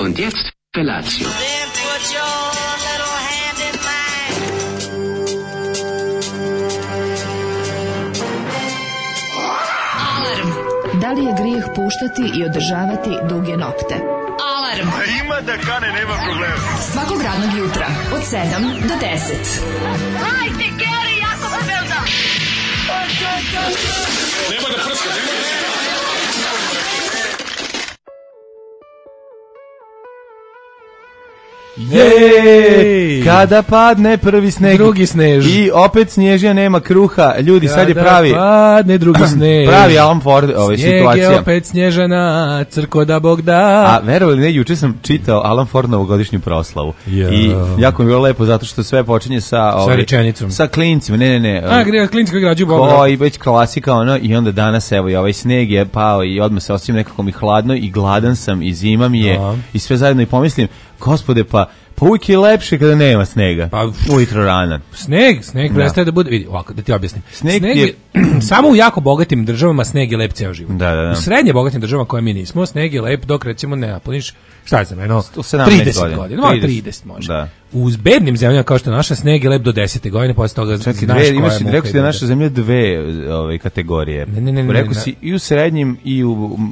Und jetzt Felatio. Then put your little hand in mine. Alarm. Da li je grijeh puštati i održavati duge nokte? Alarm. Ima da kane, nema problema. Svakog radnog jutra od 7 do 10. Hajde, Geri, jako se velda. Nema da prska, nema da prska. Jej! Kada padne prvi sneg, drugi snež. I opet snježija, nema kruha. Ljudi, Kada sad je pravi padne drugi snež. pravi Alan Ford situacija. Snijeg je opet snježana, crko da Bog da. A verovali ne, juče sam čitao Alan Ford novogodišnju proslavu. Ja. I jako mi je bilo lepo zato što sve počinje sa rečenicom. Sa klincima. Ne. Klinci koji građuju Boga. Ko i već klasika ono, i onda danas evo i ovaj sneg je pao i odmah se osjećam nekako mi hladno i gladan sam i zima mi je i sve zajedno i pomislim, Gospode, pa uvijek je lepše kada nema snega. Pa ujutro rana. Sneg prestaje da bude, vidi, ovako, da ti objasnim. Sneg je samo u jako bogatim državama sneg je lep ceo život. Da. U srednje bogatim državama koje mi nismo, sneg je lep dok recimo ne napuniš, šta je za mene, 30 godina. 30 može. Da. U bednim zemljama kao što je naša, sneg je lep do 10. godine, posle toga znaš koja je muka. Rekao si da je naša zemlja dve kategorije. Ne. Rekao si i u srednjim i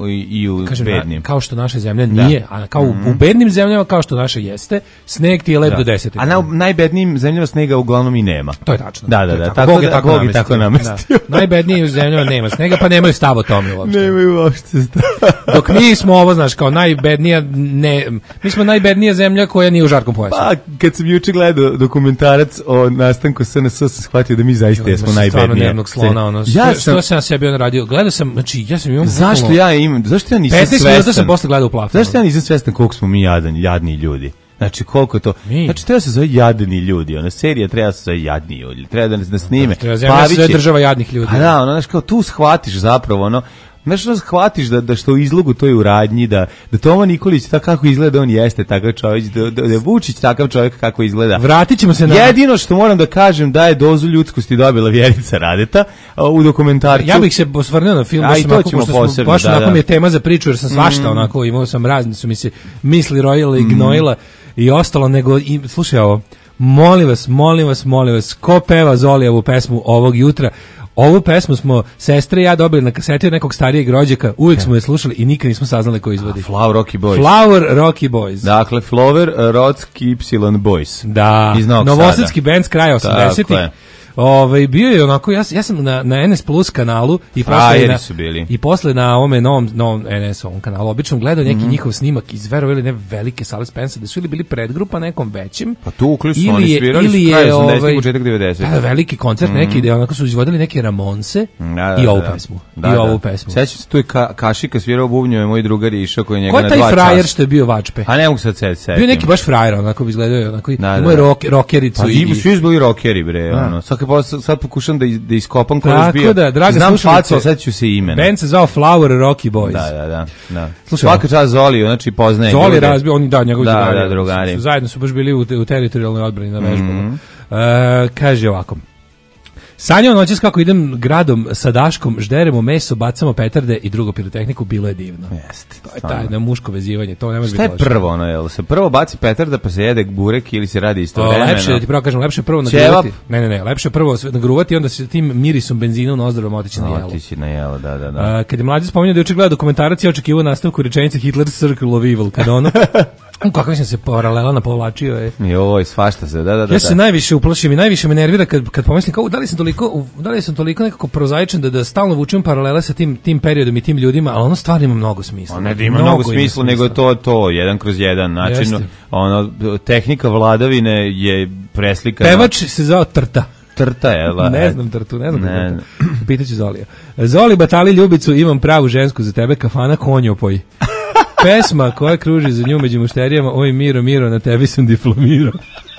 u bednim. Kao što naša zemlja nije, a kao u bednim zemljama kao što naša jeste, sneg ti je lep do 10. A na najbednijim zemljama snega uglavnom i nema. To je tačno. Da. Bog je tako namestio. Najbednijim zemljama nema snega, pa nemaju stav o tome uopšte. Nemaju uopšte stav. Dok mi smo ovo, znaš, kao najbednija, mi smo najbednija zemlja koja nije u žarkom pojasu. Pa, kad sam juče gledao dokumentarac o nastanku SNS, sam shvatio da mi zaista jesmo najbednija. Stvarno dnevnog slona, ono, što sam sebi on radio, gledao sam, znači, ja sam imam... Zašto ja nisam 15 svestan? minuta sam posle gledao u plafonu. Zašto ja nisam svestan koliko smo mi jadni ljudi? Znači, koliko to... Znači, treba se zove jadni ljudi, ona serija treba se zove jadni ljudi, treba da snime. Treba zemlja se država jadnih ljudi. A da, ono, znači, kao tu shvatiš zapravo, ono, nešto shvatiš da što u izlogu to je u radnji, da Toma Nikolić tako kako izgleda, on jeste takav čovjek, da Vučić takav čovjek kako izgleda. Vratit ćemo se na... Jedino što moram da kažem da je dozu ljudskosti dobila Vjerica Radeta u dokumentarcu. Ja bih se osvrnuo na film, baš onako mi je tema za priču, jer sam svašta onako, imao sam razni, su mi se misli rojila i gnojila i ostalo, nego, slušaj ovo, molim vas, ko peva Zolijevu pesmu ovog jutra? Ovu pesmu smo sestre i ja dobili na kaseti od nekog starijeg rođaka, uvijek smo je slušali i nikad nismo saznali ko izvodi. Flower Rocky Boys. Dakle, Flower Rocky Boys. Da, novosadski band s kraja 80-ih. Bio je onako, ja sam na NS Plus kanalu i posle na ovome novom NS-ovom kanalu obično gledao neki njihov snimak iz verovali ne velike sale Spensa, da su ili bili predgrupa nekom većem. Pa tu ukli su oni svirali s kraja 80-ih, početak 90-ih. Da, veliki koncert neki, gde onako su izvodili neke Ramonse i ovu pesmu. Sećam se, tu je Kašika svirao bubnjeve, moj drugar je išao koji njega na 2 časa. Ko je taj frajer što je bio Vačpe? A ne mogu sad setiti. Bio neki baš frajer, onako bi izgledao, onako imao je rokericu. Pa svi bili rokeri, bre, ono. Sad pokušam da iskopam ko je bio. Znam facu, ali sad ću se imena. Band se zvao Flower Rocky Boys. Da. Svaka čast Zoli, znači poznaje. Zoli razbio, oni njegovi drugari. Zajedno su baš bili u teritorijalnoj odbrani na vežbama. Kaže ovako. Sanjao noćas kako idem gradom sa daškom, žderemo meso, bacamo petarde i drugu pirotehniku, bilo je divno. Jeste. To je tajno muško vezivanje, to ne može biti loše. Šta je prvo, ono, jel se prvo baci petarda pa se jede burek ili se radi istovremeno? Lepše, da ti pravo kažem, lepše prvo nagruvati. Ne, lepše prvo nagruvati i onda se tim mirisom benzina u nozdravim otići na jelo. Otići na jelo, da. Kad je mlađe spominjao da je gleda dokumentarac, ja očekivao nastavku rečenice Hitler's Circle of Evil, kada ono... Kako sam se paralelno povlačio je. Joj, svašta se, da. Ja se najviše uplašim i najviše me nervira kad pomislim kao da li sam toliko nekako prozaičan da stalno vučem paralele sa tim periodom i tim ljudima, ali ono stvarno ima mnogo smisla. Ne da ima mnogo smisla, nego je to 1/1 način. Ono, tehnika vladavine je preslikana. Pevač se zvao Trta. Trta je, ne znam Trtu. Pitaću Zolija. Zoli, batali ljubicu, imam pravu žensku za tebe, kafana konjopoj. Pesma koja kruži za nju među mušterijama, oj Miro, na tebi sam diplomirao.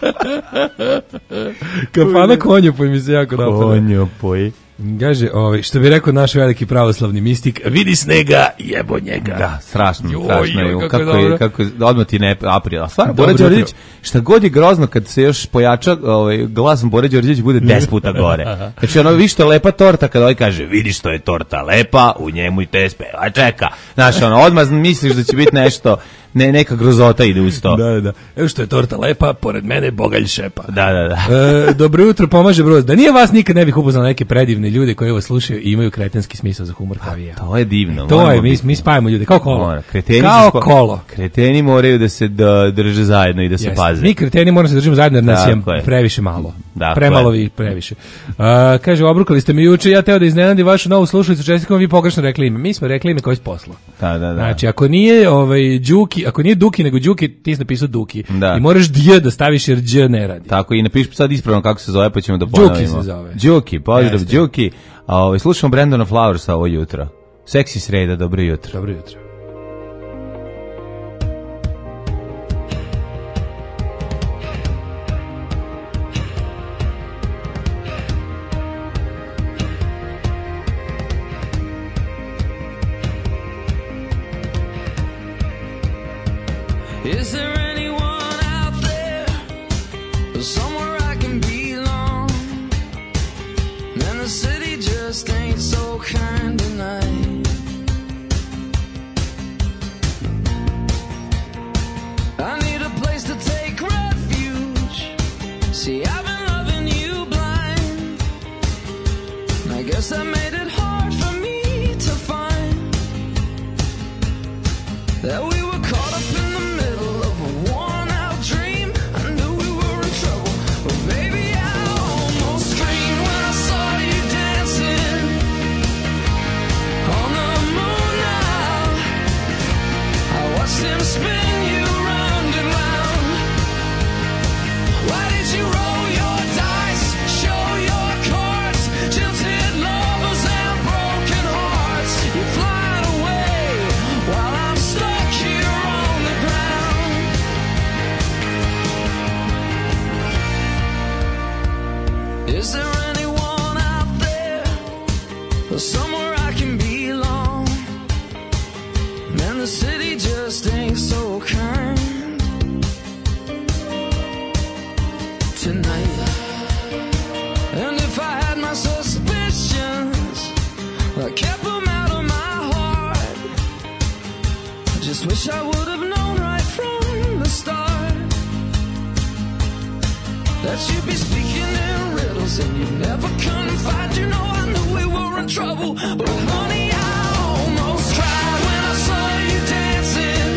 Kafana konjopoj mi se jako napada. Konjopoj. Kaže, što bi rekao naš veliki pravoslavni mistik, vidi snega, jebo njega. Da, strašno. Kako odmah ti ne april. A stvarno, Bora Đorđević, šta god je grozno kad se još pojača glasom Bora Đorđević bude 10 puta gore. Znači, ono, vi što je lepa torta, kada ovaj kaže, vidi što je torta lepa, u njemu i te speva, čeka. Znaš, ono, odmah misliš da će biti neka grozota ide uz to. Da. Evo što je torta lepa, pored mene bogalj šepa. Da. Dobro jutro, pomaže Broz. Da nije vas nikad ne bih upoznao neke predivne ljude koji ovo slušaju i imaju kretenski smisao za humor kao i ja. To je divno. To je, mi spajamo ljude, kao kolo. Kolo. Kreteni moraju da se drže zajedno i da se paze. Mi kreteni moramo se držimo zajedno jer nas je previše malo. Premalo vi previše. Kaže, obrukali ste mi juče, ja teo da iznenadim vašu novu slušalicu, čestitam, vi pogrešno rekli ime. Mi smo rekli ime koje s posla. Da. Znači, ako nije Đuki, ako nije Duki nego Đuki, ti si napisao Duki. Da. I moraš Đ da staviš jer Đ ne radi. Tako, i napiši sad ispravno kako se zove, pa ćemo da ponovimo. Đuki se zove. Đuki, pozdrav Đuki. Slušamo Brandona Flowersa ovo jutro. Seksi sreda, dobro jutro. Dobro jutro. Is there anyone out there, somewhere I can belong? And the city just ain't so kind tonight. I need a place to take refuge. See, I've been loving you blind. I guess I made it hard for me to find that we were caught up in the middle of a worn-out dream. I knew we were in trouble, but baby, I almost screamed when I saw you dancing on the moon now. I watched him spin you round and round. Why did you roll your dice, show your cards, jilted lovers and broken hearts? You're flying away while I'm stuck here on the ground. Is there anyone out there, or somewhere I can belong? Man, the city just ain't so kind tonight. And if I had my suspicions, I kept them out of my heart. I just wish I would have known right from the start that you'd be speaking in riddles and you'd never confide. You know I knew we were in trouble, but honey, I almost cried when I saw you dancing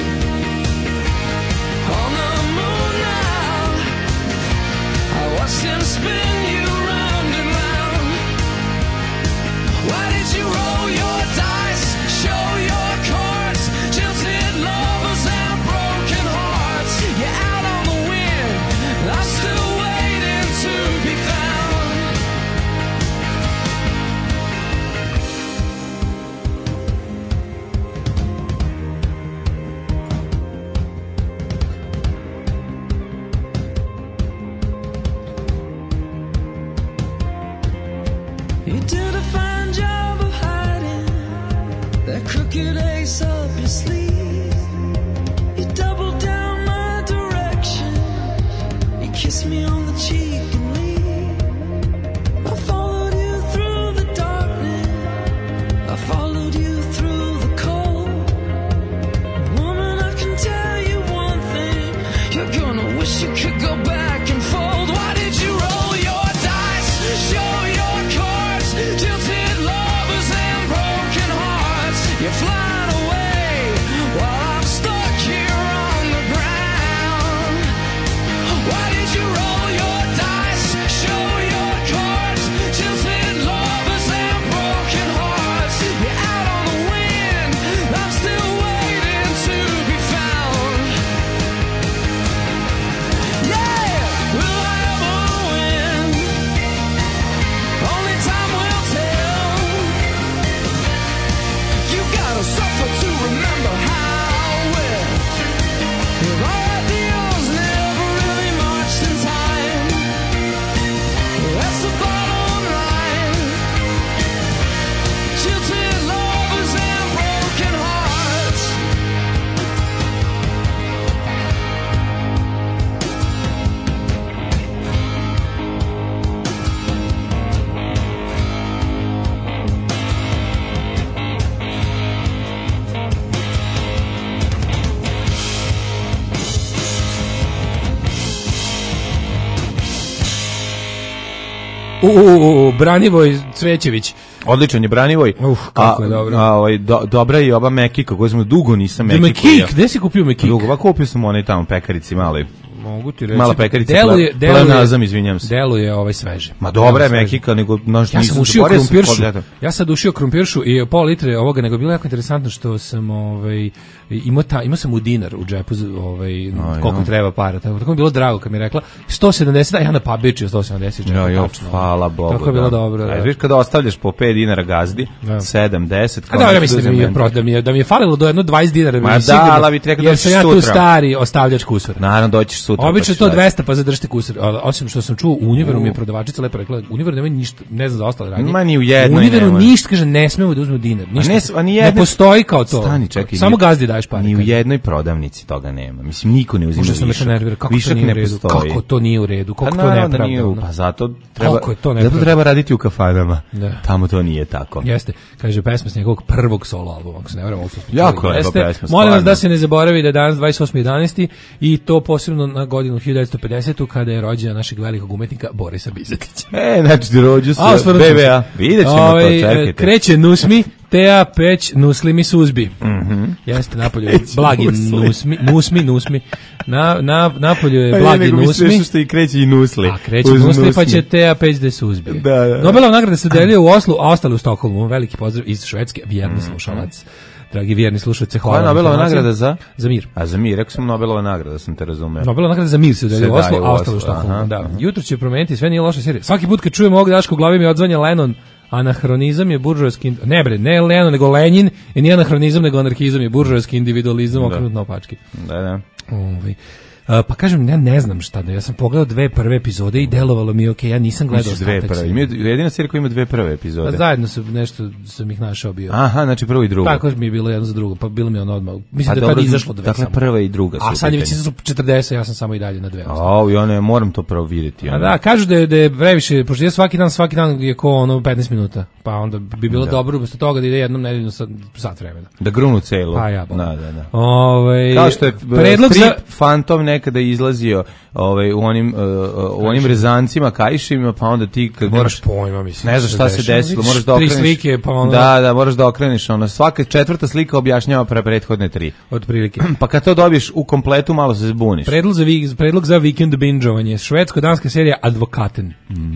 on the moon now. I watched him spin you round and round. Why did you roll your dice, show your cards, jilted lovers and broken hearts? You're out on the wind, I'm still waiting to be found. You did a fine job of hiding that crooked ace up your sleeve. You doubled down my direction. You kissed me on the cheek and leave. I followed you through the darkness. I followed you through the cold. Woman, I can tell you one thing. You're gonna wish you could go back and fold. Why did you roll your dice, show your cards, jilted lovers and broken hearts? You're flying away while I'm stuck here on the ground. Why did you roll your dice? Branivoj Cvećević. Odličan je Branivoj. Kako je dobro. Dobra je i ova Mekika, koju smo dugo nisam Mekiku. Mekik, gde si kupio Mekik? Dugo, kupio sam onaj tamo pekarici mali. Mogu ti reći. Mala pekarica, plenazam, izvinjam se. Deluje sveže. Ma dobra je Mekika, nego ja sam ušio krumpiršu. Ja sad ušio krumpiršu i pol litre ovoga, nego bilo jako interesantno što sam imao sam u dinar u džepu, koliko treba para. Tako mi je bilo drago kad mi je rekla 170, a ja na pabičio 170. Hvala Bogu. Tako je bilo dobro. Da. Viš kada ostavljaš po 5 dinara gazdi, 7, 10. A da, ja mislim da mi je falilo do jedno 20 dinara. Ma da, ali bi rekao da ćeš sutra. Jer sam ja tu stari ostavljač kusura. Naravno, doćiš sutra. Obično to 200 pa zadržite kusur. Osim što sam čuo, u Univeru mi je prodavačica lepo rekla, Univer nema ništa, ne znam za ostale radnje. Ma ni u jednoj. U Univeru ništa, kaže, ne smemo da uzmemo dinar. Ništa. Ne postoji kao to. Stani, čekaj. Samo gazdi daješ pare. Ni u jednoj prodavnici toga nema. Mislim, niko ne uzima višak. Možda nervira, kako to nije u redu. Kako to nije u redu, kako to nepravda. Pa zato treba raditi u kafanama. Tamo to nije tako. Jeste. Kaže, pesma s njegovog prvog solo albuma, ako se ne varam. Jako je pesma. Molim vas da se ne zaboravi da je danas 28.11. i to posebno na godinu 1950. kada je rođena našeg velikog umetnika Borisa Bizetića. Znači rođu se BBA. Vidjet ćemo to, čekajte. Kreće Nusmi, Teja Peć, Nuslimi Suzbi. Jeste, napolju je blagi Nusmi. Napolju je blagi Nusmi. Sve što i kreće i Nusli. A kreće Nusli, pa će Teja Peć da Suzbi. Nobelova nagrada se deluje u Oslu, a ostale u Stokholmu. Veliki pozdrav iz Švedske, vjerni slušalac. Dragi vjerni slušalci, hvala. Koja je Nobelova nagrada za? Za mir. A za mir, rekao sam Nobelova nagrada, sam te razumeo. Nobelova nagrada za mir se udeluje u Oslu, a ostalo u Stokholmu. Da. Jutro će promeniti, sve nije loša serija. Svaki put kad čujem ovog Daška u glavi mi odzvanja Lennon. Anahronizam je buržoaski, ne Lenin, nego Lenin, i nije anahronizam, nego anarhizam je buržoaski individualizam okrenut naopačke. Da. Pa kažem, ja ne znam šta da, ja sam pogledao 2 prve epizode i delovalo mi ja nisam gledao ostatak. Jedina serija koja ima 2 prve epizode. Pa zajedno sam ih našao bio. Aha, znači prvo i drugo. Tako mi je bilo jedno za drugo, pa bilo mi ono odmah. Mislim da je tad izašlo 2 dakle, prva i druga su. A sad je već 40, ja sam samo i dalje na 2. I one, moram to prvo vidjeti. Da, kažu da je previše, pošto je svaki dan je ko 15 minuta, pa onda bi bilo dobro umesto toga da ide jednom nedeljno sat vremena. Da grunu celu. Pa ja. Da. Kao što je strip Fantom nekada izlazio u onim rezancima kaišima, pa onda ti kad nemaš pojma, mislim. Ne znaš šta se desilo, moraš da okreneš. 3 slike, pa onda Da, moraš da okreneš, svaka 4. slika objašnjava prethodne 3. Otprilike. Pa kad to dobiješ u kompletu, malo se zbuniš. Predlog za vikend bingeovanje. Švedsko-danska serija Advokaten.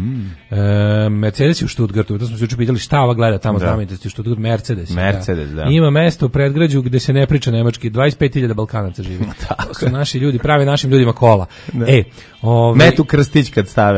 Mercedes u Stuttgartu, to smo se juče pitali šta ova gleda tamo znamenitosti u Stuttgartu, Mercedes, da. Ima mesto u predgrađu gde se ne priča nemački, 25.000 Balkanaca živi. To su naši ljudi, prave našim ljudima kola. Metu krstić kad stave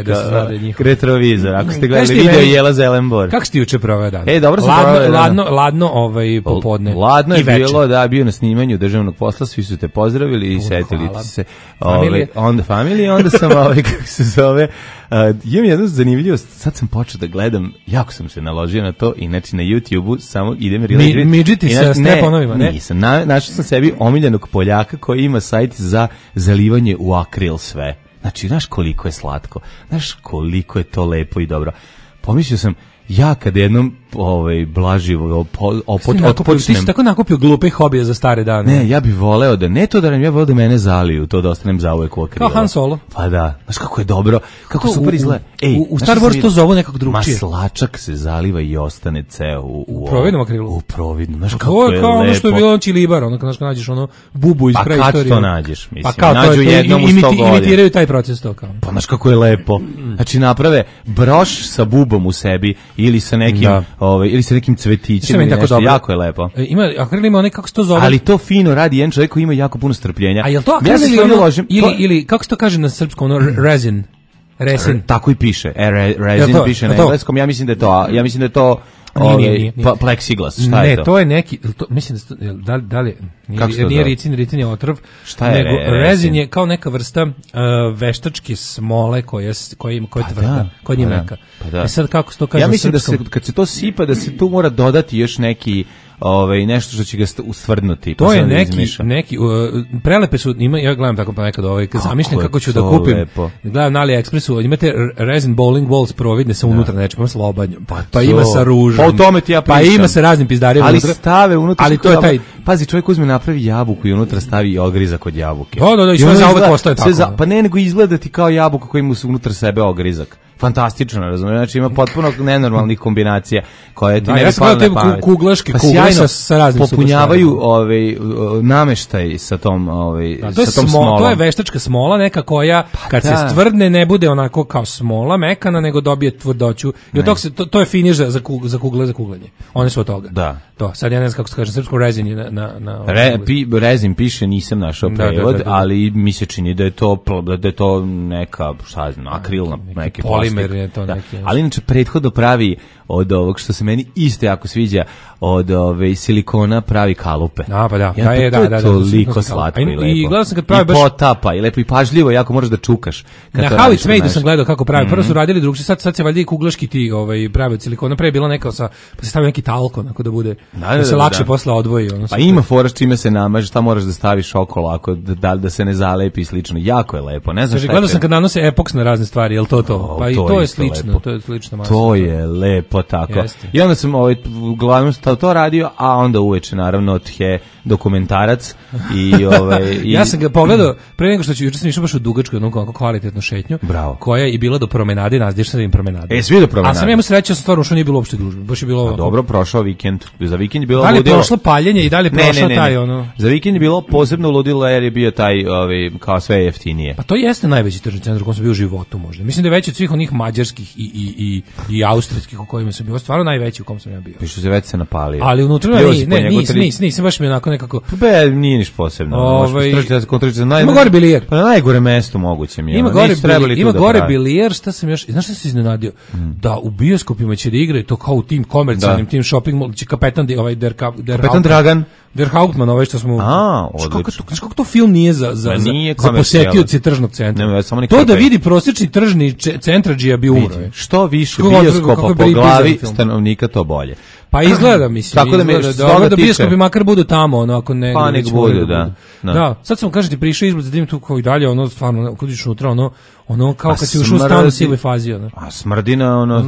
retrovizor. Ako ste gledali video Jela Zelenbor. Kako ste juče proveo dan? Dobro sam proveo. Ladno popodne. Ladno je bilo, da, bio na snimanju državnog posla, svi su te pozdravili i setili se. Onda familije, onda sam kako se zove. Imam jednu zanimljivost, sad sam počeo da gledam, jako sam se naložio na to, inače na YouTube-u samo idem midžiti sa steponovima, ne? Nisam, našao sam sebi omiljenog Poljaka koji ima sajt za zalivanje u akril sve. Znači, znaš koliko je slatko, znaš koliko je to lepo i dobro. Pomislio sam, ja kad jednom blaživo otpočnem. Ti si tako nakupio glupe hobije za stare dane. Ne, ja bih voleo da, ne to da nam, ja voleo da mene zaliju, to da ostanem zauvek u akrilo. Kao Han Solo. Pa da, znaš kako je dobro, kako super izgleda. U Star Wars to zovu nekako drugčije. Maslačak se zaliva i ostane ceo u providnom akrilu. U providnom, znaš kako je lepo. Kao ono što je bilo Čilibar, ono kad nađeš ono bubu iz preistorije. Pa kad to nađeš, mislim, nađu jednom u 100 godina. Imitiraju taj proces to kao. Pa znaš kako je lepo. Znači naprave broš sa bubom u sebi ili sa nekim cvetićima, jako je lepo. Akril ima kako se to zove. Ali to fino radi jedan čovjek koji ima jako puno strpljenja. A je li to akril ili kako se to kaže na srpskom, resin? Resin. Tako i piše. Resin piše na engleskom. Ja mislim da je to pleksiglas. Šta je to? Ne, to je neki, mislim da li nije ricin je otrov. Šta je resin? Je kao neka vrsta veštačke smole koja je tvrda, koja nije meka. Sad kako se to kaže? Ja mislim da kad se to sipa, da se tu mora dodati još neki nešto što će ga ustvrdnuti. To je neki prelepe su, ja gledam tako pa nekad zamišljam kako ću da kupim. Gledam na AliExpressu, imate resin bowling balls providne sa unutra nečim, pa sa lobanjom, pa ima sa ružom, pa ima sa raznim pizdarijama unutra. Ali stave unutra, ali to je taj, pazi, čovjek uzme napravi jabuku i unutra stavi ogrizak od jabuke. Da, i sve zauvek postaje tako. Pa ne, nego izgleda ti kao jabuka koja ima unutra sebe ogrizak. fantastično, razumiješ? Znači ima potpuno nenormalnih kombinacija koje ti ne bi pale na pamet. Kuglaške kugle sa raznim popunjavaju nameštaj sa tom sa tom smolom. To je veštačka smola neka koja kad se stvrdne ne bude onako kao smola mekana, nego dobije tvrdoću. I od toga to je finiš za kuglanje. One su od toga. Da. To sad ja ne znam kako se kaže, srpsko rezin je na rezin piše, nisam našao prevod, ali mi se čini da je to neka, šta znam, akrilna neki polimer je to neki. Ali inače prethodno pravi od ovog što se meni isto jako sviđa, od silikona pravi kalupe. Da, pa da. To je toliko slatko i lepo. I gledao sam kad pravi baš potapa i lepo i pažljivo, jako možeš da čukaš. Na How It's Made sam gledao kako pravi. Prvo su radili drugčije, sad se valjda i kuglaški ti pravi od silikona. Pre je bilo neka pa se stavio neki talko onako da bude da se lakše posle odvoji. Pa ima fora s čime se namaže, šta moraš da staviš okolo ako da se ne zalepi i slično. Jako je lepo. Ne znam šta. Gledao sam kad nanose epoks na razne stvari, jel to? Pa i to je slično, to je slična masa. To je lepo tako. Jeste. I onda sam uglavnom to radio, a onda uveče naravno dokumentarac i ja sam ga pogledao pre nego što juče sam išao baš u dugačku jednu kvalitetnu šetnju. Bravo. Koja je bila do promenade, nazdiš sa ovim promenade. Svi do promenade. A sam imao sreću, sam stvarno što nije bilo uopšte gužve. Baš je bilo dobro prošao vikend. Za vikend je bilo ludilo. Da li je prošlo paljenje i da li je prošao taj ono? Za vikend je bilo posebno ludilo jer je bio taj kao sve jeftinije. Pa to jeste najveći tržni centar u kojem sam bio u životu možda. Mislim da je veći od svih onih mađarskih i austrijskih u kojima sam bio. Stvarno najveći u kom sam ja bio. Piše se već se napalio. Ali unutra nisam baš mi onako nekako. Nije niš posebno. Ima gore bilijer. Pa na najgore mesto moguće mi je. Ima gore bilijer, šta sam još, znaš šta se iznenadio? Da u bioskopima će da igraju to kao u tim komercijalnim, tim shopping mall, će kapetan Kapetan Dragan Der Hauptmann, ovaj što smo... Kako to film nije za posetioce tržnog centra? To da vidi prosječni tržni centradžija bi umro. Što više bioskopa po glavi stanovnika, to bolje. Pa izgleda, mislim. Tako da bioskopi makar budu tamo, ono, ako ne... Pa nek budu, da. Da, sad sam, kažete, prišao izgled za dim tu kao i dalje, ono, stvarno, kod uđeš unutra, ono kao kad si ušao u stan u sivoj fazi, ono. A smrdina, ono...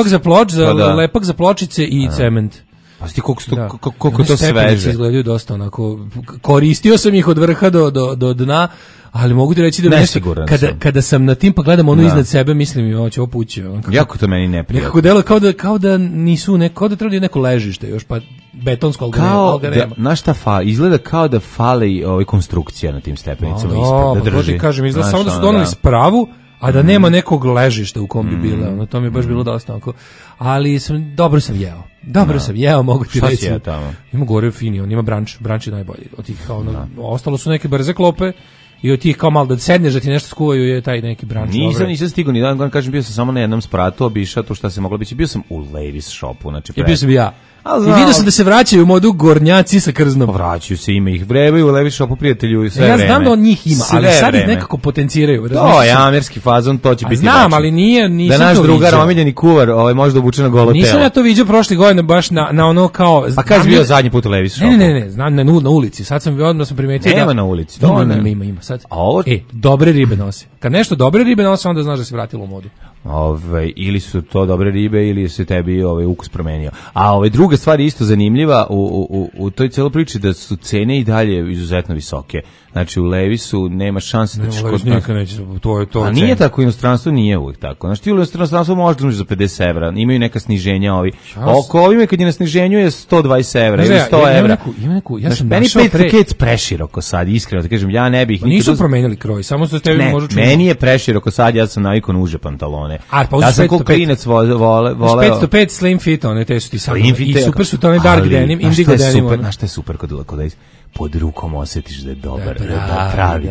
Lepak za pločice i cement. Pa sti koliko to sveže. Izgledaju dosta onako, koristio sam ih od vrha do dna, ali mogu ti reći da kada sam na tim pa gledam ono iznad sebe, mislim i hoće opući. Jako to meni neprijatno. Nekako delo kao da nisu kao da treba neko ležište još, pa betonsko algarema. Znaš šta izgleda kao da fali konstrukcija na tim stepenicama ispred, da drži. Kažem, izgleda samo da su donali spravu, a da nema nekog ležišta u kom bi bila. To mi je baš bilo dosta onako. Ali dobro sam jeo, mogu ti reći. Šta si jeo tamo? Ima gore fini, on ima branč je najbolji. Od tih ostalo su neke brze klope i od tih kao malo da sedneš da ti nešto skuvaju je taj neki branč. Nisam stigao ni dan, kažem, bio sam samo na jednom spratu, obišao tu šta se moglo biti. Bio sam u Levi's shopu, znači bio sam ja. I vidio sam da se vraćaju u modu gornjaci sa krznom. Vraćaju se, ima ih vrebaju u Levi's shopu, prijatelju, sve vreme. Ja znam da on njih ima, ali sad ih nekako potenciraju. To je amerski fazon, to će biti znam, ali nisam da naš drugar, omiljeni kuvar, možda obuče na golo telo. Nisam ja to vidio prošle godine baš na ono kao... A kad si bio zadnji put u Levi's shopu? Ne, znam na ulici. Sad sam odmah primetio nema na ulici. Ima sad. Dobre ribe nose. Kad nešto dobre ribe nose, onda znaš da se vratilo u modu. Ili su to dobre ribe ili se tebi ukus promenio. A druga stvar je isto zanimljiva u toj cijeloj priči, da su cene i dalje izuzetno visoke. Znači u Levisu nema šanse da ćeš to. A nije tako, u inostranstvu nije uvijek tako. Znači ti u inostranstvu možeš da za 50 evra, imaju neka sniženja ovi. Oko ovime kad je na sniženju je 120 evra ili 100 evra. Ja sam meni 5 kec preširoko sad, iskreno da kažem, ja ne bih... Nisu promenili kroj, samo što ste možda čuli. Meni je preširoko sad, ja sam navikao na uže pantalone. Ja sam kao klinac voleo... 505 slim fit, one te su ti samo. I super su to onaj dark denim, indigo denim. Znaš šta je super kod pod rukom osjetiš da je dobar, pravi.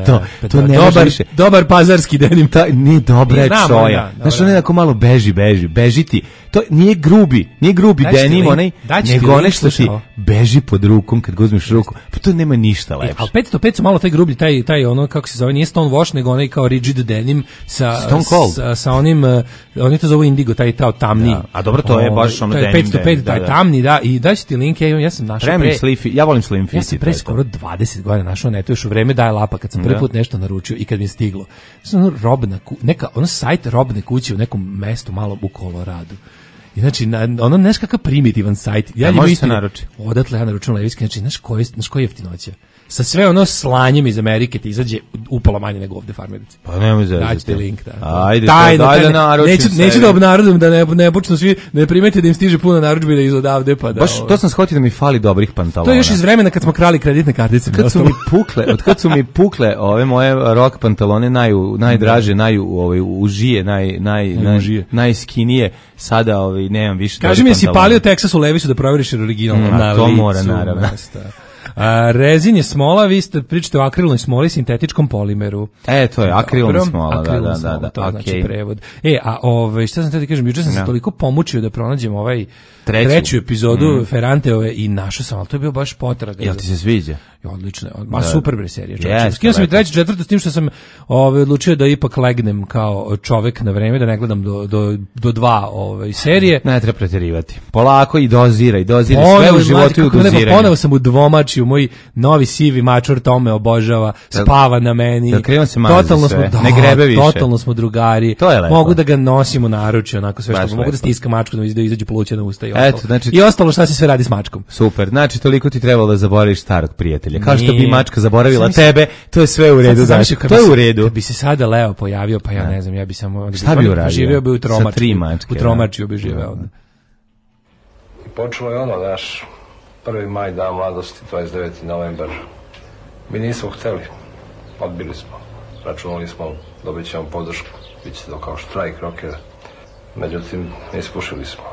Dobar pazarski denim. Nije dobra je čoja. Znaš, on je malo beži ti. To nije grubi denim, nego onaj što ti beži pod rukom kad ga uzmeš ruku. Pa to nema ništa lepše. Ali 505 su malo taj grublji, taj ono, kako se zove, nije Stonewash, nego onaj kao rigid denim sa onim, oni to zovu indigo, taj tamni. A dobro, to je baš ono denim. 505, taj tamni, da, i daći ti link, ja sam našao ja volim slim fit. Ja sam pre skoro 20 godina našao neto još u vreme daje lapa kad sam prvi put nešto naručio i kad mi je stiglo. Ono sajt robne kuće u nekom mestu malo u Koloradu. I znači, ono nešto kakav primitivan sajt. Može se naruči. Odatle ja naručujem Levi'ski, znači, znaš koji je jeftinoća? sa sve ono slanjem iz Amerike ti izađe upola manje nego ovde farmerici. Pa nemoj zezati. Daćete link, da. Ajde, daj da naručim neću da obnarodim, da ne počnu svi, ne primete da im stiže puno narudžbina iz odavde, pa da... Baš to sam shvatio da mi fali dobrih pantalona. To je još iz vremena kad smo krali kreditne kartice. Kad su mi pukle ove moje rock pantalone najdraže, užije, najskinije, sada nemam više. Kaži mi, jesi palio Texas u Levisu da proveriš originalno na to licu? Mora, naravno. Rezin je smola, vi ste pričate o akrilnoj smoli, sintetičkom polimeru. To je akrilna smola, da. To znači prevod. Šta sam te da kažem, juče sam se toliko pomučio da pronađem treću epizodu Ferranteove i našao sam, ali to je bio baš potraga. Jel ti se sviđa? Odlično, super bre serija. Skinuo sam i treću, četvrtu, s tim što sam odlučio da ipak legnem kao čovek na vreme, da ne gledam do dva serije. Ne treba preterivati. Polako i doziraj sve u životu i u doziranju. Ponovo sam u dvomačiju, moj novi sivi mačor Tome obožava, spava na meni. Totalno smo, ne grebe više. Totalno smo drugari. Mogu da ga nosim u naručju, onako sve što mogu da stiskam mačku da izađu pluća na usta i ostalo. I ostalo šta se sve radi s mačkom. Super. Znači toliko ti trebalo da zaboraviš starog prijatelja. Kao što bi mačka zaboravila tebe, to je sve u redu. To je u redu. Kad bi se sada Leo pojavio, pa ja ne znam, ja bi samo... Šta bi uradio? Živio bi u Tromačku. Sa 3 mačke. U Tromačku bi živeo. I počelo je naš 1. maj, dan mladosti, 29. novembar. Mi nismo hteli, odbili smo. Računali smo, dobit ćemo podršku, bit će to kao štrajk rokera. Međutim, ispušili smo.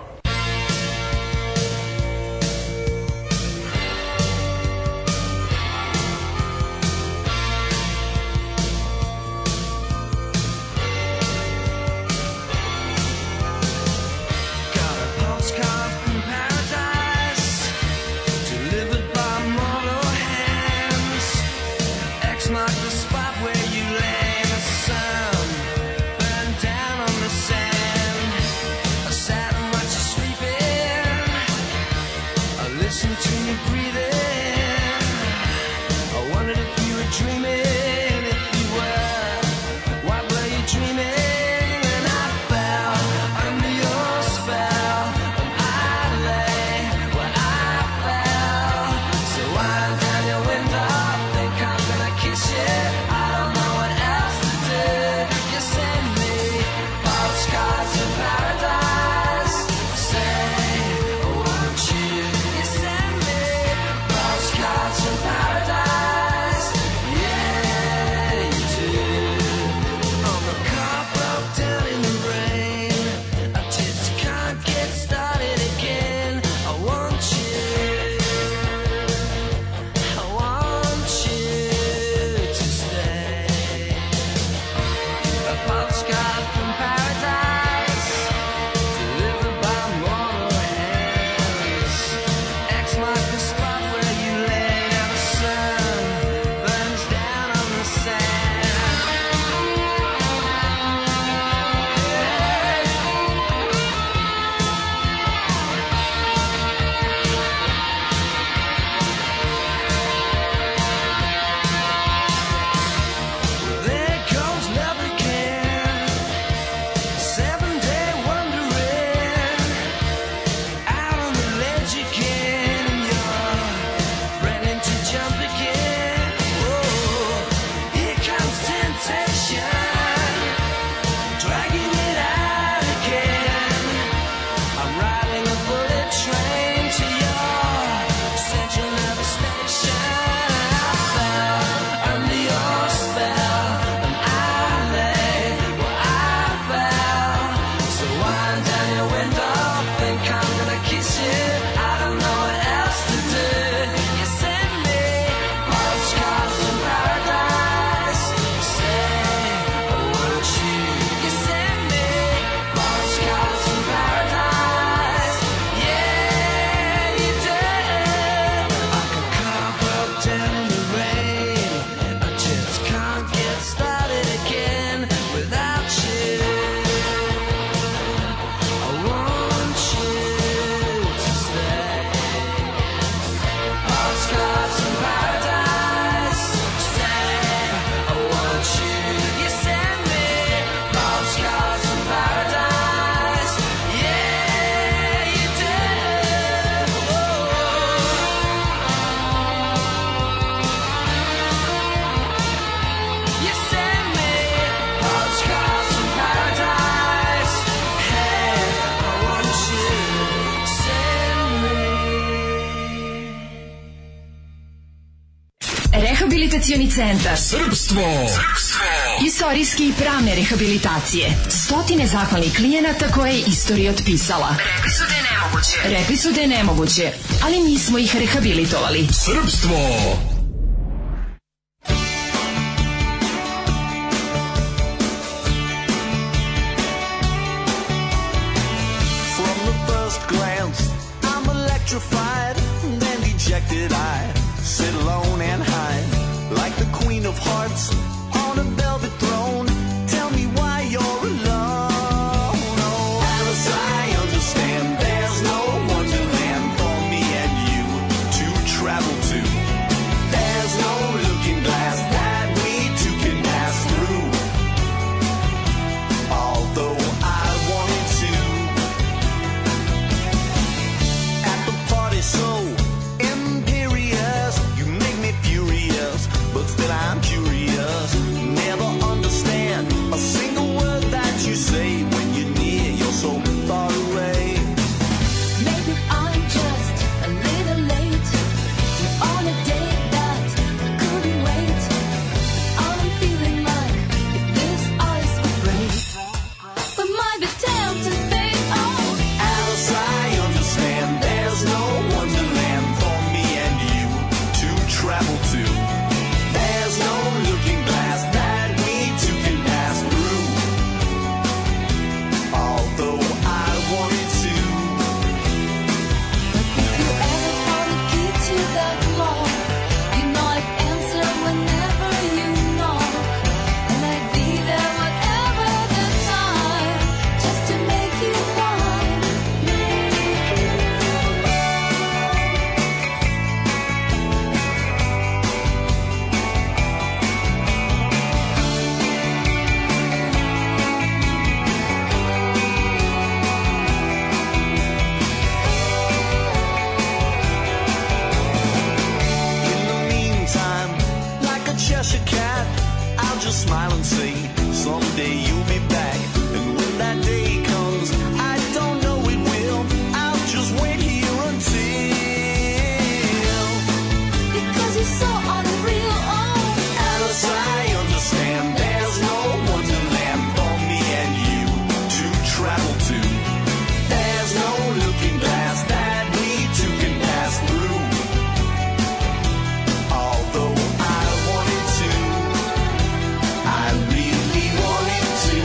Rehabilitacioni centar Srpstvo. Istorijske i pravne rehabilitacije. Stotine zahvalnih klijenata koje je istorija otpisala. Rekli su da je nemoguće, ali mi smo ih rehabilitovali. Srpstvo. Then dejected I sit alone and hide like the queen of hearts on a velvet throne. Tell me why you're alone. Oh, Alice, I understand there's no wonderland for me and you to travel to. There's no looking glass that we two can pass through. Although I wanted to. At the party so imperious, you make me furious, but still I'm curious. Never understand a single word that you say. When you're near, you're so far away. Maybe I'm just a little late on a date that couldn't wait. I'm feeling like if this ice would break, but might be tempted fate. Oh, Alice, I understand there's no wonderland for me and you to travel to. There's no looking glass that we two can pass through. Although I wanted to. if you ever found a key to that lock, you know I'd answer whenever you knock, and I'd be there whatever the time, just to make you mine. In the meantime, like a Cheshire cat, I'll just smile and say, someday you'll be back. And when that day comes, I don't know it will. I'll just wait here until. Because you're so unreal. Oh, Alice, I understand there's no wonderland for me and you to travel to. There's no looking glass that we two can pass through. Although I wanted to, I really wanted to.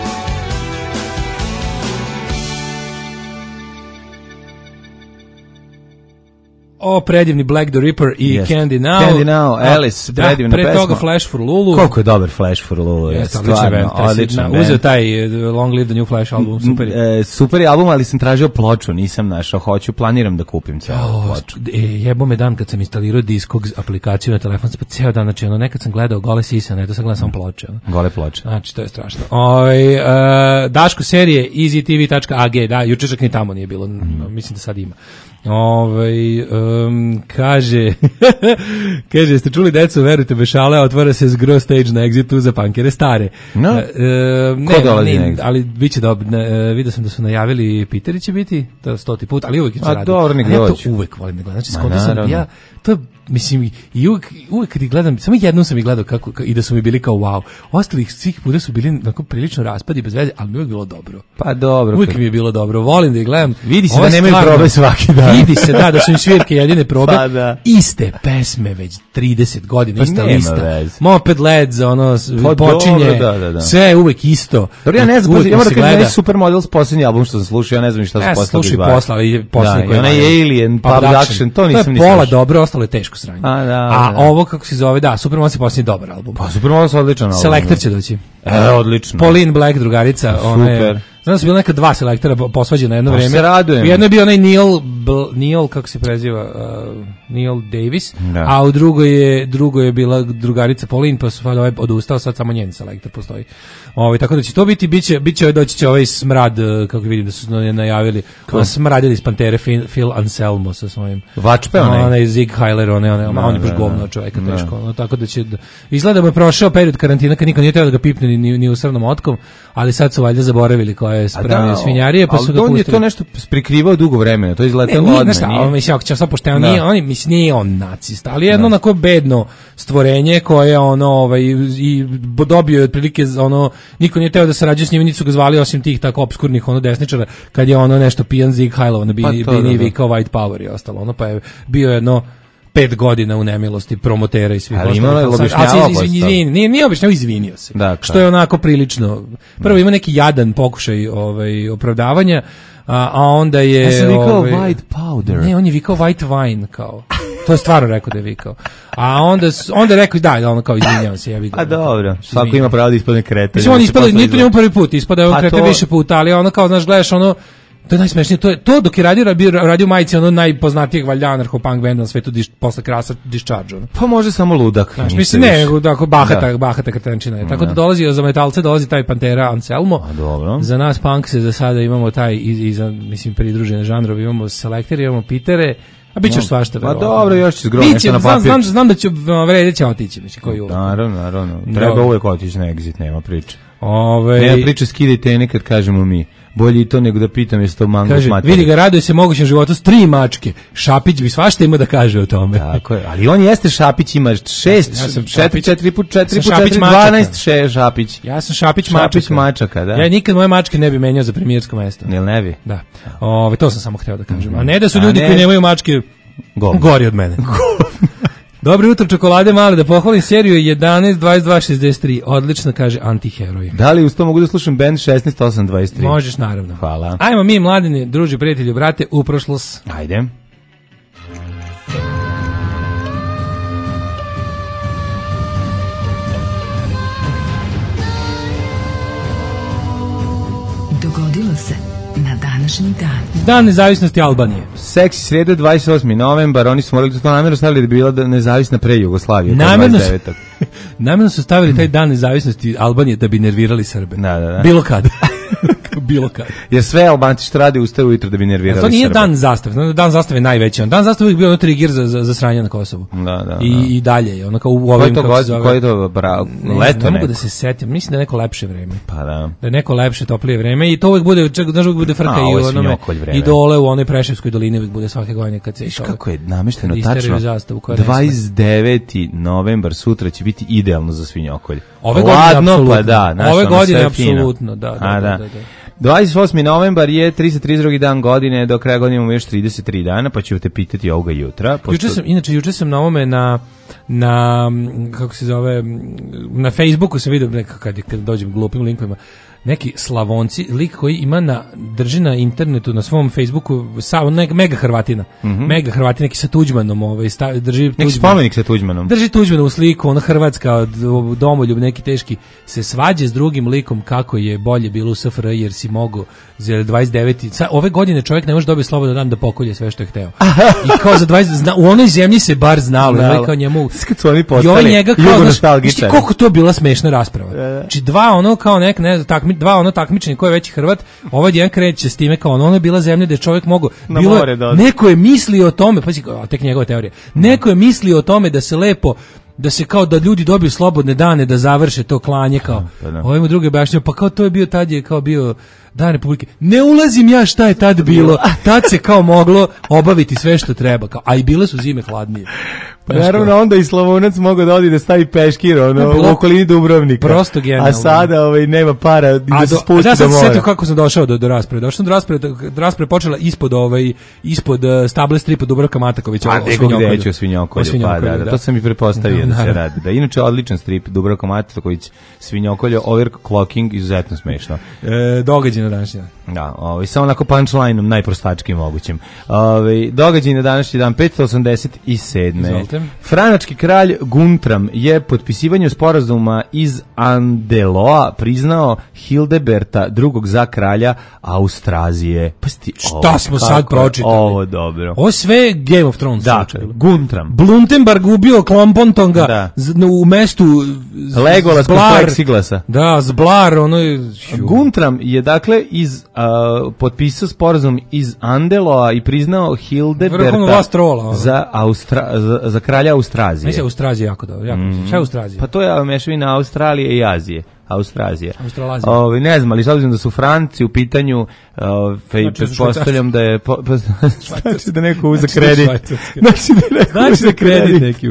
O, predivni Black the Ripper i Jeste. Candy Now. Candy Now, Alice, predivna pre pesma. toga Flash for Lulu. Koliko je dobar Flash for Lulu. Jeste, odličan band. Odličan band. Uzeo taj Long Live the New Flash album, super je. Super je album, ali sam tražio ploču, nisam našao. Planiram da kupim celu ploču. Jebo me dan kad sam instalirao Discogs aplikaciju na telefon, pa ceo dan, znači nekad sam gledao gole sisane, to sam gledao samo ploče. Gole ploče. Znači, to je strašno. Daško serije easytv.ag, da, juče čak ni tamo nije bilo, mislim da sad ima. Kaže, jeste čuli decu, verujte be šale, otvara se zgro stage na Exitu za punkere stare. No? Ko dolazi na Exit? Ali biće dobro, vidio sam da su najavili Piteri će biti, to je 100. put, ali uvek im se radi. Dobro, nek ja to dođu. uvek volim da gledam, znači skonto sam, ja, to mislim, i uvek kad ih gledam, samo jednom sam ih gledao kako, i da su mi bili kao wow. Ostalih svih puta su bili onako prilično raspadi bez veze, ali mi uvek bilo dobro. Pa dobro. Uvek mi je bilo dobro, volim da ih gledam. Vidi se da nemaju probe svaki dan. Vidi se, da su im svirke jedine probe. Pa da. Iste pesme već 30 godina, Pa ista nema lista. veze. Moped Leds, Pa počinje, dobro, da. sve je uvek isto. Dobro, ja ne znam, Uvek ja moram se da kažem gleda. da je Supermodels posljednji album što sam slušao, ja ne znam ni šta su poslali. Slušaj posla, ali posljednji koji onaj Alien, Production, to nisam ni pola slušao. dobro, ostalo je teško sranje. A ovo kako se zove, da, Supermodels je posljednji dobar album. Pa Supermodels odličan album. Selektor će doći. Odlično. Pauline Black, drugarica, ona je... Super. Znam da su bila neka dva selektora posvađena jedno vreme. Se radujem. U jedno je bio onaj Neil, kako se preziva, Neil Davis, da. a u drugoj je bila drugarica Pauline, pa su ovaj odustao, sad samo njen selektor postoji. Tako da će to biti, doći će ovaj smrad, kako vidim da su najavili, smradili iz Pantere Phil Anselmo sa svojim. Vačpe onaj Zig Heiler, on je baš govno čovjeka, teško. Tako da će, izgleda mu je prošao period karantina kad niko nije trebao da ga pipne ni u srnom otkom, ali sad su valjda zaboravili koja je spremljena svinjarije, pa su ga pustili. On je to nešto prikrivao dugo vremena, to je izletelo odmah. Mislim, ako ćemo sad pošteno, mislim, nije on nacista, ali jedno onako bedno stvorenje koje ono, i dobio je otprilike, ono, niko nije teo da sarađuje s njim, nisu ga zvali osim tih tako obskurnih ono desničara, kad je ono nešto pijan Zig Heilova na bini vikao White Power i ostalo, ono, pa je bio jedno 5 godina u nemilosti promotera i svih ostalih. Ali imao je objašnjavao nije objašnjavao, izvinio se. Dakle. Što je onako prilično. Prvo ima neki jadan pokušaj opravdavanja, a onda je... Ja sam vikao white powder. Ne, on je vikao white wine, kao. To je stvarno rekao da je vikao. A onda je rekao, da, ono kao izvinjavam se, ja vidim. A dobro, svako ima pravo da ispadne kreten. Mislim, on ispada, nije to njemu prvi put, ispada je on kreten više puta, ali ono kao, znaš, gledaš ono, to je najsmešnije, to dok je radio majici ono najpoznatijeg valjda anarcho-punk benda na svetu posle Krasa Discharge. Ono. Pa može samo ludak. Znaš, mislim, ne, nego tako bahata kretenčina je. Tako da dolazi za metalce, dolazi taj Pantera Anselmo. A dobro. Za nas punk se za sada imamo taj, i za, mislim, pridružene žanrovi, imamo Selektere, imamo Pitere, a bit ćeš svašta. Pa dobro, još će zgrom nešto na papir. Znam da će vredeće otići, mislim, koji uvek. Naravno. Treba uvek otići na exit, nema priče. Nema priče, skidajte nekad kažemo mi. Bolje i to nego da pitam jesi to mango s materije. Vidi ga, raduje se mogućem životu s 3 mačke. Šapić bi svašta ima da kaže o tome. Tako je, ali on jeste Šapić, ima 4 put 12 Šapić. Ja sam Šapić mačaka, da. Ja nikad moje mačke ne bi menjao za premijersko mesto. Jel ne bi? Da. To sam samo hteo da kažem. A ne da su ljudi koji nemaju mačke gori od mene. Dobro jutro, čokolade male, da pohvalim seriju 11, 22, 63. Odlično, kaže Antiheroj. Da li uz to mogu da slušam band 16, 8, 23? Možeš, naravno. Hvala. Ajmo mi, mladine, druži, prijatelju, brate, u prošlost. Ajde. Dogodilo se na današnji dan. Dan nezavisnosti Albanije. Seksi sreda 28. novembar, oni su morali to namjerno stavili da bi bila nezavisna pre Jugoslavije. Namjerno su stavili taj dan nezavisnosti Albanije da bi nervirali Srbe. Da. Bilo kad. Bilo kad. Jer sve Albanci što rade ustaju ujutro da bi nervirali Srbe. To nije dan zastave. Dan zastave je najveći. Dan zastave je bio ono trigger za sranje na Kosovu. Da. I dalje je. Ono kao u ovim... Koji je to leto ne mogu da se setim. Mislim da je neko lepše vreme. Pa da. Da je neko lepše, toplije vreme. I to uvek bude, uvek bude frka i u onome. I dole u onoj Preševskoj dolini uvek bude svake godine kad se... Kako je namešteno tačno? 29. novembar sutra će biti idealno za svinjokolje. Ove godine apsolutno. Da. 28. novembar je 332. dan godine, do kraja godine imamo još 33 dana, pa ću te pitati ovoga jutra. Juče sam na ovome na kako se zove, na Facebooku sam vidio kad dođem glupim linkovima, neki Slavonci, lik koji drži na internetu, na svom Facebooku, mega Hrvatina. Mega Hrvatina, neki sa Tuđmanom, drži neki spomenik sa Tuđmanom. Drži Tuđmanovu sliku, ona Hrvatska, domoljub, neki teški, se svađa s drugim likom kako je bolje bilo u SFRJ jer si mogu za 29. Ove godine čovjek ne može dobiti slobodan dan da pokolje sve što je hteo. I kao za 20, u onoj zemlji se bar znalo, kao njemu. Kad su oni postali jugonostalgičari. Koliko to bila smešna rasprava. Znači dva ono kao dva ono takmičenje ko je veći Hrvat, ovaj jedan kreće s time kao ono je bila zemlja gde čovjek mogu neko je mislio o tome, pa tek njegove teorije. Neko je mislio o tome da se lepo da se kao da ljudi dobiju slobodne dane da završe to klanje kao. Ovaj mu drugi objašnjava pa kao to je bio tad je kao bio Dan Republike. Ne ulazim ja šta je tad bilo. Tad se kao moglo obaviti sve što treba kao, a i bile su zime hladnije. Pa naravno onda i Slavonac mogao da odi da stavi peškir u okolini Dubrovnika. Prosto genijalno. A sada nema para i da se spusti do mora. Ja sam kako sam došao do rasprave. Došao sam do rasprave počela ispod stable stripa Dubravka Matakovića. A gde ću Svinjokolju. Pa da, to sam i pretpostavio da se radi. Da, inače odličan strip Dubravka Mataković, Svinjokolje, overclocking, izuzetno smešno. Događaj na današnji dan. Da, samo onako punchline-om najprostačkim mogućim. Događaj na današnji dan 587. Franački kralj Guntram je potpisivanjem sporazuma iz Andeloa priznao Hildeberta II za kralja Austrazije. Šta smo sad pročitali? Ovo dobro. Ovo sve Game of Thrones. Dakle, Guntram. Bluntenberg ubio Klompontonga u mestu Legolas kod Plexiglasa. Da, Zblar. Guntram je dakle potpisao sporazum iz Andeloa i priznao Hildeberta za kralja Austrazije. Mislim Austrazija jako dobro. Šta je Austrazija? Pa to je mešavina Australije i Azije. Australazija. Australazija. Ne znam, ali s obzirom da su Franci u pitanju, pretpostavljam da je znači da neko uza kredit. Znači da kredit neki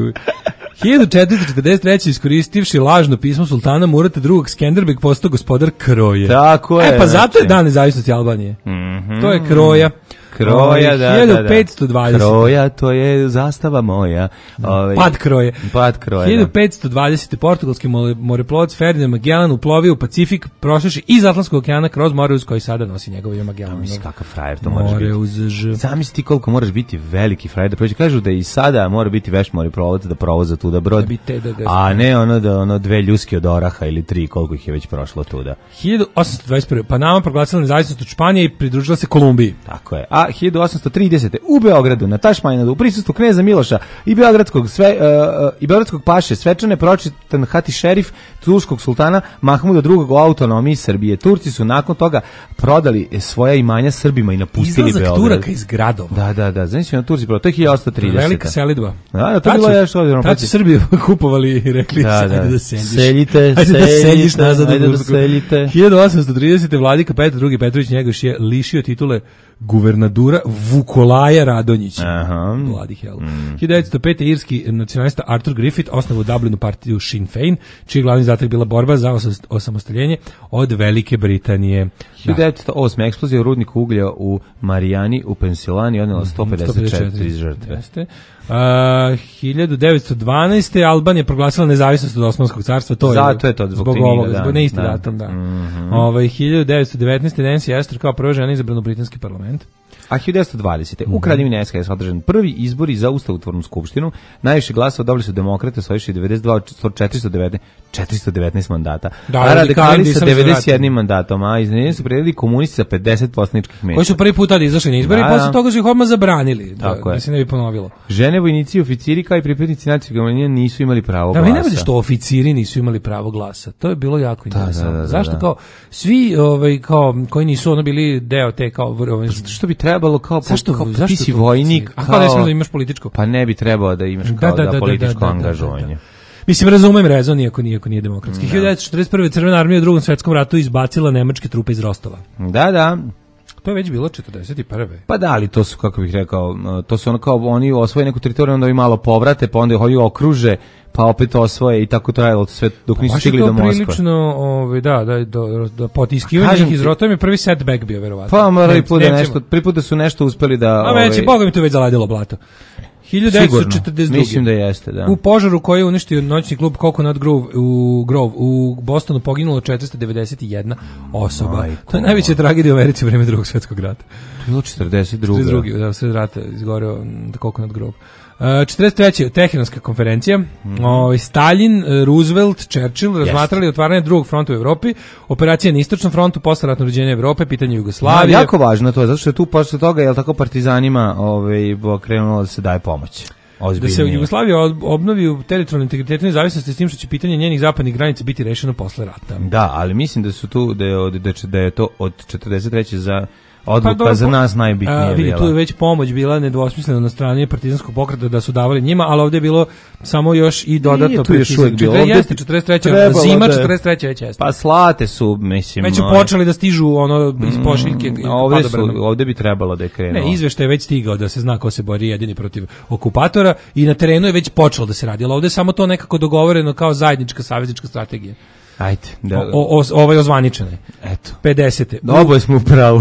1443. iskoristivši lažno pismo sultana Murata II. Skenderbeg postao gospodar Kroje. Tako je. Pa zato je dan nezavisnosti Albanije. To je Kroja. Kroja, da, 1520. Kroja, to je zastava moja. Pad Kroje. Pad Kroje, 1520. Portugalski moreplovac Ferdinand Magellan uplovio u Pacifik, prošavši iz Atlantskog okeana kroz more uz koji sada nosi njegovo ime Magellan. Misli kakav frajer to moraš biti. More uz Ž. Zamisli ti koliko moraš biti veliki frajer da prođe. Kažu da i sada mora biti veš moreplovac da provoza tuda brod. A ne ono dve ljuske od oraha ili tri, koliko ih je već prošlo tuda. 1821. Panama proglasila nezavisnost od Španije i pridružila se Kolumbiji. Tako je. A 1830. u Beogradu na Tašmajnadu u prisustvu kneza Miloša i beogradskog paše svečane pročitan Hati šerif turskog sultana Mahmuda II. O autonomiji Srbije. Turci su nakon toga prodali svoja imanja Srbima i napustili Beograd. Izlazak Turaka iz gradova. Da. Znači na Turci prodali. To je 1830. Velika selidba. Da, to je bilo još ovdje. Tad su Srbiju kupovali i rekli ajde da seljiš. Seljite. Ajde da seljiš nazad. Ajde da seljite. 1830. Vladika Petar II. Petrović Njegoš je lišio titule guvernadura Vukolaja Radonjića. Bloody hell. 1905. irski nacionalista Arthur Griffith osnovao u Dublinu partiju Sinn Féin, čiji glavni zadatak bila borba za osamostaljenje od Velike Britanije. 1908. eksplozija u rudniku uglja u Marijani u Pensilvaniji odnela 154 žrtve. 1912. Albanija proglasila nezavisnost od Osmanskog carstva. Zato je to zbog ovoga, zbog neisti datum, da. 1919. Nancy Astor kao prva žena izabrana u britanski parlament. A 1920. u Kraljevini SHS održan prvi izbori za ustavotvornu skupštinu. Najviše glasova dobili su demokrate, osvojivši 92 od 419 mandata. A radikali sa 91 mandatom, a iznenjeni su predili komunisti sa 50 poslaničkih mesta. Koji su prvi put tada izašli na izbori i posle toga su ih odmah zabranili, da se ne bi ponovilo. Žene, vojnici i oficiri kao i pripadnici nacionalnih manjina nisu imali pravo glasa. Da, vi ne vidite što oficiri nisu imali pravo glasa. To je bilo jako interesantno. Zašto kao svi kao koji nisu bili deo te kao što bi trebalo kao zašto ti si vojnik, kao ne smiješ da imaš političko. Pa ne bi trebalo da imaš kao da političko angažovanje. Mislim, razumem rezon, iako nije demokratski. 1941. Crvena armija u Drugom svetskom ratu izbacila nemačke trupe iz Rostova. Da. To je već bilo 41. Pa da, ali to su, kako bih rekao, to su ono kao oni osvoje neku teritoriju, onda i malo povrate, pa onda ih okruže, pa opet osvoje i tako trajalo sve dok nisu stigli do Moskve. Prilično, da potiskivanje iz Rostova je prvi setback bio, verovatno. Pa prvi put da su nešto uspeli da... A već, Boga mi to već zaladilo blato. 1942. Mislim da jeste, da. U požaru koji je uništio noćni klub Coconut Grove u Bostonu poginulo 491 osoba. To je najveća tragedija u Americi u vreme Drugog svjetskog rata. To je bilo 42. Da, sve rata izgoreo Coconut Grove. 43. Teheranska konferencija. Stalin, Roosevelt, Churchill razmatrali otvaranje drugog fronta u Evropi, operacija na istočnom frontu, posleratno uređenje Evrope, pitanje Jugoslavije. Jako važno to je, zato što je tu posle toga, jel tako, partizanima krenulo da se daje pomoć. Ozbiljnije. Da se Jugoslavija obnovi u teritorijalnom integritetu i nezavisnosti s tim što će pitanje njenih zapadnih granica biti rešeno posle rata. Da, ali mislim da su tu da je to od 43. za odluka za nas najbitnije. Vidi, tu je već pomoć bila nedvosmislena na strani partizanskog pokreta da su davali njima, ali ovdje je bilo samo još i dodatno. Nije tu još uvijek bilo. Jeste 43. Zima 43. već jeste. Pa slate su, mislim. Već su počeli da stižu iz pošiljke. Ovdje bi trebalo da je krenuo. Ne, izveštaj je već stigao da se zna ko se bori jedini protiv okupatora i na terenu je već počelo da se radi. Ali ovdje je samo to nekako dogovoreno kao zajednička saveznička strategija. Ajde, da. Ozvaničene. Eto. 50. Oboje smo u pravu.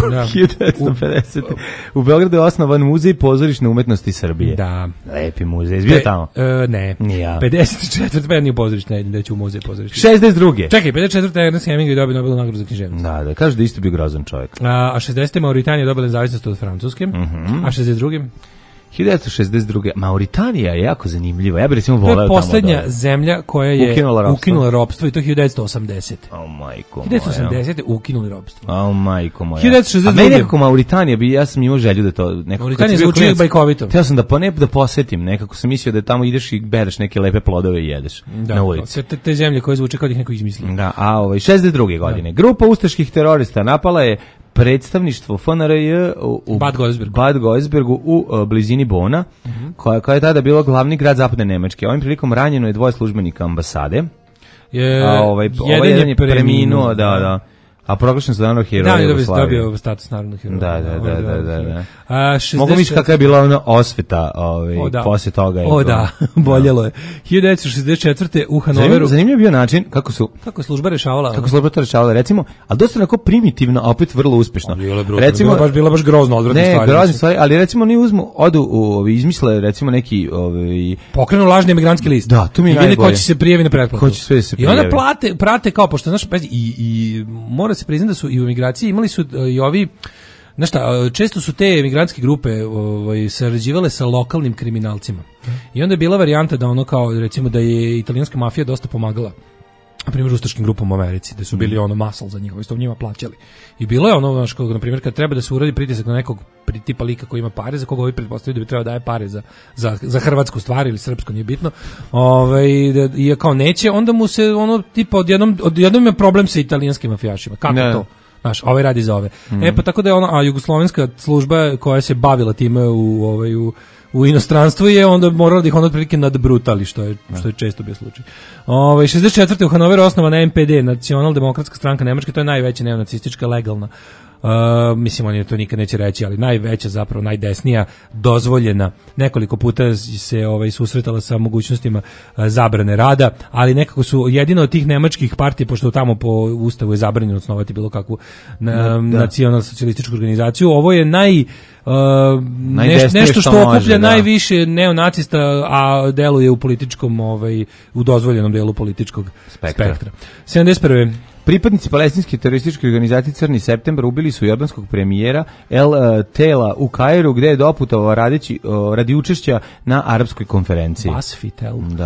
1950. U Beogradu je osnovan muzej pozorišne umetnosti Srbije. Da. Lepi muzej. Izbio tamo? Ne. Nija. 54. Pa nije pozorišne, da ću u muzej pozorišne. 62. Čekaj, 54. Ernest Hemingway dobio Nobelovu nagradu za književnost. Da, kažu da isto bio grozan čovjek. A 60. Mauritanija dobila nezavisnost od Francuske. A 62. 1962. Mauritanija je jako zanimljiva. Ja bih recimo voleo tamo. To je poslednja zemlja koja je ukinula ropstvo i to 1980. Majko 1980. ukinuli ropstvo. Majko moja. 1962. A meni nekako Mauritanija ja sam imao želju da to nekako. Mauritanija zvuči bajkovito. Htio sam da posetim, nekako sam mislio da tamo ideš i bereš neke lepe plodove i jedeš na ulici. Te zemlje koje zvuče kao da ih neko izmislio. Da, a 62. godine. Grupa ustaških terorista napala je predstavništvo FNRJ u Bad Godesbergu u blizini Bona, koja je tada bilo glavni grad zapadne Nemačke. Ovim prilikom ranjeno je 2 službenika ambasade. jedan je preminuo, da. A proglašen za narodnog heroja Jugoslavije. Da, dobio status narodnog heroja. Da. Mogu misliti kakva je bila ona osveta posle toga. Boljelo je. 1964. u Hanoveru. Zanimljiv bio način kako je služba rešavala. Kako služba to rešavala, recimo, ali dosta onako primitivno, a opet vrlo uspešno. Bila baš grozno odvratna stvar. Ne, grozna stvar, ali recimo oni izmisle recimo neki pokrenu lažni emigrantski list. Da, to mi je najbolje. I ko će se prijavi na pretplatu. I onda prate kao, pošto znaš, i mora se priznati da su i u emigraciji imali su i ovi, znaš šta, često su te emigrantske grupe sarađivale sa lokalnim kriminalcima. I onda je bila varijanta da ono kao, recimo da je italijanska mafija dosta pomagala, na primjer, ustaškim grupom u Americi, da su bili masal za njihove, što njima plaćali. I bilo je ono, znaš, na primjer, kad treba da se uradi pritisak na nekog tipa lika koji ima pare, za koga ovi pretpostavljaju da bi trebao daje pare za hrvatsku stvar ili srpsko, nije bitno, i kao neće, onda mu se tipa odjednom ima problem sa italijanskim mafijašima. Kako to? Znaš, ovaj radi za ove. Pa tako da je a jugoslovenska služba koja se bavila time u inostranstvu je onda morala da ih otprilike nadbrutali, što je često bio slučaj. 64. u Hanoveru osnovana NPD, Nacionaldemokratska stranka Nemačke, to je najveća neonacistička legalna. Mislim, oni to nikad neće reći, ali najveća, zapravo najdesnija, dozvoljena. Nekoliko puta se susretala sa mogućnostima zabrane rada, ali nekako su jedina od tih nemačkih partija, pošto tamo po ustavu je zabranjeno osnovati bilo kakvu nacionalsocijalističku organizaciju. Ovo je nešto što okuplja najviše neonacista, a deluje u političkom, u dozvoljenom delu političkog spektra. 71. Pripadnici palestinske terorističke organizacije Crni septembar ubili su jordanskog premijera El Tela u Kairu, gde je doputovao radi učešća na arapskoj konferenciji. Basfitel. Da.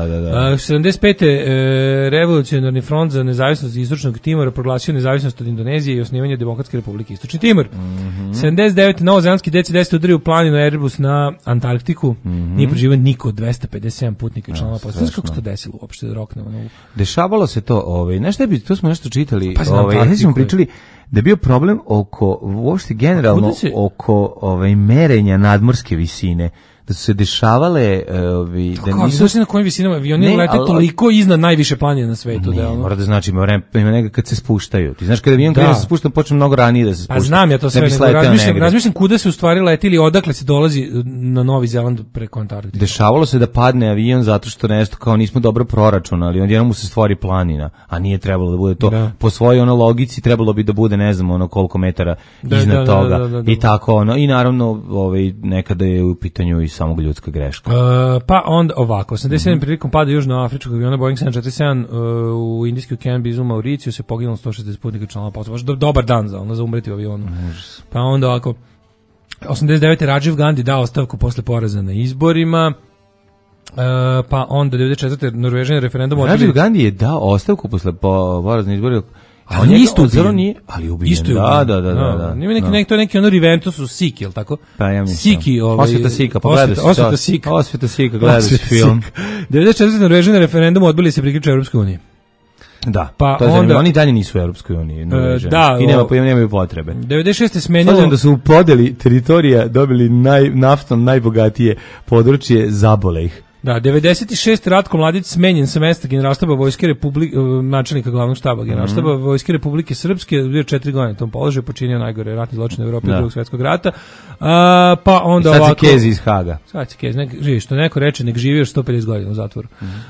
75. Revolucionarni front za nezavisnost Istočnog Timora proglasio nezavisnost od Indonezije i osnivanje Demokratske republike Istočni Timor. 79. Novozelandski DC-10 udario planinu Erebus na Antarktiku. Nije preživio niko od 257 putnika i članova posade. Znaš kako se to desilo uopšte? Dešavalo se to, to smo nešto čitali, smo pričali da je bio problem oko, uopšte generalno, oko merenja nadmorske visine, da su se dešavale da nisu na kojim visinama avioni lete toliko iznad najviše planine na svetu. Mora da znači ima neka kad se spuštaju. Ti znaš kada avion krene se spušta, počne mnogo ranije da se spušta. Pa znam ja to sve, razmišljam kuda se u stvari leti ili odakle se dolazi na Novi Zeland preko Antarktike. Dešavalo se da padne avion zato što nešto kao nismo dobro proračunali, onda jednom mu se stvori planina, a nije trebalo da bude to. Po svojoj logici trebalo bi da bude ne znam koliko metara iznad toga. I tako i naravno nekada je u pitanju i samog ljudska greška. Pa onda ovako, 87. prilikom pada južnoafričkog aviona Boeing 747 u indijski okean blizu Mauriciju se poginulo 160 putnika članova posade. Baš dobar dan za umreti u avionu. Pa onda ovako, 89. Rajiv Gandhi dao ostavku posle poraza na izborima. Pa onda 94. Norvežani referendum odbili. Rajiv Gandhi je dao ostavku posle poraza na izborima. A on isto nije, ali ubijen. Da. To je neki Riventus u Siki, je li tako? Pa ja mislim. Siki, Osveta Sika, pogledaj se. Osveta Sika, gledaj se film. 94. Norvežani referendum odbili se priključiti Europskoj uniji. Da, to je zanimljivo. Oni dalje nisu u Europskoj uniji. I nemaju potrebe. 96. smenilo. Svađam da su u podeli teritorija dobili naftom najbogatije područje, zabole ih. Da, 96. Ratko Mladić smenjen sa mesta generalštaba Vojske Republike, načelnika glavnog štaba generalštaba Vojske Republike Srpske, bio 4 godine na tom položaju, počinio najgore ratni zločin u Evropi Drugog svjetskog rata. Pa onda sad ovako. Sad se kezi iz Haga. Sad se kezi, živi, što neko reče, nek živi još 150 godina u zatvoru.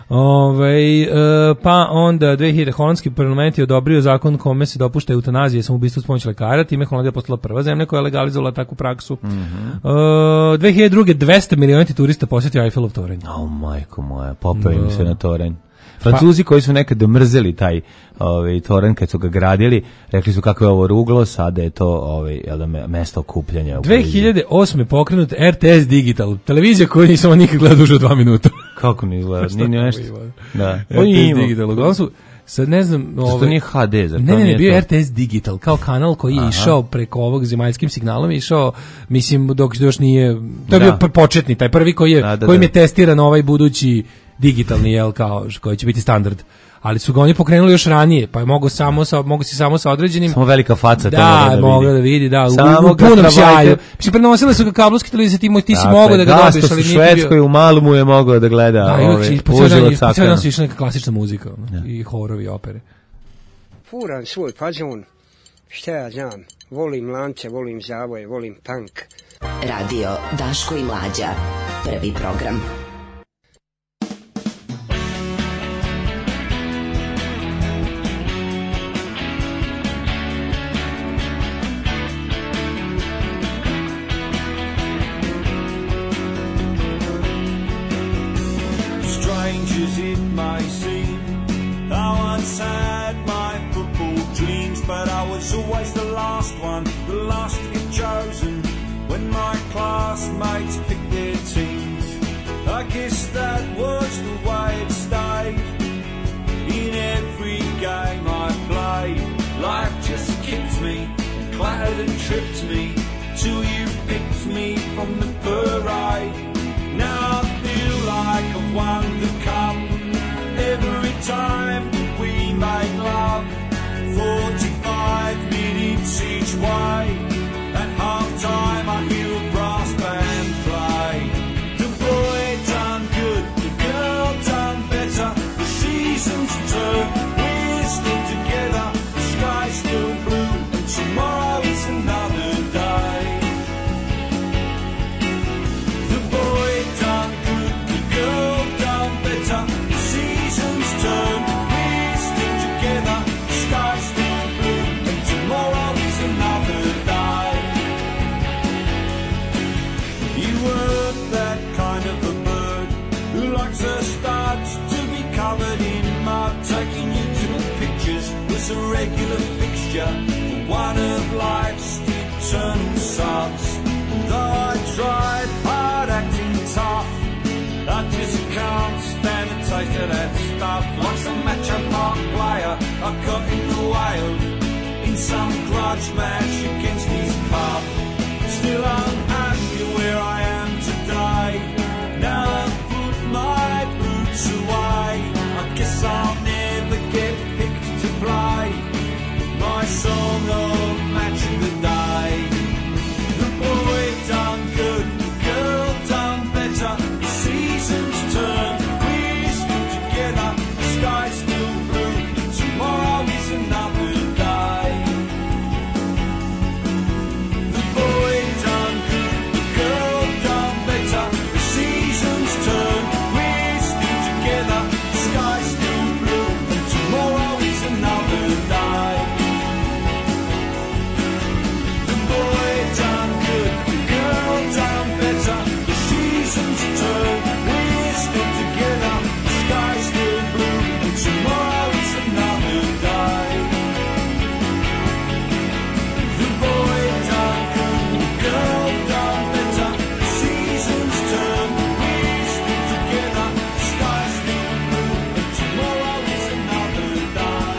Pa onda 2000. Holandski parlament je odobrio zakon kome se dopušta eutanazija i samoubistvo s pomoću lekara, time Holandija postala prva zemlja koja je legalizovala takvu praksu. 2002. 200 miliona turista posjetio Eiffelov toranj. Majko moja, popeo im se na toranj. Francuzi koji su nekada mrzeli taj toranj kad su ga gradili, rekli su kako je ovo ruglo, sada je to mesto okupljanja. 2008. pokrenut RTS Digital, televizija koju nisam nikad gledao duže od 2 minuta. Kako ni gledao? Nije nešto? Da. RTS Digital, uglavnom su, sad ne znam... To nije HD, zar? Ne, bio je RTS Digital, kao kanal koji je išao preko ovog zemaljskim signalom, išao, mislim, dok još nije... To je bio početni, taj prvi koji je testiran ovaj budući digitalni, jel, kao, koji će biti standard. Ali su ga oni pokrenuli još ranije, pa je mogu si samo sa određenim... Samo velika faca to mogla da vidi, da, u punom sjaju. Mislim, prenosili su ga kablovski televizije, ti si mogao da ga dobiješ, ali nije bio... u Švedskoj, u Malmu je mogao da gleda uživo cakana. Po cijel dan su išli neka klasična muzika, i horovi, opere. Furam svoj fazon, šta ja znam, volim lance, volim zavoje, volim punk. Radio Daško i Mlađa, prvi program. Strangers it may seem, I once had my football dreams, but I was always the last one, the last to get chosen when my classmates picked their teams. I guess that was the way it stayed in every game I played. Life just kicked me, clattered and tripped me, till you picked me from the parade. Now I feel like I've won the cup every time we make love. 45 minutes each way. At half time I hear a brass band play. The boy done good, the girl done better. The season's turned, we're still together. The sky's still blue and tomorrow is another day. The boy done good, the girl done better. The season's turned, we're still together. The sky's still blue and tomorrow is another day. You weren't that kind of a bird who likes her studs to be covered in mud. Taking you to the pictures was a regular fixture for one of life's eternal subs. Though I tried hard acting tough, I just can't stand the taste of that stuff. Once a match-up park player, I got in the way of in some grudge match against his pub. Still I'm happy where I am today. Now I've put my boots away. I guess I'll never get picked to play my song of match of the day. The boy done good, the girl done better. The season's turned, we're still together. The sky's still blue, tomorrow is another day. The boy done good, the girl done better. The season's turned, we're still together. The sky's still blue, and tomorrow is another day. The boy done good, the girl done better. The season's turned, we're still together. The sky's still blue, and tomorrow is another day. The boy done good, the girl done better. The season's turned, we're still together. The sky's still blue, and tomorrow is another day.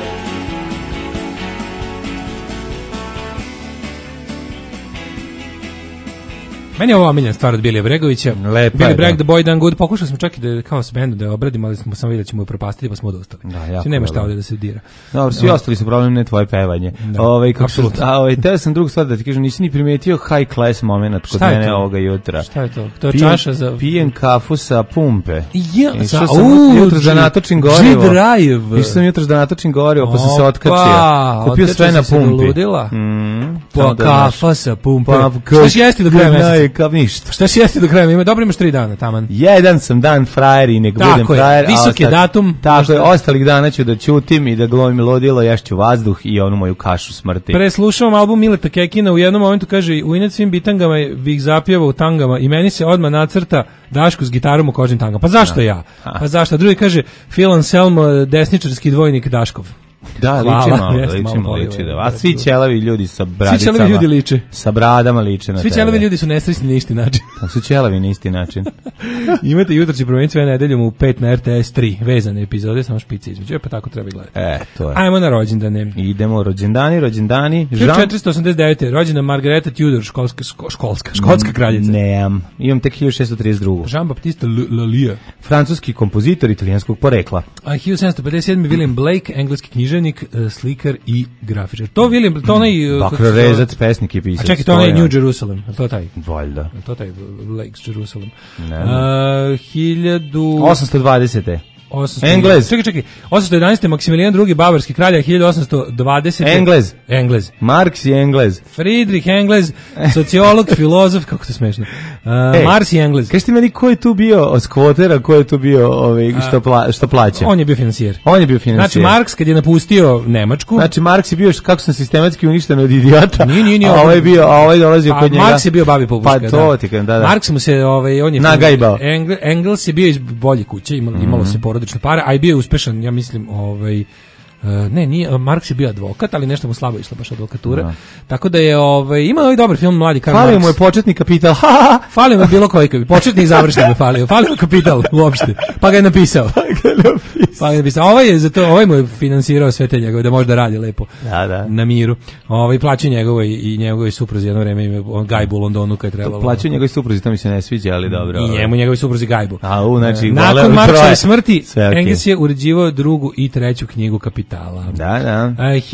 Meni je ovo omiljena stvar od Bilija Bregovića. Lepa Billy je, Bragg, da. The Boy Done Good. Pokušali smo čak i da kao s bendom da je obradimo, ali smo samo vidjeli da ćemo je propastiti, pa smo odustali. Da, jako nema šta dobro. ovdje da se dira. Dobro, svi ostali su problem, ne tvoje pevanje. Da, Apsolutno. Teo sam drugu stvar da ti kažem, nisi ni primetio high class moment kod Šta je mene to? ovoga jutra. Šta je to? To je čaša za... Pijem kafu sa pumpe. Ja, Išao sam jutros da natočim gorivo. G-Drive. Išao sam jutros da natočim gorivo, pa sam se otkačio. Kupio sve na pumpi. Pa kafa sa pumpe. Pa, Šta si jesti do kraja meseca? Kao ništa. Šta si jesti do kraja? Dobro, imaš 3 dana, taman. Jedan sam dan frajer i nek budem frajer. Visok je datum. Tako je, ostalih dana ću da ćutim i da glumim ludilo, ješću vazduh i onu moju kašu smrti. Preslušavam album Mileta Kekina, u jednom momentu kaže u inat svim bitangama bih zapjeva u tangama i meni se odmah nacrta Daško s gitarom u kožnim tangama. Pa zašto ja? Pa zašto? Drugi kaže Phil Anselmo, desničarski dvojnik Daškov. Da, liči da. A svi ćelavi ljudi sa bradicama. Svi ćelavi ljudi liče. Sa bradama liče na tebe. Svi ćelavi ljudi su nesrećni na isti način. Tako su ćelavi na isti način. Imate jutarnji promenit sve nedeljom u 5 na RTS 3. Vezane epizode, samo špice između. Pa tako treba gledati. To je. Ajmo na rođendane. Idemo rođendani. 1489. Rođena Margareta Tudor, škotska kraljica. Nemam. Imam tek 1632. Jean-Baptiste Lallieu. Francuski kompozitor italijanskog porekla. A 1757. William Blake, engleski književnik, slikar i grafičar. To William, to onaj... Bakrorezac, pesnik i pisac. A čekaj, to onaj New Jerusalem, je to taj? Valjda. To taj Blake's Jerusalem. Ne. 1820. Englez. Čekaj. 811. Maksimilijan II. Bavarski kralja, 1820. Englez. Marks i Englez. Friedrich Englez, sociolog, filozof, kako to smešno. Mars i Englez. Kažete meni ko je tu bio od skvotera, ko je tu bio što plaća? On je bio financijer. Znači, Marks kad je napustio Nemačku. Znači, Marks je bio kako sam sistematski uništen od idiota. Nije. A ovaj dolazio kod njega. Marks je bio babi popuška. Pa to ti kažem, da. Marks mu se, on je... nagajbao. Engels je bio iz bolje kuće, imalo se porodične pare, a i bio je uspešan, ja mislim, nije, Marks je bio advokat, ali nešto mu slabo išla baš advokatura. No. Tako da je, ima ovaj dobar film Mladi Karl Marx. Falio mu je početni kapital. Falio mu je bilo koji kapital. Početni i završni mu falio. Falio mu kapital uopšte. Pa ga je napisao. Ovaj mu je finansirao sve te njegove, da može da radi lepo. Da. Na miru. Plaćao njegovoj supruzi jedno vreme, gajbu u Londonu kad je trebalo. Plaćao njegovoj supruzi, to mi se ne sviđa, ali dobro. I njemu njegovoj supruzi gajbu. Znači, nakon Marksove smrti, Engels je uređivao drugu i treću knjigu Kapitala. Da.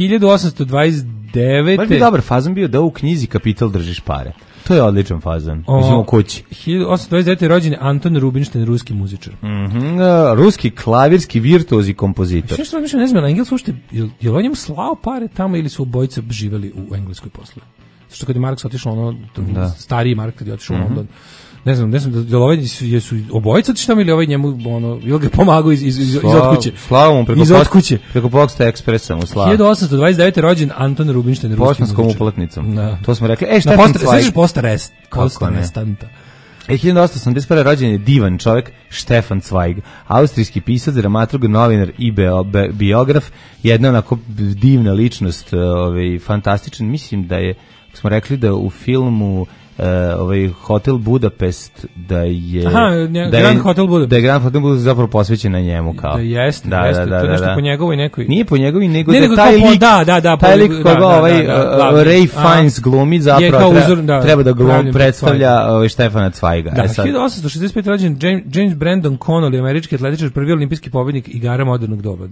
1829. Baš bi dobar fazon bio da u knjizi Kapital držiš pare. To je odličan fazon. Mislim u kući. 1829. je rođen Anton Rubinstein, ruski muzičar. Ruski klavirski virtuoz i kompozitor. Što ne znam, Engels uopšte, je li on njemu slao pare tamo ili su obojice živeli u Engleskoj posle? Što kad je Marks otišao, stariji Marks kad je otišao u London. Ne znam, da li ovaj jesu obojica otišli tamo ili ovaj njemu, ili ga pomagao iz otkuće? Slavo mu preko Pošta Ekspresa mu slavo. 1829. rođen Anton Rubinstein, ruski poštanskom muzičar. uplatnicom. To smo rekli. Štefan Zweig. Posta restanta. 1881. rođen je divan čovjek Štefan Zweig, austrijski pisac, dramaturg, novinar i biograf, jedna onako divna ličnost, fantastičan. Mislim da je, smo rekli da u filmu Hotel Budapest da je Grand Hotel Budapest. Da je Grand Hotel Budapest zapravo posvećen na njemu kao. Da jeste. To je nešto po njegovoj nekoj. Nije po njegovoj nego da taj lik. Taj lik koga Ray Fiennes glumi zapravo treba da predstavlja Štefana Zweiga. Da, 1865 rođen James Brandon Connolly, američki atletičar, prvi olimpijski pobednik igara modernog doba.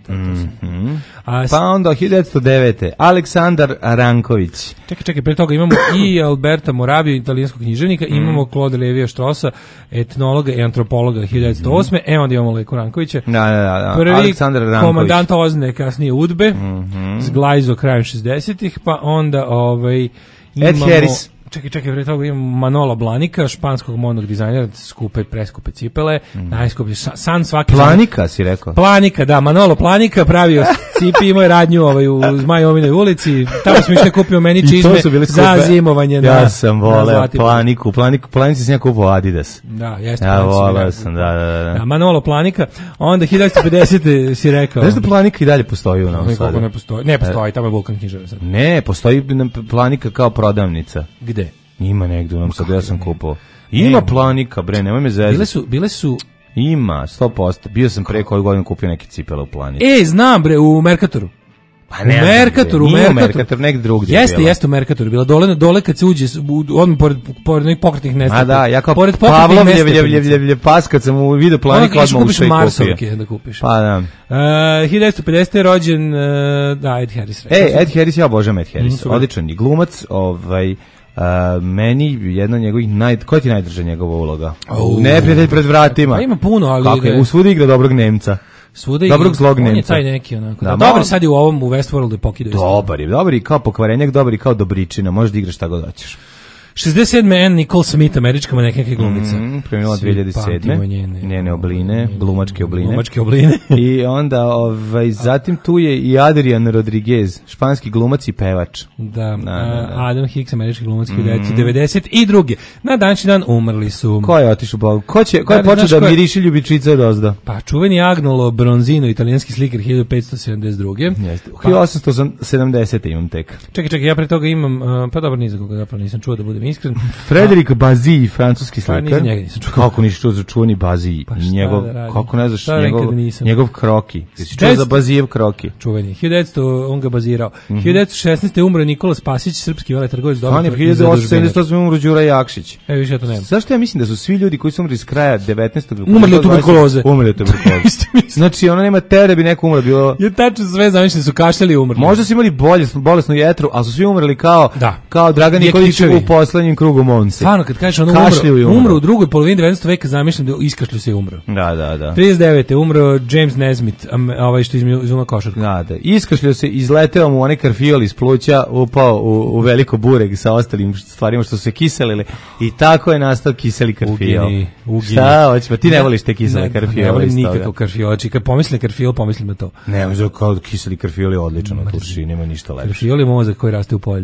Pa onda 1909. Aleksandar Ranković. Čekaj, pre toga imamo i Alberta Moraviju, italijanskog književnika, imamo Claude Levija-Straussa, etnologa i antropologa 1908. Onda imamo Leku Rankovića. Prvi Aleksandar Ranković. Komandant Ozne, kasnije UDBE, zglajzo krajem 60-ih, pa onda imamo... Ed Harris. Čekaj, pre toga imamo Manolo Blahnika, španskog modnog dizajnera, preskupe cipele, najskuplji san svaki... Planika si rekao? Planika, da, Manolo Planika pravio cipi, imao je radnju u Zmajovinoj ulici, tamo smo išli kupio meni čizme za zimovanje. Ja sam voleo Planici sam ja kupio Adidas. Da, jeste. Ja voleo sam, da. Manolo Planika, onda 1950. si rekao. Znaš da Planika i dalje postoji u Novom Sadu? Ne postoji, tamo je Vulkan knjižara sad. Ne, postoji Planika kao prodavnica. Gde? Ima negdje u Novom Sadu, ja sam kupao. Ima Planika, bre, nemoj me zezati. Bile su... Ima, 100%. Bio sam pre koju godinu kupio neke cipele u Planici. Znam, bre, u Merkatoru. Pa ne, u Merkator, negdje drugdje. Jeste u Merkatoru, bila dole kad se uđe, odmah pored nekih pokretnih mesta. A da, ja kao Pavlovljev pas kad sam u vidio Planika odmah ušao i kupio. Marsovke da kupiš. Pa da. 1950. je rođen, Ed Harris. Ed Harris, ja obožavam Ed Harris. Odličan je glumac, meni jedna od njegovih koja ti najdrža njegova uloga? Neprijatelj pred vratima. Pa ima puno, ali... Kako je, u svuda igra dobrog Nemca. Dobrog zlog Nemca. On je taj neki onako. Dobar sad je u ovom u Westworldu pokidao. Dobar je i kao pokvarenjak, dobar i kao dobričina, možeš da igraš šta god hoćeš. 67. Anne Nicole Smith, američka manekenka i glumica. Preminula 2007. Njene obline, glumačke obline. I onda, zatim tu je i Adrian Rodriguez, španski glumac i pevač. Da. Adam Hicks, američki glumac, 1992. Na današnji dan umrli su. Ko je otišao Bogu? Ko je počeo da miriši ljubičica odozdo? Pa čuveni Agnolo Bronzino, italijanski slikar, 1572. Jeste. 1870. imam tek. Čekaj, ja pre toga imam, pa dobro, ni za koga zapravo nisam čuo, da budem iskren. Frederic Bazille, francuski slikar. Pa njega nisam čuo. Kako nisi čuo za čuveni Bazille? Pa kako ne znaš njegov kroki? Jesi čuo za Bazijev kroki? Čuveni. 1900 on ga bazirao. 1916. umro Nikola Spasić, srpski veletrgovac. On je 1878. umro Đura Jakšić. Više ja to nemam. Zašto ja mislim da su svi ljudi koji su umrli s kraja 19. umrli od tuberkuloze? Znači, ono nema te da bi neko umro bilo... Je tačno sve zamišljeno, su kašljali i umrli. Možda su imali bolesnu jetru, ali su svi umrli kao Dragan Nikolić u poslednjem krugu Monci. Stvarno, kad kažeš ono umro u drugoj polovini 19. veka, zamišljam da iskašlju se i umro. Da. 39. umro James Nesmith, što izumno košarku. Da. Iskašljio se, izleteo mu onaj karfiol iz pluća, upao u veliko bureg sa ostalim stvarima što su se kiselile i tako je nastao kiseli karfiol. Ugini. Šta hoćeš, pa ti ne voliš te kisele karfiole? Ne volim nikakav karfiol. Kad pomislim karfiol, pomislim na to. Ne, kao kiseli karfiol je odličan u Turšiji, nema ništa lepše. Karfiol je mozak koji raste u polju.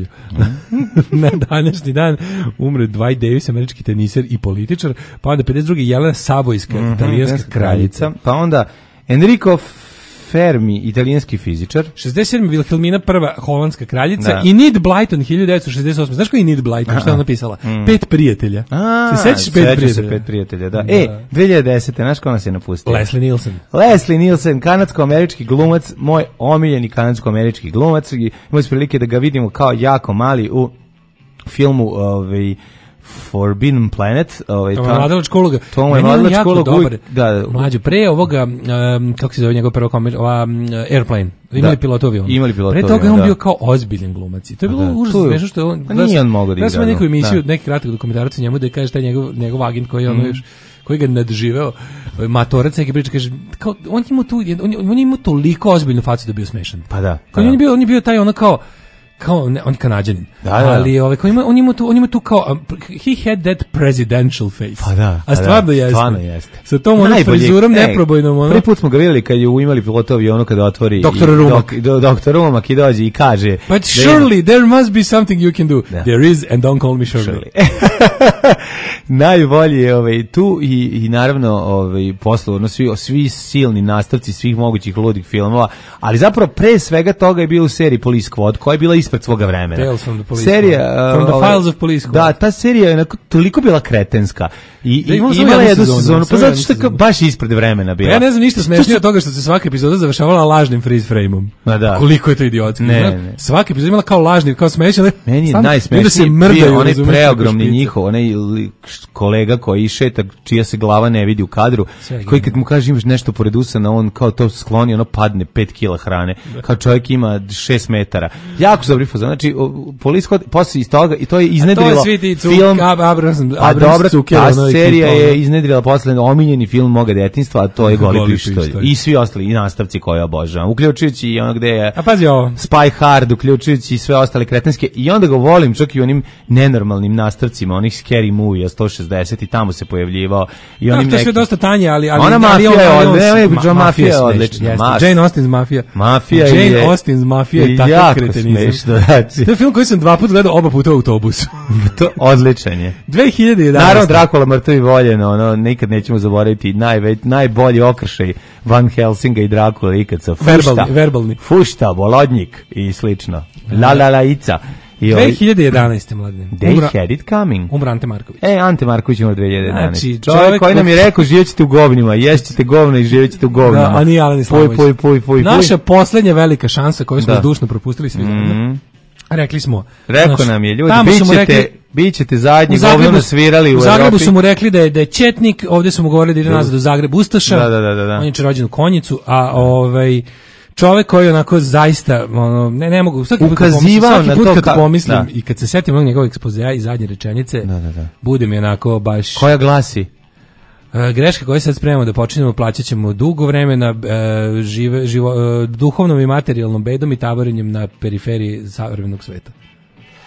Na današnji dan umre Dwight Davis, američki teniser i političar, pa onda 52. Jelena Savojska, italijanska kraljica. Pa onda Enrico Fermi, italijanski fizičar. 67. Wilhelmina prva, holandska kraljica i Enid Blyton, 1968. Znaš koji je Enid Blyton? Što je ona napisala? 5 prijatelja. Se sećaš 5 prijatelja? Da. 2010. Znaš ko nas je napustio? Leslie Nielsen, kanadsko-američki glumac, moj omiljeni kanadsko-američki glumac. Imali smo prilike da ga vidimo kao jako mali u filmu Forbidden Planet, to je mladalačka uloga. To je mladalačka uloga. Mlađo, pre ovoga, kako se zove njegov prvo Airplane, imali pilota aviona. Pre toga je on bio kao ozbiljen glumac. To je bilo užasno smešno što je on... Nije on mogao da igra. Ja sam neku emisiju, neki kratak dokumentarac o njemu da kaže taj njegov agent koji je ono još koji ga nadživeo, matorac neki priča, kaže, on je imao toliko ozbiljnu facu da bio smešan. Pa da. On je bio taj ono kao on je Kanađanin. Ali on ima tu kao he had that presidential face. Pa da. A stvarno jeste. Sa tom onom frizurom neprobojnom. Prvi put smo ga vidjeli kad je imali pilota aviona kada otvori Dr. Rumak i dođe i kaže But surely there must be something you can do. There is, and don't call me Shirley. Najbolji je tu i naravno poslovno svi silni nastavci svih mogućih ludih filmova, ali zapravo pre svega toga je bio u seriji Police Squad koja je bila ispred svoga vremena. Tales from the Police Squad. From the Files of Police Squad. Da, ta serija je toliko bila kretenska i imala jednu sezonu, pa zato što je baš ispred vremena bila. Ja ne znam ništa smešnije od toga što se svaka epizoda završavala lažnim freeze frame-om. Koliko je to idiotski. Svaka epizoda imala kao lažni, kao smešan. Meni je najsmešniji bio onaj preogromni njihov, onaj kolega koji šeta, čija se glava ne vidi u kadru, koji kad mu kaže imaš nešto pored usana, on kao to skloni, ono padne 5 kila hrane, kao čovjek ima 6 metara. Jako su dobri fazon, znači Police Squad posle iz toga, i to je iznedrilo film, a dobra, ta serija je iznedrila posle omiljeni film moga detinjstva, a to je Goli pištolj. I svi ostali, i nastavci koje obožavam, uključujući i ono gde je Spy Hard, uključujući i sve ostale kretenske, i onda ga volim čak i onim nenormalnim nastavcima, onih Scary Movie 160 i tamo se pojavljivao. I onim to je sve dosta tanje, ali ona mafija je odlična. Jane Austen's Mafija. Jane Austen's Mafija je takav kretenizam. To je film koji sam 2 puta gledao, oba puta u autobusu. To odličan je. 2011. Naravno, Dracula mrtav i voljen, nikad nećemo zaboraviti najbolji okršaj Van Helsinga i Dracula ikad sa verbalni. Fušta, Bolodnjik i slično. La Ica. 2011. mladine. They had it coming. Umro Ante Marković. Ante Marković umro 2011. Znači, čovjek koji nam je rekao živjet ćete u govnima, ješćete govna i živjet ćete u govnima. Da, a nije Alan Islamović. Puj. Naša poslednja velika šansa koju smo zdušno propustili svi zajedno. Rekli smo. Rekao nam je, ljudi, bićete zadnji govno svirali u Evropi. U Zagrebu su mu rekli da je četnik, ovdje su mu govorili da ide nazad u Zagreb Ustaša. Da. On je rođen u Konjicu, a čovjek koji onako zaista ne mogu svaki put kad pomislim i kad se setim njegovog ekspozea i zadnje rečenice, bude mi onako baš... Koja glasi? Greška koju sad spremamo da počinjemo, plaćat ćemo dugo vremena duhovnom i materijalnom bedom i taborenjem na periferiji savremenog sveta.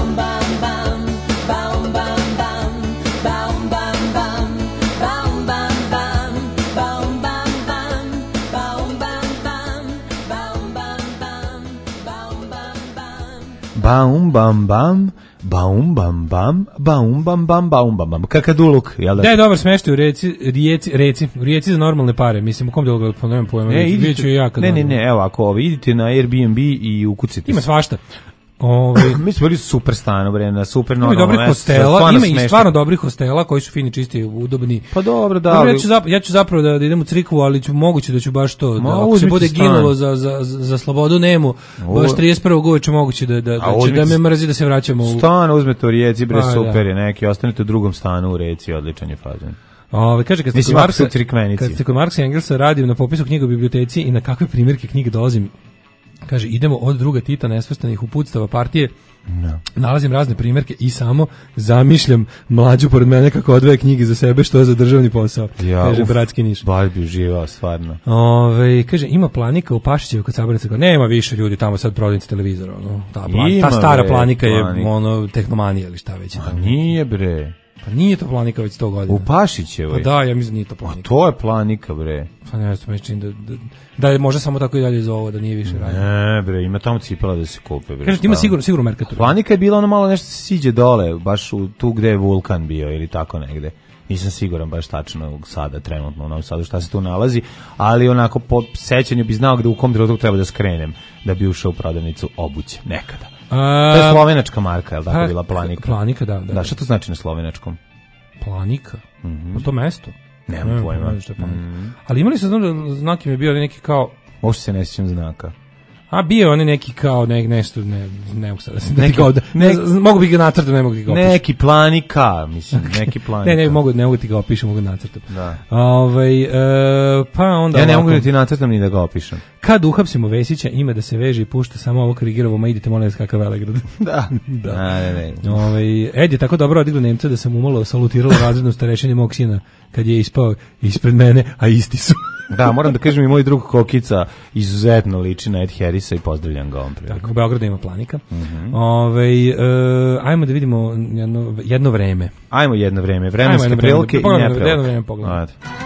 Baum bam bam, baum bam bam, baum bam bam, baum bam bam. Kakaduluk, jel da? Da je dobar smeštaj u Rijeci za normalne pare. Mislim, u kom delu ga nemam pojma. Ne, evo, ako idite na Airbnb i ukucite. Ima svašta. Mi smo bili super stano, bre, na super normalno. Ima dobrih hostela, ima i stvarno dobrih hostela koji su fini, čisti, udobni. Pa dobro, da. Ja ću zapravo da idem u crikvu, ali moguće da ću baš to, da ako se bude ginulo za slobodu nemu, baš 31. uveče moguće da me mrzi da se vraćamo u... Stan uzmete u Rijeci, bre, super je neki, ostanete u drugom stanu u Rijeci, odličan je fazon. Kaže, kad ste kod Marksa i Engelsa radim na popisu knjiga u biblioteci i na kakve primjerke knjige dolazim, kaže, idemo od druga Tita nesvrstanih uputstava partije, nalazim razne primjerke i samo zamišljam mlađu pored mene kako odvaja knjige za sebe, što je za državni posao. Kaže, bratski Niš. Baš bi uživao, stvarno. Kaže, ima Planika u Pašićevu kod Sabornice, nema više ljudi tamo sad prodavnici televizora. Ta stara Planika je tehnomanija ili šta već. A nije, bre. Pa nije to Planika već 100 godina. U Pašićevoj? Pa da, ja mislim nije to Planika. A to je Planika, bre. Pa ne znam, da je možda samo tako i dalje za ovo, da nije više radio. Ne, bre, ima tamo cipela da se kupe, bre. Kaže, ima sigurno Mercator. Planika je bila ono malo nešto se siđe dole, baš tu gde je vulkan bio ili tako negde. Nisam siguran baš tačno sada, trenutno u Novom Sadu šta se tu nalazi, ali onako po sećanju bi znao gde u kom trenutku treba da skrenem da bi ušao u prodavnicu obuće, nekada. To je slovenačka marka, je li tako bila Planika? Planika, da. Da, šta to znači na slovenačkom? Planika? To mesto? Nemam pojma. Ali imali se znaki mi je bio neki kao... Uopšte se ne sjećam znaka. A bio oni neki kao nešto, ne mogu sad mogu bi ga nacrtati, ne mogu ga opišem. Neki Planika, mislim, neki Planika. ne mogu ti ga opišem, mogu nacrtati. Da. Pa onda ja ne mogu da ti nacrtam ni da ga opišem. Kad uhapsimo Vesića, ima da se veže i pušta samo ovo Krigirovo, ma idite molim vas kakav Velegrad. Da. Ed je tako dobro odigla Nemca da sam umalo salutirala razrednom starešenju mog sina kad je ispao ispred mene, a isti su. Da, moram da kažem i moj drug Kokica izuzetno liči na Ed Harrisa i pozdravljam ga ovom priliku. Tako, u Beogradu ima Planika. Ajmo da vidimo jedno vreme. Ajmo jedno vreme, vremenske prilike i neprilike. Jedno vreme pogledamo.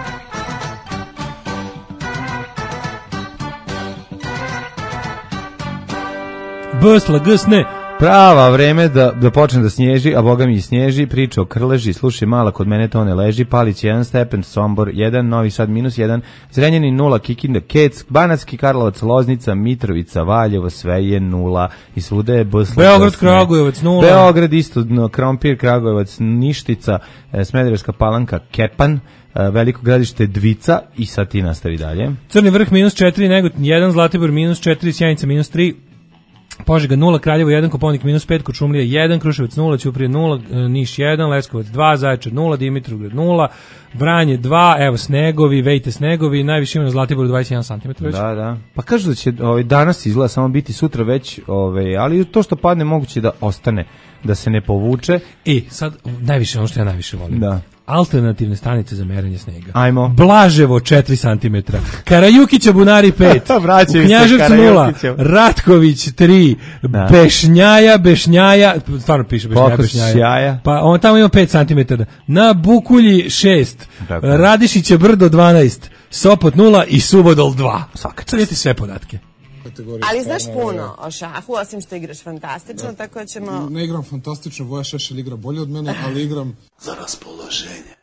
Bsla, gsne. Prava vreme da počne da snježi, a boga mi i snježi, priča o Krleži, slušaj mala, kod mene to ne leži, Palić 1 stepen, Sombor 1, Novi Sad -1, Zrenjanin 0, Kikinda, Kec, Banatski Karlovac, Loznica, Mitrovica, Valjevo, sve je 0 i svuda je Bsla. Beograd, Kragujevac 0. Beograd isto, Krompir, Kragujevac, Ništica, Smederevska Palanka, Kepan, Veliko Gradište Dvica i sad ti nastavi dalje. Crni vrh -4, Negotin 1, Zlatibor -4, Sjenica -3, Požega 0, Kraljevo 1, Koponik -5, Kočumlija 1, Kruševac 0, Ćuprija 0, Niš 1, Leskovac 2, Zaječar 0, Dimitrovgrad 0, Vranje 2, evo snegovi, vejte snegovi, najviše ima na Zlatiboru 21 cm. Da. Pa kažu da će danas izgleda samo biti, sutra već, ali to što padne moguće da ostane, da se ne povuče. I sad najviše ono što ja najviše volim. Da. Alternativne stanice za merenje snega. Ajmo. Blaževo 4 cm, Karajukića Bunari 5, u Knjaževcu 0, Ratković 3, Bešnjaja, stvarno piše Bešnjaja. Pa on tamo ima 5 cm. Na Bukulji 6, Radišića Brdo 12, Sopot 0 i Suvodol 2. Sad vidite sve podatke. Ali znaš puno o šahu, osim što igraš fantastično, tako da ćemo... Ne igram fantastično, Voja Šešelj igra bolje od mene, ali igram za raspoloženje.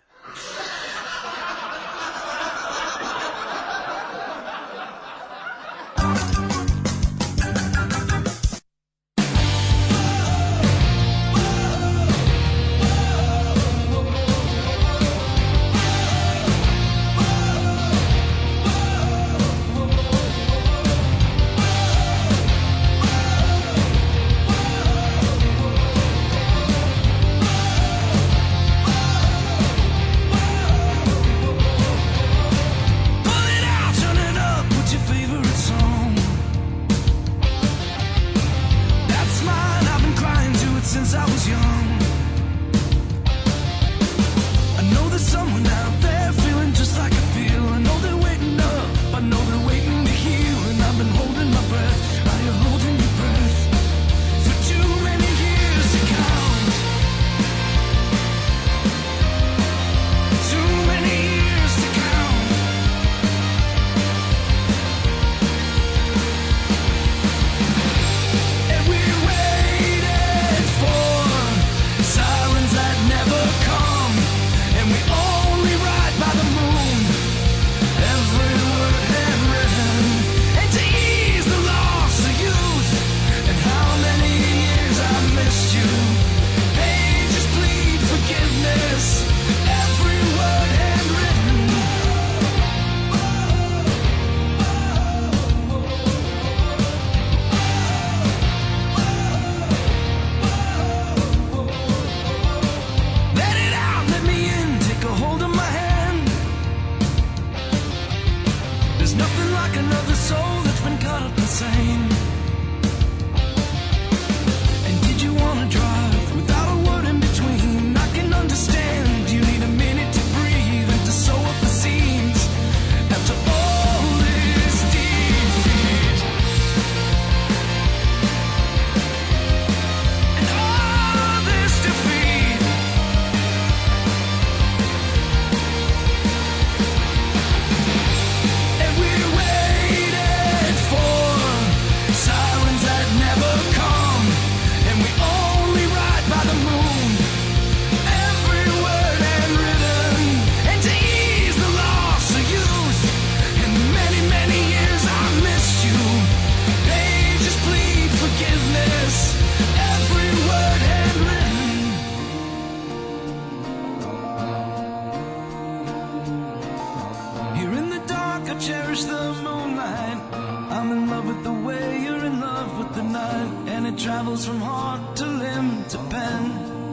cherish the moonlight. I'm in love with the way you're in love with the night, and it travels from heart to limb to pen.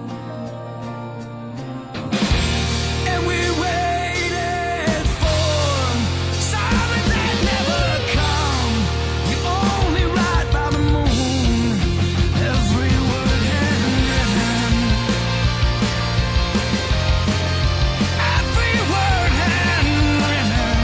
And we waited for silence that never come. We only ride by the moon, every word handwritten. Every word handwritten.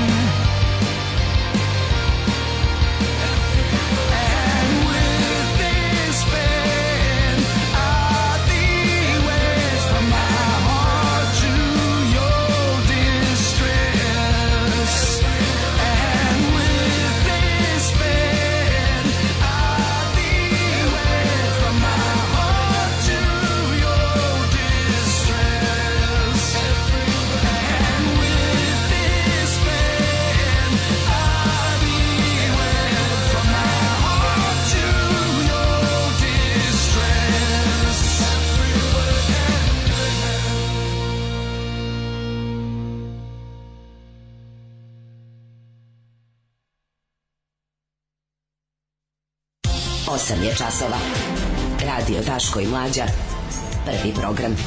And with this pen, I erase from my heart to your distress. And with this pen, I erase from my heart to your distress. And with this pen, I erase from my heart to your distress. Osam je časova. Radio Daško i Mlađa. Prvi program.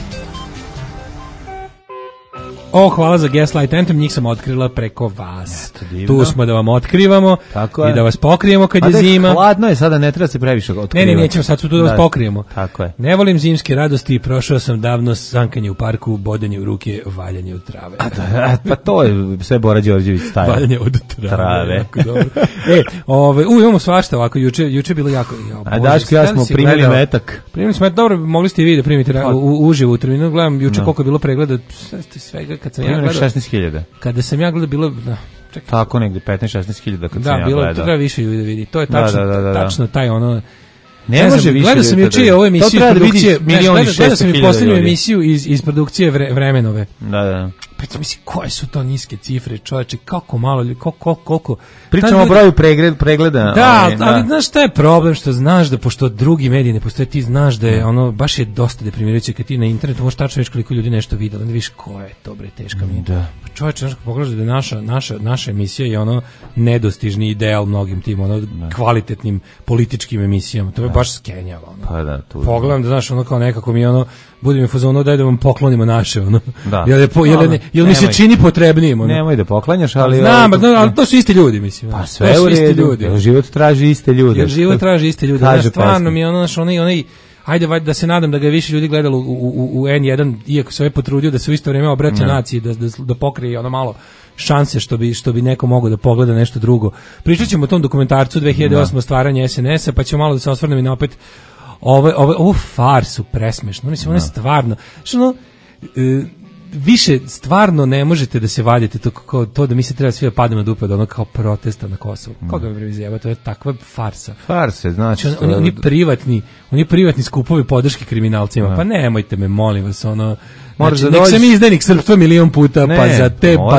Hvala za Gaslight Anthem, njih sam otkrila preko vas. Tu smo da vam otkrivamo i da vas pokrijemo kad je zima. Hladno je, sada ne treba se previše otkrivati. Ne, nećemo, sad su tu da vas pokrijemo. Tako je. Ne volim zimske radosti, prošao sam davno sankanje u parku, bodanje u ruke, valjanje od trave. Pa to je sve Bora Đorđević stavio. Valjanje od trave. Jako dobro. Imamo svašta ovako, juče bilo jako... A Daško, ja smo primili metak. Primili smo metak, dobro, mogli ste i vi da primite uživo u terminu. Gledam juče koliko je bilo pregleda, svega kad sam ja gledao. 16.000. Kada sam ja gledao bilo... Čekaj. Tako negde 15-16.000 kad sam ja gledao. Da, bilo, treba više ljudi da vidi. To je tačno taj ono... Ne može više. Gledao sam juče ovu emisiju iz produkcije. Gledao sam i posljednju emisiju iz produkcije Vremenove. Da. Pa mislim, koje su to niske cifre, čoveče, kako malo, koliko... Pričamo o broju pregleda. Da, ali znaš šta je problem, što znaš da, pošto drugi mediji ne postoje, ti znaš da je ono, baš je dosta deprimirajuće kad ti na internetu možeš tačno viš koliko ljudi nešto vidjelo, onda viš ko je to, bre, teška mi je. Da. Pa čoveče, znaš, pogledaš da je naša emisija je ono nedostižni ideal mnogim tim, ono, kvalitetnim političkim emisijama, to je baš skenjava, ono. Pa da, tu. Pogledam da, znaš, ono, kao nekako mi ono, budem je fazonu, daj da vam poklonimo naše, ono. Da. Jel mi se čini potrebnijim, ono. Nemoj da poklanjaš, ali... Znam, ali to su isti ljudi, mislim. Pa sve u redu, jer život traži iste ljude. Znaš, stvarno mi je ono, znaš, onaj, ajde da se nadam da ga je više ljudi gledalo u N1, iako se ovaj potrudio da se u isto vrijeme obraća naciji, da pokrije ono malo šanse što bi neko mogao da pogleda nešto drugo. Pričat ćemo o tom dokumentarcu 2008. stvaranje SNS-a, pa ćemo malo da se osvrnem i na opet ovu farsu presmešno. Mislim, ono je stvarno, što više stvarno ne možete da se vadite to da mi se treba svi da pademo na dupe od ono kao protesta na Kosovu. Koga mi izjeba, to je takva farsa. Farse, znači... Oni privatni skupovi podrške kriminalcima, pa nemojte me, molim vas, ono... Znači, nek sam izdanik srpstva milion puta, pa za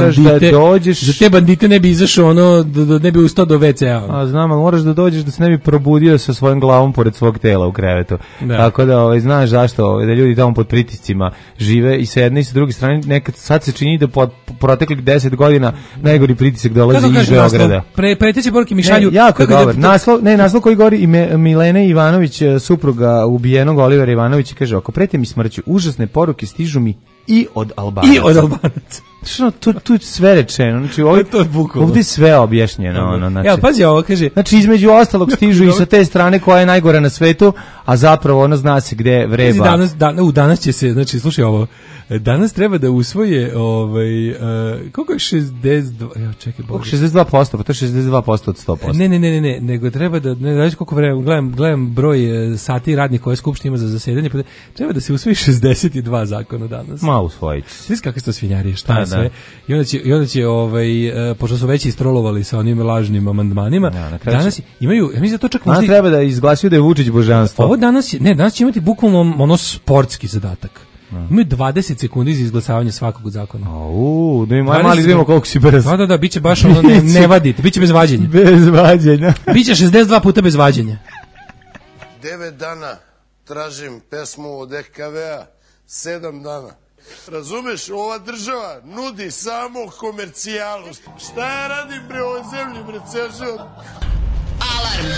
te bandite ne bi izašao ono, ne bi ustao do WC-a. A znam, ali moraš da dođeš da se ne bi probudio sa svojom glavom pored svog tela u krevetu. Da. Tako da znaš zašto da ljudi tamo pod pritiscima žive i sa jedne i sa druge strane, nekad sad se čini da pod proteklih 10 godina najgori pritisak dolazi iz Beograda. Preteće poruke mi šalju. Jako dobar. Naslov koji govori Milena Ivanović, supruga ubijenog Olivera Ivanovića, kaže, ako prete mi smrću, užasne poruke stižu mi i od Albanaca. Tu je sve rečeno, znači ovdje je sve objašnjeno. Ja, pazi, ovo kaže. Znači, između ostalog stižu i sa te strane koja je najgora na svetu, a zapravo ono zna se gde vreba. Danas će se, znači, slušaj ovo, danas treba da usvoje, koliko je 62, evo čekaj, 62%, pa to je 62% od 100%. Ne, nego treba da, ne znaš koliko vremena, gledam broj sati radnih koje Skupština ima za zasedanje, pa treba da se usvoji 62 zakona danas. Ma, usvojit će. Svi kakve su svinjarije, šta sve. I onda će pošto su već istrolovali sa onim lažnim amandmanima, danas imaju, ja mislim da to čak možda... treba da izglasio da je Vučić božanstvo. Ovo danas će imati bukvalno ono sportski zadatak. Imaju 20 sekundi za izglasavanje svakog zakona. Da ima mali vidimo koliko si brz. Da, biće baš ono, ne vadite, biće bez vađenja. Bez vađenja. Biće 62 puta bez vađenja. 9 dana tražim pesmu od EKV-a, 7 dana Razumeš, ova država nudi samo komercijalu. Šta ja radim bre ovoj zemlji, bre, ceo život? Alarm!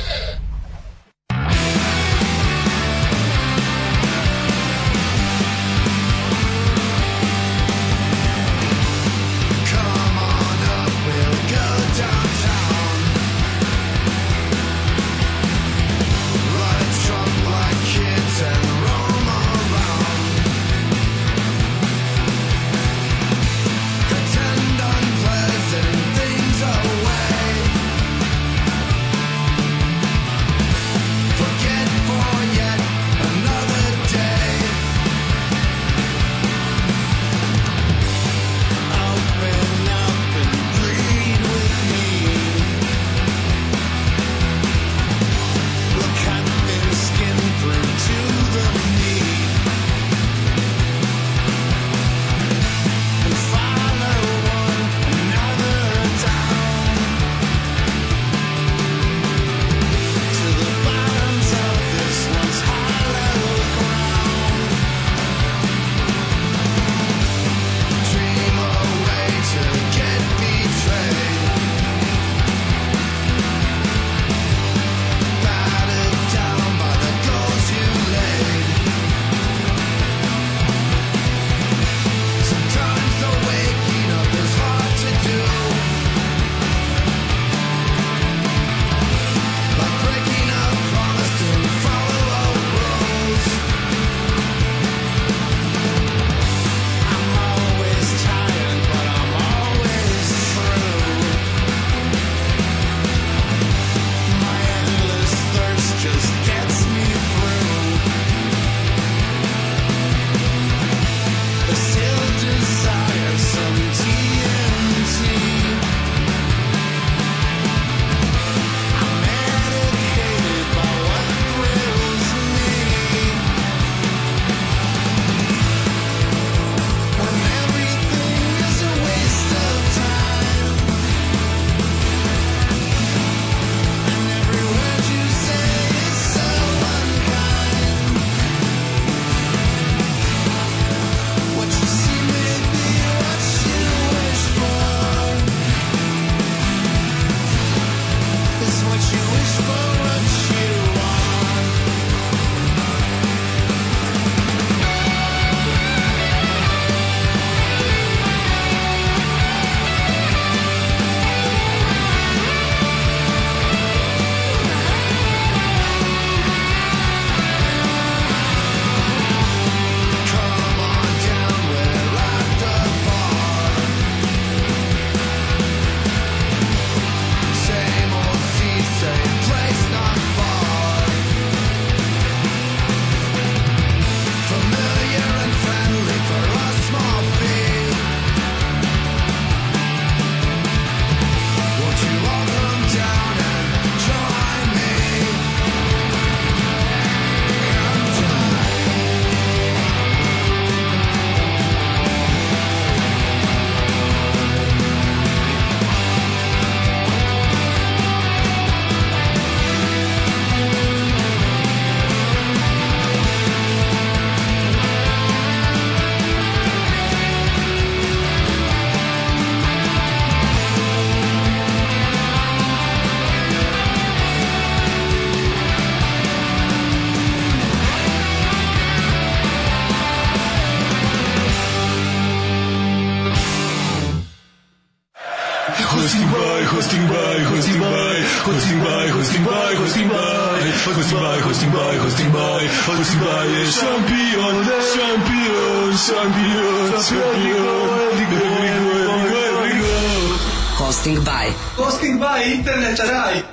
Hosting by Internet Raj.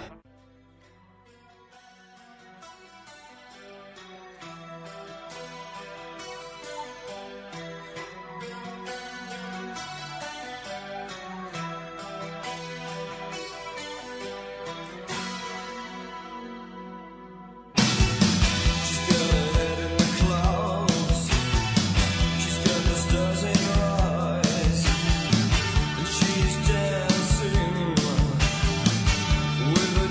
With a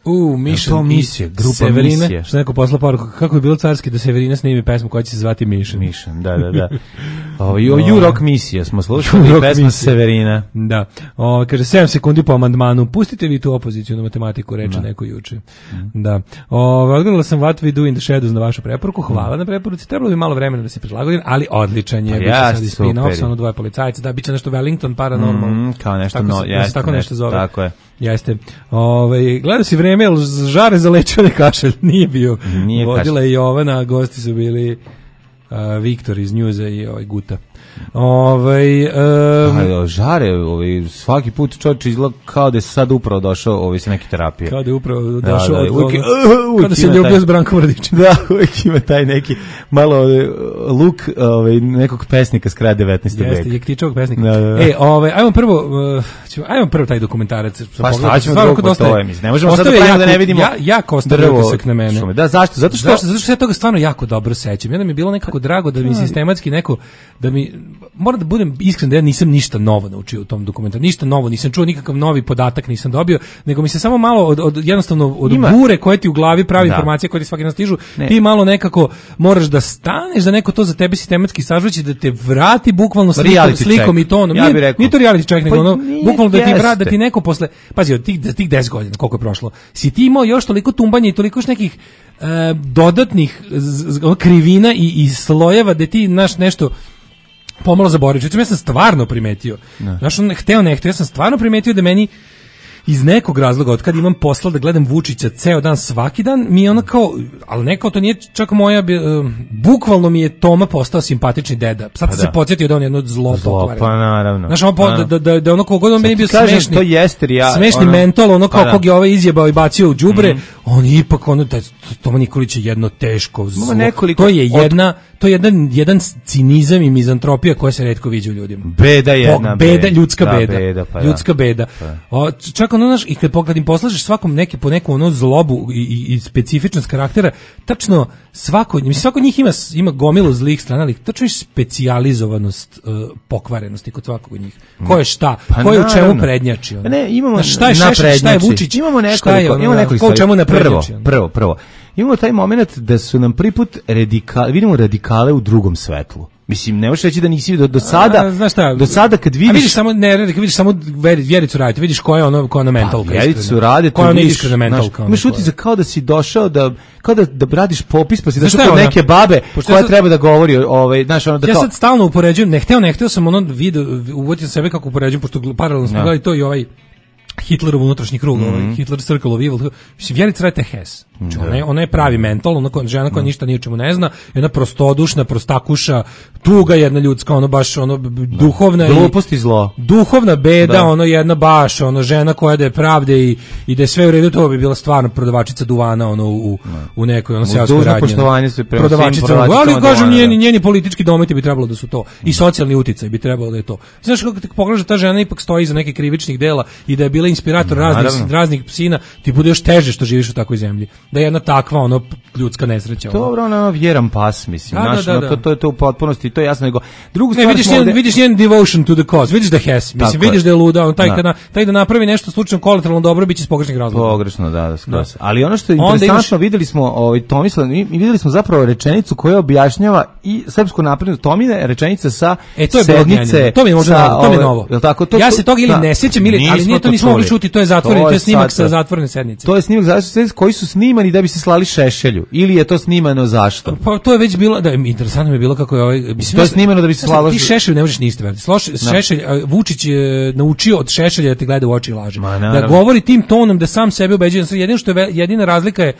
Mišan misija, grupa Severine, misije. što neko posla poruku, kako je bilo carski da Severina snimi pesmu koja će se zvati Mišan. Mišan, da. U-Rock misija smo slušali pesma Severina. Da. Kaže 7 sekundi po amandmanu. Pustite vi tu opoziciju na matematiku, reče neko juče. Da. Odgledala sam What We Do in the Shadows na vašu preporuku. Hvala na preporuci. Trebalo bi malo vremena da se prilagodim, ali odličan je. Biće sad i spin-off sa ono dvoje policajca. Da, biće nešto Wellington Paranormal. Kao nešto tako nešto zove. Tako je. Jeste. Gledao si vreme, jel žare zalečio kašalj? Nije bio. Vodila je Jovana, gosti su bili Viktor iz Njuza i Guta. Žare, svaki put čovječ izgleda kao da je sad upravo došao sa neke terapije. Kao da je upravo došao kao da se ljubio s Brankom Radićem. Da, uvijek ima taj neki malo luk nekog pesnika s kraja 19. veka. Jeste, Jektičovog pesnika. Da. Ajmo prvo taj dokumentarac. Pa šta ćemo drugo po to je, ne možemo sad da ne vidimo jako ostavio utisak na mene. Da, zašto? Zato što se ja toga stvarno jako dobro sećam. Jedan mi je bilo nekako drago da mi sistematski neko, da mi, moram da budem iskren da ja nisam ništa novo naučio u tom dokumentaru, ništa novo, nisam čuo nikakav novi podatak, nisam dobio, nego mi se samo malo jednostavno od bure koje ti u glavi pravi informacije koje ti svaki dan stižu, ti malo nekako moraš da staneš da neko to za tebe sistematski sažvaće, da te vrati bukvalno slikom i tonom. Nije to reality check, nego ono, bukvalno da ti vrati, da ti neko posle, pazi, od tih 10 godina koliko je prošlo, si ti imao još toliko tumbanja i toliko još nekih dodatnih krivina i slojeva da ti nešto pomalo zaboravio. Ja sam stvarno primetio. Znaš, hteo ne hteo, ja sam stvarno primetio da meni iz nekog razloga, od kad imam posla da gledam Vučića ceo dan, svaki dan, mi je ono kao, ali neko, to nije čak moja, bukvalno mi je Toma postao simpatični deda. Sad se podsjetio da on je jedno zlo pokvareno. Pa naravno. Znaš, da ono kogod on meni bio smešni, to jeste, smešni mental, ono kao kog je ovaj izjebao i bacio u đubre, on je ipak, ono, Toma Nikolić je jedno teško zlo. To je jedan cinizam i mizantropija koja se retko viđa u ljudima. Beda, ljudska beda. Čak ono, znaš, i kad im poslažeš svakom po neku ono zlobu i specifičnost karaktera, tačno svako njih ima gomilu zlih strana, ali tačno je specijalizovanost pokvarenosti kod svakog od njih. Ko je šta, ko je u čemu prednjači. Imamo šta je Šešelj, šta je Vučić, imamo nekoliko ko u čemu ne prednjači. Prvo. Imamo taj moment da su nam prvi put vidimo radikale u drugom svetlu. Mislim, ne možeš reći da nisi do sada. Znaš šta? Do sada kad vidiš, vidiš samo Vjericu Radeta, vidiš koja je ona mentalka. Vjericu Radeta, koja je iskrena mentalka. Imaš utisak kao da si došao kao da radiš popis, pa si došao kod neke babe koja treba da govori, znaš, ono da ja sad stalno upoređujem, ne hteo sam ono video, uvodim sebe kako upoređujem, pošto paralelno smo gledali to i ovaj Hitlerov unutrašnji krug, Hitler Circle of Evil. Mislim, Vjerica Radeta je Hess. Ona je pravi mental, žena koja ništa ni o čemu ne zna, jedna prostodušna, prostakuša, tuga jedna ljudska, ono baš ono duhovna glupost i zlo. Duhovna beda, ono jedna baš, ono žena koja da je pravde i da je sve u redu, to bi bila stvarno prodavačica duvana ono u nekoj ono seoskoj radnji. Poštovanje se prema prodavačica, ali kažem njeni politički dometi bi trebalo da su to i socijalni uticaj bi trebalo da je to. Znaš kako te pogledaš, ta žena ipak stoji iza nekih krivičnih dela i da je bila inspirator raznih psina, ti bude još teže što živiš u takvoj zemlji. Da je jedna takva ono ljudska nesreća. Dobro, ono vjeran pas, mislim. To je to u potpunosti, to je jasno. Nego drugu stvar vidiš njen devotion to the cause, vidiš da Hess, mislim, vidiš da je luda, on taj da napravi nešto slučajno kolateralno dobro biće iz pogrešnih razloga. Pogrešno, da. Ali ono što je interesantno, videli smo Tomislav, mi videli smo zapravo rečenicu koja objašnjava i srpsku naprednu Tomine, rečenica sa sednice. To mi je novo. Ja se toga ili ne sjećam, ali nije to nismo mogli čuti, to je zatvoreno, to je snimak sa zatvorene sednice. To je snimak koji su snimani da bi se slali Šešelju, ili je to snimano zašto? Pa to je već bilo, da, interesantno mi je bilo kako je to je snimano da bi se slalo. Ti Šešelju ne možeš ništa veriti. Šešelj, Vučić je naučio od Šešelja da te gleda u oči i laže. Da govori tim tonom, da sam sebe ubeđuje. Jedina razlika je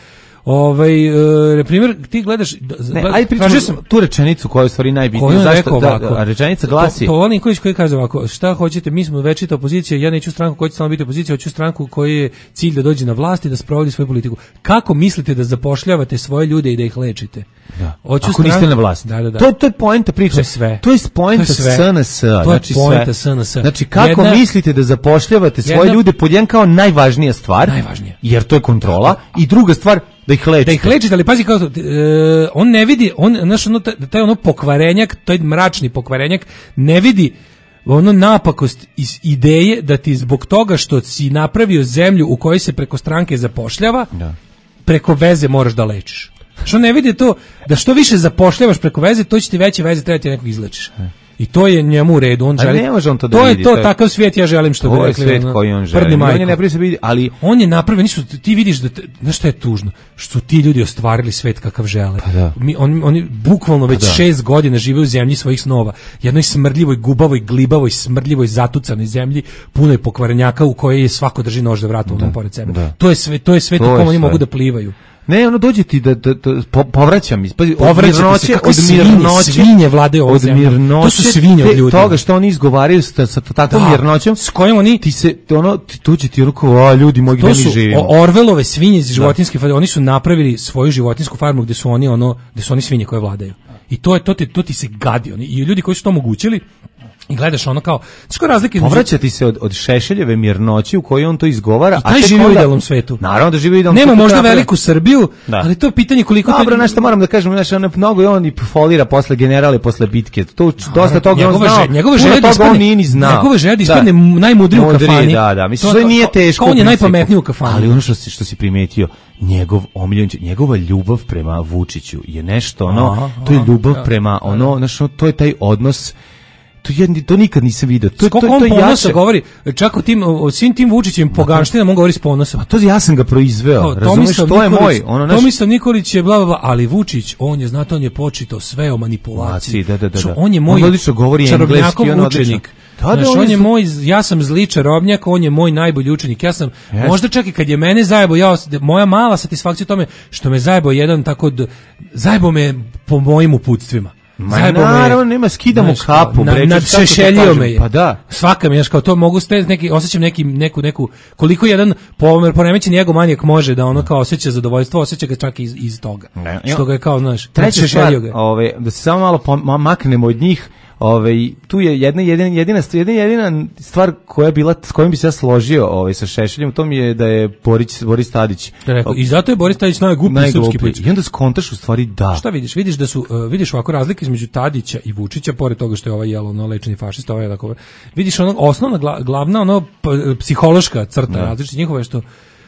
primjer, ti gledaš, ajde pričam tu rečenicu koja je u stvari najbitnija. Zašto? Rečenica glasi. To Volin koji kaže ovako, šta hoćete, mi smo večita opozicija, ja neću stranku koja će stalno biti opozicija, hoću stranku koji je cilj da dođe na vlast i da sprovodi svoju politiku. Kako mislite da zapošljavate svoje ljude i da ih lečite? Ako niste na vlasti. To je poenta priče. To je poenta SNS. Znači, kako mislite da zapošljavate svoje ljude pod jedan kao najvažnija stvar, jer to je kontrola, i druga stvar, da ih lečite. Da ih lečite, ali pazi kako on ne vidi, taj pokvarenjak, taj mračni pokvarenjak ne vidi ono napakost iz ideje da ti zbog toga što si napravio zemlju u kojoj se preko stranke zapošljava, preko veze moraš da lečiš. Što ne vidi to, da što više zapošljavaš preko veze, to će ti veće veze, treba ti nekog izlečiš. I to je njemu u redu, on želi. Ne može on to da to vidi. Je to takav svijet ja želim što bi rekli. To je svijet koji on želi. On je napravio se vidi, ali on je napravio, nisu ti vidiš da znaš šta je tužno, što su ti ljudi ostvarili svet kakav žele. Oni bukvalno već 6 godina žive u zemlji svojih snova. Jednoj smrdljivoj, gubavoj, glibavoj, smrdljivoj, zatucanoj zemlji, punoj pokvarenjaka u kojoj je svako drži nož za vratom on pored sebe. To je svet u kom oni mogu da plivaju. Ne, ono dođe ti da povraćam iz mirnoće, od mirnoće, svinje vladaju ovom zemljom. To su svinje od ljudi. Toga što oni izgovaraju sa takvom mirnoćom, s kojim oni ti se tuđe ti ruko, ljudi moji, gde mi živimo. To su Orvelove svinje iz životinjske farme, oni su napravili svoju životinjsku farmu gde su oni svinje koje vladaju. I to ti se gadi, i ljudi koji su to omogućili. I gledaš ono kao, što razlike između... Povraćati se od Šešeljeve mirnoći u kojoj on to izgovara. I taj živi u idealnom svetu. Naravno da živi u idealnom svetu. Nema možda veliku Srbiju, ali to je pitanje koliko... Dobro, nešto moram da kažem, mnogo je on i folira posle generale, posle bitke. To dosta toga on znao. Njegove želje da ispadne najmudriji u kafani. Da, mislim, to nije teško. On je najpametniji u kafani. Ali ono što si primetio, njegova ljubav prema Vučiću je nešto, to je ljubav prema, to je taj odnos. To nikad nisam vidio. Koliko on ponosa govori, čak o svim tim Vučićevim poganštinama on govori s ponosom. A to ja sam ga proizveo, razumiješ, to je moj. Tomislav Nikolić je bla bla bla, ali Vučić, on je počitao sve o manipulaciji. Da. On je moj čarobnjakov učenik. On je moj, ja sam zli čarobnjak, on je moj najbolji učenik. Ja sam, možda čak i kad je mene zajebao, moja mala satisfakcija u tome što me zajebao jedan tako, zajebao me po mojim uputstvima. Naravno, nema, skidamo kapu. Nad Šešeljio me je. Pa da. Svaka mi je, kao to mogu steti, osjećam neku, koliko jedan poremećen egomanijak može da kao osjeća zadovoljstvo, osjeća ga čak iz toga. Što ga je kao, znaš, treća stvar, da se samo malo maknemo od njih. Tu je jedina stvar koja je bila, s kojom bi se ja složio sa Šešeljem, to mi je da je Boris Tadić. I zato je Boris Tadić najgluplji srpski političar. I onda skontaš u stvari da. Šta vidiš? Vidiš da su ovako razlike između Tadića i Vučića, pored toga što je ovaj lečeni fašista, ovaj tako. Vidiš osnovna glavna psihološka crta različita njihova je što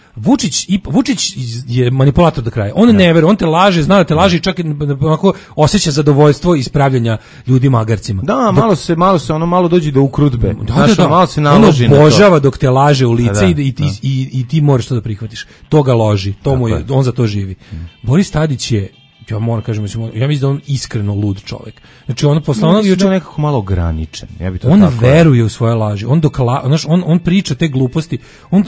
Vučić je manipulator do kraja. On ne veruje, on te laže, zna da te laže i čak onako osjeća zadovoljstvo ispravljanja ljudi magarcima. Da, malo dođe do ukrutbe. Malo se naloži na to. On obožava dok te laže u lice i ti moraš to da prihvatiš. To ga loži, on za to živi. Boris Tadić je, ja moram kažem, ja mislim da on iskreno lud čovjek. Znači on posle onog juče nekako malo ograničen. Ja bi to on veruje u svoje laži. On priča te gluposti.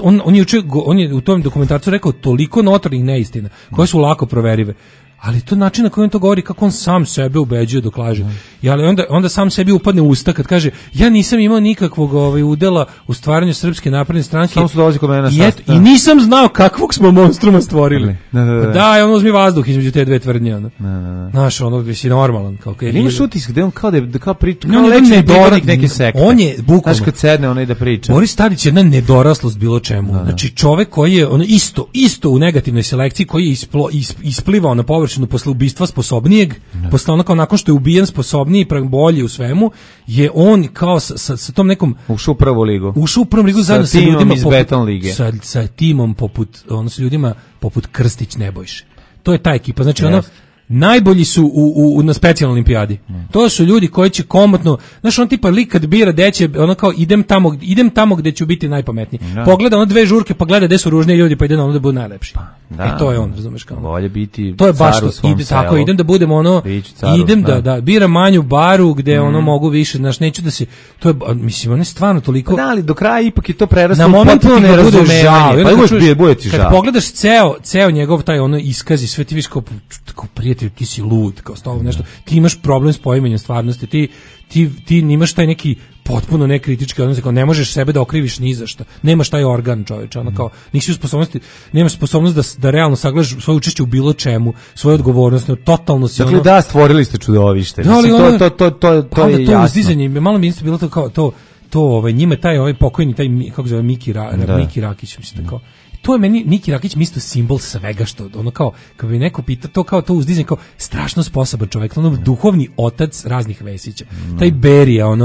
On je u tom dokumentarcu rekao toliko notornih neistina koje su lako proverive. Ali to način na koji on to govori, kako on sam sebe ubeđuje dok laže. Ali onda sam sebi upadne u usta kad kaže ja nisam imao nikakvog udela u stvaranju Srpske napredne stranke. Samo su dolazi kod mene na sastav. I nisam znao kakvog smo monstruma stvorili. Da, on uzmi vazduh između te dve tvrdnje. Znaš, si normalan. Imaš utisak da on kao priča, kao leči govornik neke sekte. On je bukvalno. Znaš kad sedne onaj da priča. Boris Tadić je jedna nedoraslost bilo čemu. Znači čovek koji je isto u negativnoj selekciji, koji je isplivao na površinu posle ubistva sposobnijeg, posle onako nakon što je ubijen sposobniji, bolji u svemu, je on kao sa tom nekom ušao u prvu ligu zajedno sa ljudima iz Beton lige. Sa timom s ljudima poput Krstić Nebojše. To je ta ekipa, znači najbolji su na specijalnoj olimpijadi. To su ljudi koji će komotno, znaš, on tipa lik kad bira deće, ono kao idem tamo gde ću biti najpametniji. Pogleda dve žurke, pa gleda gde su ružniji ljudi, pa ide na ono da bude najlepši. To je on, razumeš kao. Bolje biti to je baš to, tako idem da budem idem da biram manju baru gde mogu više, znaš, neću da se, to je, mislim, on je stvarno toliko. Da, ali do kraja ipak je to preraslo na moment potpuno nerazumevanje. Kad pogledaš ceo njegov taj iskaz i sve ti viš kao prijatelj, ti si lud, kao stovo nešto, ti imaš problem s poimanjem stvarnosti, ti nimaš taj neki potpuno nekritički odnos, kao ne možeš sebe da okriviš ni za šta, nemaš taj organ, čoveče, ono kao, nisi u sposobnosti, nemaš sposobnost da realno sagledaš svoje učešće u bilo čemu, svoju odgovornost, totalno si dakle, da, stvorili ste čudovište, mislim, to je jasno. Uzdizanje, malo mi isto bilo to kao, to njima taj pokojni, taj, kako se zove, Miki Rakić, mislim, tako. To je meni Miki Rakić isto simbol svega što ono kao kad bi neko pita to kao to uzdizanje kao strašno sposoban čovjek, ono duhovni otac raznih Vesića. Taj Berija,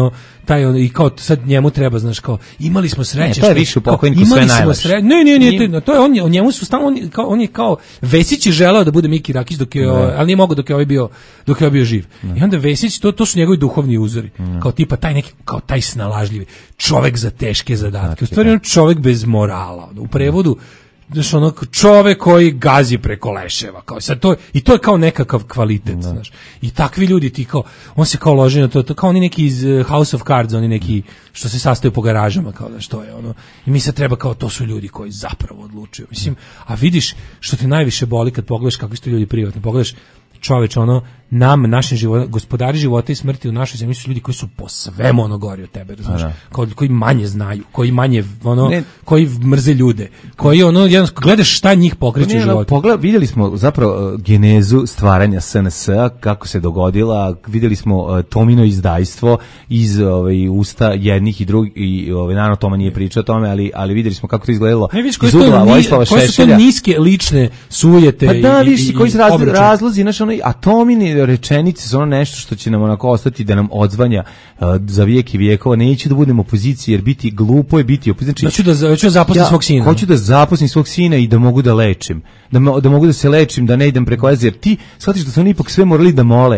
taj on, i kao sad njemu treba, znaš, kao imali smo sreće. To je više u pokojniku sve najlepše. Ne, to je on njemu su stalno on je kao Vesić je želeo da bude Miki Rakić ali nije mogao dok je ovaj bio živ. I onda Vesić to su njegovi duhovni uzori. Kao tipa taj neki kao taj snalažljivi čovek za teške zadatke. U stvari on čovek bez morala. U prevodu znaš, ono, čovek koji gazi preko leševa, kao sad to je kao nekakav kvalitet, znaš. I takvi ljudi ti kao, on se kao loži na to kao oni neki iz House of Cards, oni neki što se sastaju po garažama, kao da što je ono. I mi sad treba kao to su ljudi koji zapravo odlučuju. Mislim, a vidiš što te najviše boli kad pogledaš kakvi su ljudi privatni, pogledaš čoveč, ono, našim životom, gospodari života i smrti u našoj zemlji su ljudi koji su po svemu ono gori od tebe, razumiješ? Koji manje znaju, koji manje, koji mrze ljude, koji gledaš šta njih pokreće u životu. Vidjeli smo zapravo genezu stvaranja SNS-a, kako se dogodila, vidjeli smo Tomino izdajstvo iz usta jednih i drugih, i naravno Toma nije pričao o tome, ali vidjeli smo kako to izgledalo iz ugla Vojislava Šešelja. Koje su to niske lične sujete. Pa da, vidiš koji su razlozi, znaš, a Tomini rečenice su ono nešto što će nam onako ostati da nam odzvanja za vijek i vijekova. Neću da budem opoziciji jer biti glupo je biti opoziciji. Znači, hoću da zaposlim svog sina. Hoću da zaposlim svog sina i da mogu da lečim. Da mogu da se lečim, da ne idem preko veze, jer ti shvatiš da su oni ipak sve morali da mole.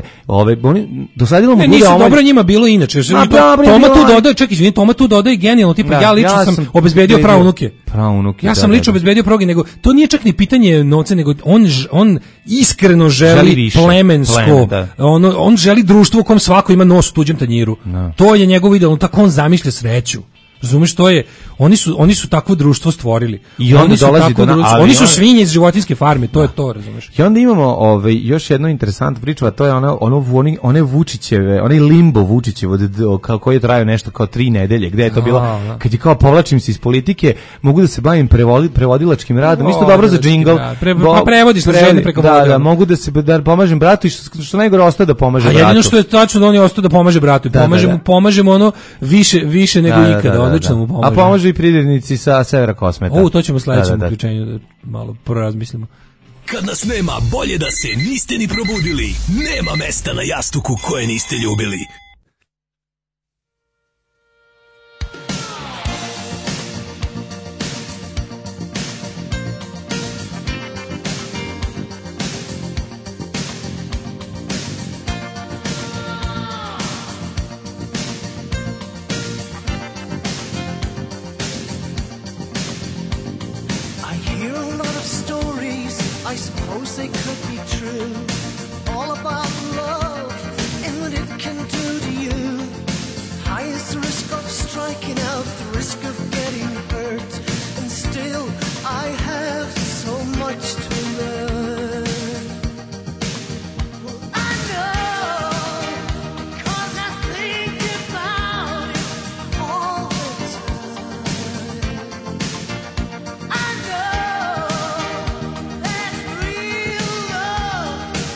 Oni dosadilo mu bude nisu dobro njima bilo inače. Toma tu dodaje, čekaj, Toma tu dodaje genijalno, tipa ja lično sam obezbedio praunuke. Ja sam lično obezbedio praunuke, nego to nije čak ni pitanje novca, nego on iskreno želi plemensko, on želi društvo u kom svako ima nos u tuđem tanjiru. To je njegov ideal, tako on zamišlja sreću. Razumeš, to je, oni su takvo društvo stvorili. I onda dolazi oni su svinje iz životinjske farme, to je to, razumeš. I onda imamo još jednu interesantnu priču, a to je one Vučićeve, onaj limbo Vučićevo koji je trajao nešto kao 3 nedelje, gde je to bilo, kad je kao povlačim se iz politike, mogu da se bavim prevodilačkim radom, isto dobro za džingl. Prevodiš na žene preko vode. Da, mogu da pomažem bratu i što najgore ostaje da pomaže bratu. A jedino što je tačno da on je ostao da pomaže bratu. Pomažemo ono više nego ikada. A pomože i pridrednici sa Severa Kosmeta. To ćemo sledećem uključenju da malo porazmislimo. Kad nas nema, bolje da se niste ni probudili. Nema mesta na jastuku koje niste ljubili. I suppose they could be true, all about love and what it can do to you. High is the risk of striking out, the risk of getting hurt, and still I have so much to learn. Well, I know, 'cause I think about it all the time. I know that real love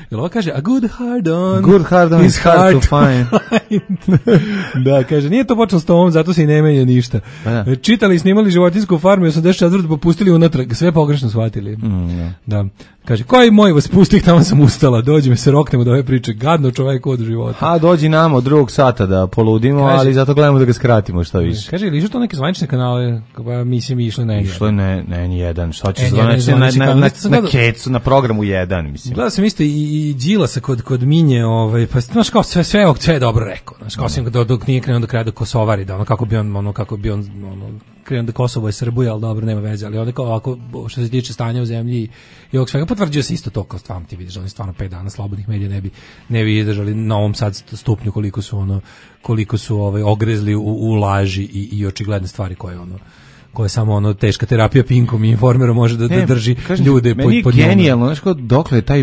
Jel ovo kaže, a good hard on is hard to find. Da, kaže, nije to počelo s tom, zato se i ne menja ništa. Čitali i snimali Životinjsku farmu i 84. popustili unatrag, sve pogrešno shvatili. Da. Kaže, koji moj vas pustih, tamo sam ustala, dođi me se roknemo da ove priče, gadno čoveku od života. Dođi nam od 2 sata da poludimo, kaže, ali zato gledamo da ga skratimo što više. Kaže, ili išlo to neke zvanične kanale, pa mislim išlo na N1. Išlo je na N1, šta će zvanične, na Kecu, na programu 1, mislim. Gledao sam isto i Đilasa kod Minje, pa znaš kao sve je dobro rekao, znaš, kao sam dok nije krenuo do kraja do Kosovari, da kako bi on krenuo da Kosovo je Srbija, ali dobro, nema veze, ali onda kao ovako, što se tiče stanja u zemlji i ovog svega, potvrđuje se isto to, kao stvarno ti vidiš, oni stvarno 5 dana slobodnih medija ne bi izdržali na ovom sad stupnju koliko su ogrezli u laži i očigledne stvari koje samo teška terapija pinkom i informerom može da drži ljude pod njom. Meni je genijalno, znaš kao, dokle taj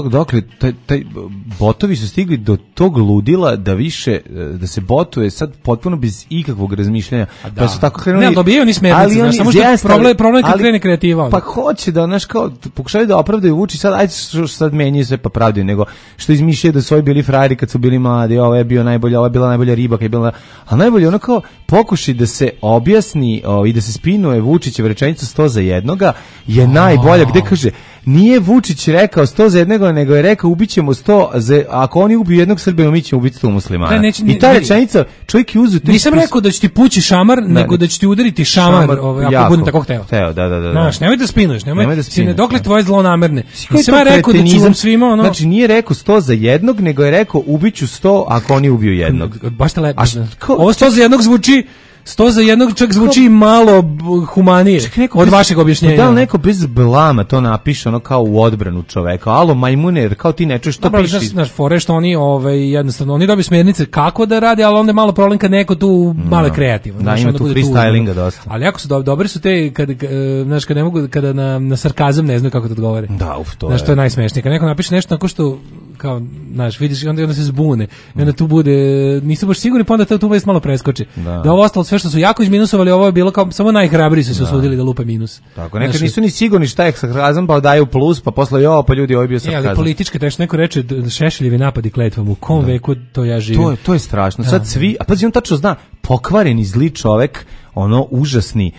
botovi su stigli do tog ludila da više, da se botuje sad potpuno bez ikakvog razmišljanja. Pa su tako krenuli. Ne, dobijaju ni smernice, znaš, samo što problem kad krene kreativa. Pa hoće da, znaš kao, pokušaju da opravdaju Vučić, sad, što sad menjaju sve pa pravdaju, nego što izmišljaju da su ovi bili frajeri kad su bili mladi, ovo je bio najbolja, ovo je bila najbolja riba, a najbolje ono kao pokušaj da se objasni i da se spinuje Vučićeva rečenica 100 za jednoga je najbolja, gde kaže nije Vučić rekao 100 za jednoga, nego je rekao ubićemo 100 ako oni ubiju jednog Srbina, mi ćemo ubiti 100 muslimana. I ta rečenica, čovjek je uzeo... Nisam rekao da će ti pući šamar, nego da će ti udariti šamar ako budem tako hteo. Da. Znaš, nemoj da spinuješ, dokle tvoje zlonamerne. Nisam rekao da ću vam svima Znači, nije rekao 100 za jednog, nego je rekao ubiću 100 ako oni ubiju jednog. Baš te lepo. Ovo 100 za jednog zvuči 100 za jednog čak zvuči malo humanije od vašeg objašnjenja. Da li neko bez blama to napiše ono kao u odbranu čoveka? Alo majmune, kao ti ne čuješ što piši. Znaš, fore što oni jednostavno, oni dobiju smjernice kako da rade, ali onda je malo problem kad neko tu malo je kreativan. Da, ima tu freestylinga dosta. Ali jako su dobri su te, znaš, kad ne mogu, kada na sarkazam ne znaju kako da odgovore. Da, to je. Znaš, to je najsmešnije. Kad neko napiše nešto tako što kao, znaš, vidiš, onda se zbune. I onda tu bude, nisu baš sigurni, pa onda tu već malo preskoči. Da ovo ostalo sve što su jako izminusovali, ovo je bilo kao samo najhrabriji su se usudili da lupe minus. Tako, nekad nisu ni sigurni šta je sarkazam, pa daju plus, pa posle pa ljudi ovo je bio sarkazam. Ali politički, nešto neko reče Šešeljevi napadi kletvom, u kom veku to ja živim. To je strašno. Sad svi, a pazi, on tačno zna, pokvareni zli čovek, užasni,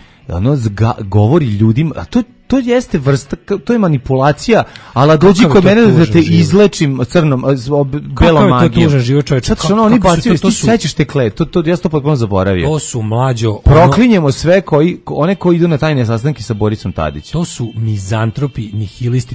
govori ljudima, a to jeste vrsta, to je manipulacija, ali dođi kod mene da te izlečim belom magijom. Kako je to tužan život, čovječe? Sad što oni bacaju, ti sećaš te kle, ja sam to potpuno zaboravio. To su mlađo... Proklinjemo sve one koji idu na tajne sastanke sa Borisom Tadićem. To su mizantropi, nihilisti,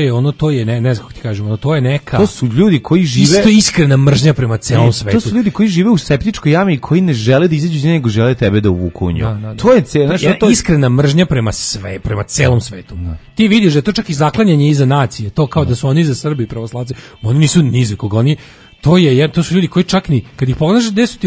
ne znam kako ti kažem, to je neka... To su ljudi koji žive... Isto iskrena mržnja prema celom svetu. To su ljudi koji žive u septičkoj jami i koji ne žele da izađu iz nje, nego žele tebe da uvuku u nju. To je iskrena mržnja prema celom svetu. Ti vidiš da je to čak i zaklanjanje iza nacije, to kao da su oni iza Srbi pravoslavci, oni nisu ni za koga, to su ljudi koji čak ni, kad ih pogledaš gde su ti,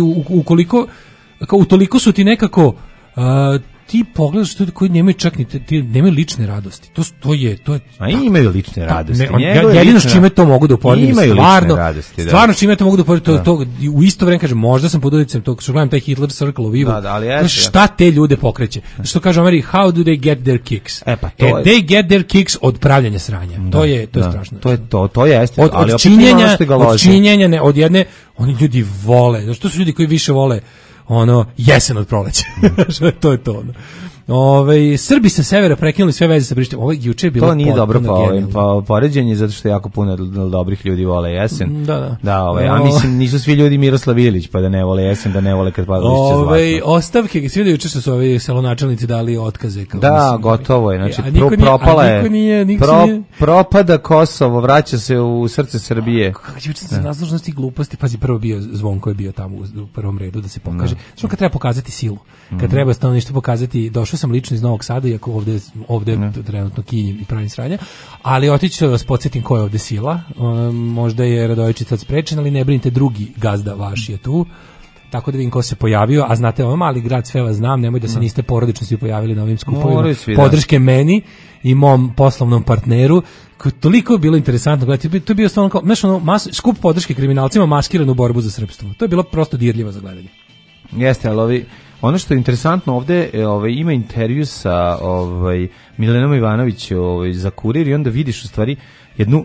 utoliko su ti nekako, ti pogledaš ljudi koji nemaju čak ni nemaju lične radosti. To je. A imaju lične radosti. Jedino s čime to mogu da uporedim, stvarno čime to mogu da uporedim, to u isto vreme kažem, možda sam pod uticajem tog što gledam taj Hitler Circle of Evil. Šta te ljude pokreće? Što kaže Ameri, how do they get their kicks? They get their kicks od pravljanja sranja. To je strašno. To jeste. Od činjenja, od jedne, oni ljudi vole. Znači to su ljudi koji više vole jesen od proleća. To je to. Srbi sa severa prekinuli sve veze sa Prištinom. Ovo juče je bilo. To nije dobro poređenje, zato što jako puno dobrih ljudi vole jesen. A mislim nisu svi ljudi Miroslav Ilić, pa da ne vole jesen, da ne vole kad pada lišće zlatno. Ostavke, svi da juče su ovi selonačelnici dali otkaze. Gotovo je. Znači propala je. Propada Kosovo, vraća se u srce Srbije. Juče se razložnosti gluposti, pazi, prvo bio Zvonko je bio tamo u prvom redu da se pokaže. Što kad treba pokazati silu, kad treba stanovništvo pokazati, došao sam lično iz Novog Sada, iako ovde trenutno kinjim i pravim sranja, ali otići da vas podsjetim ko je ovde sila. Možda je Radojičić sad sprečen, ali ne brinite, drugi gazda vaš je tu, tako da vidim ko se pojavio, a znate, ovo mali grad, sve vas znam, nemoj da se niste porodično svi pojavili na ovim skupovima, podrške meni i mom poslovnom partneru, toliko je bilo interesantno gledati, to je bio stvarno kao, skup podrške kriminalcima maskiran u borbu za srpstvo, to je bilo prosto dirljivo za gledanje. Jeste, ali ono što je interesantno ovde, ima intervju sa Milenom Ivanović za Kurir i onda vidiš u stvari jednu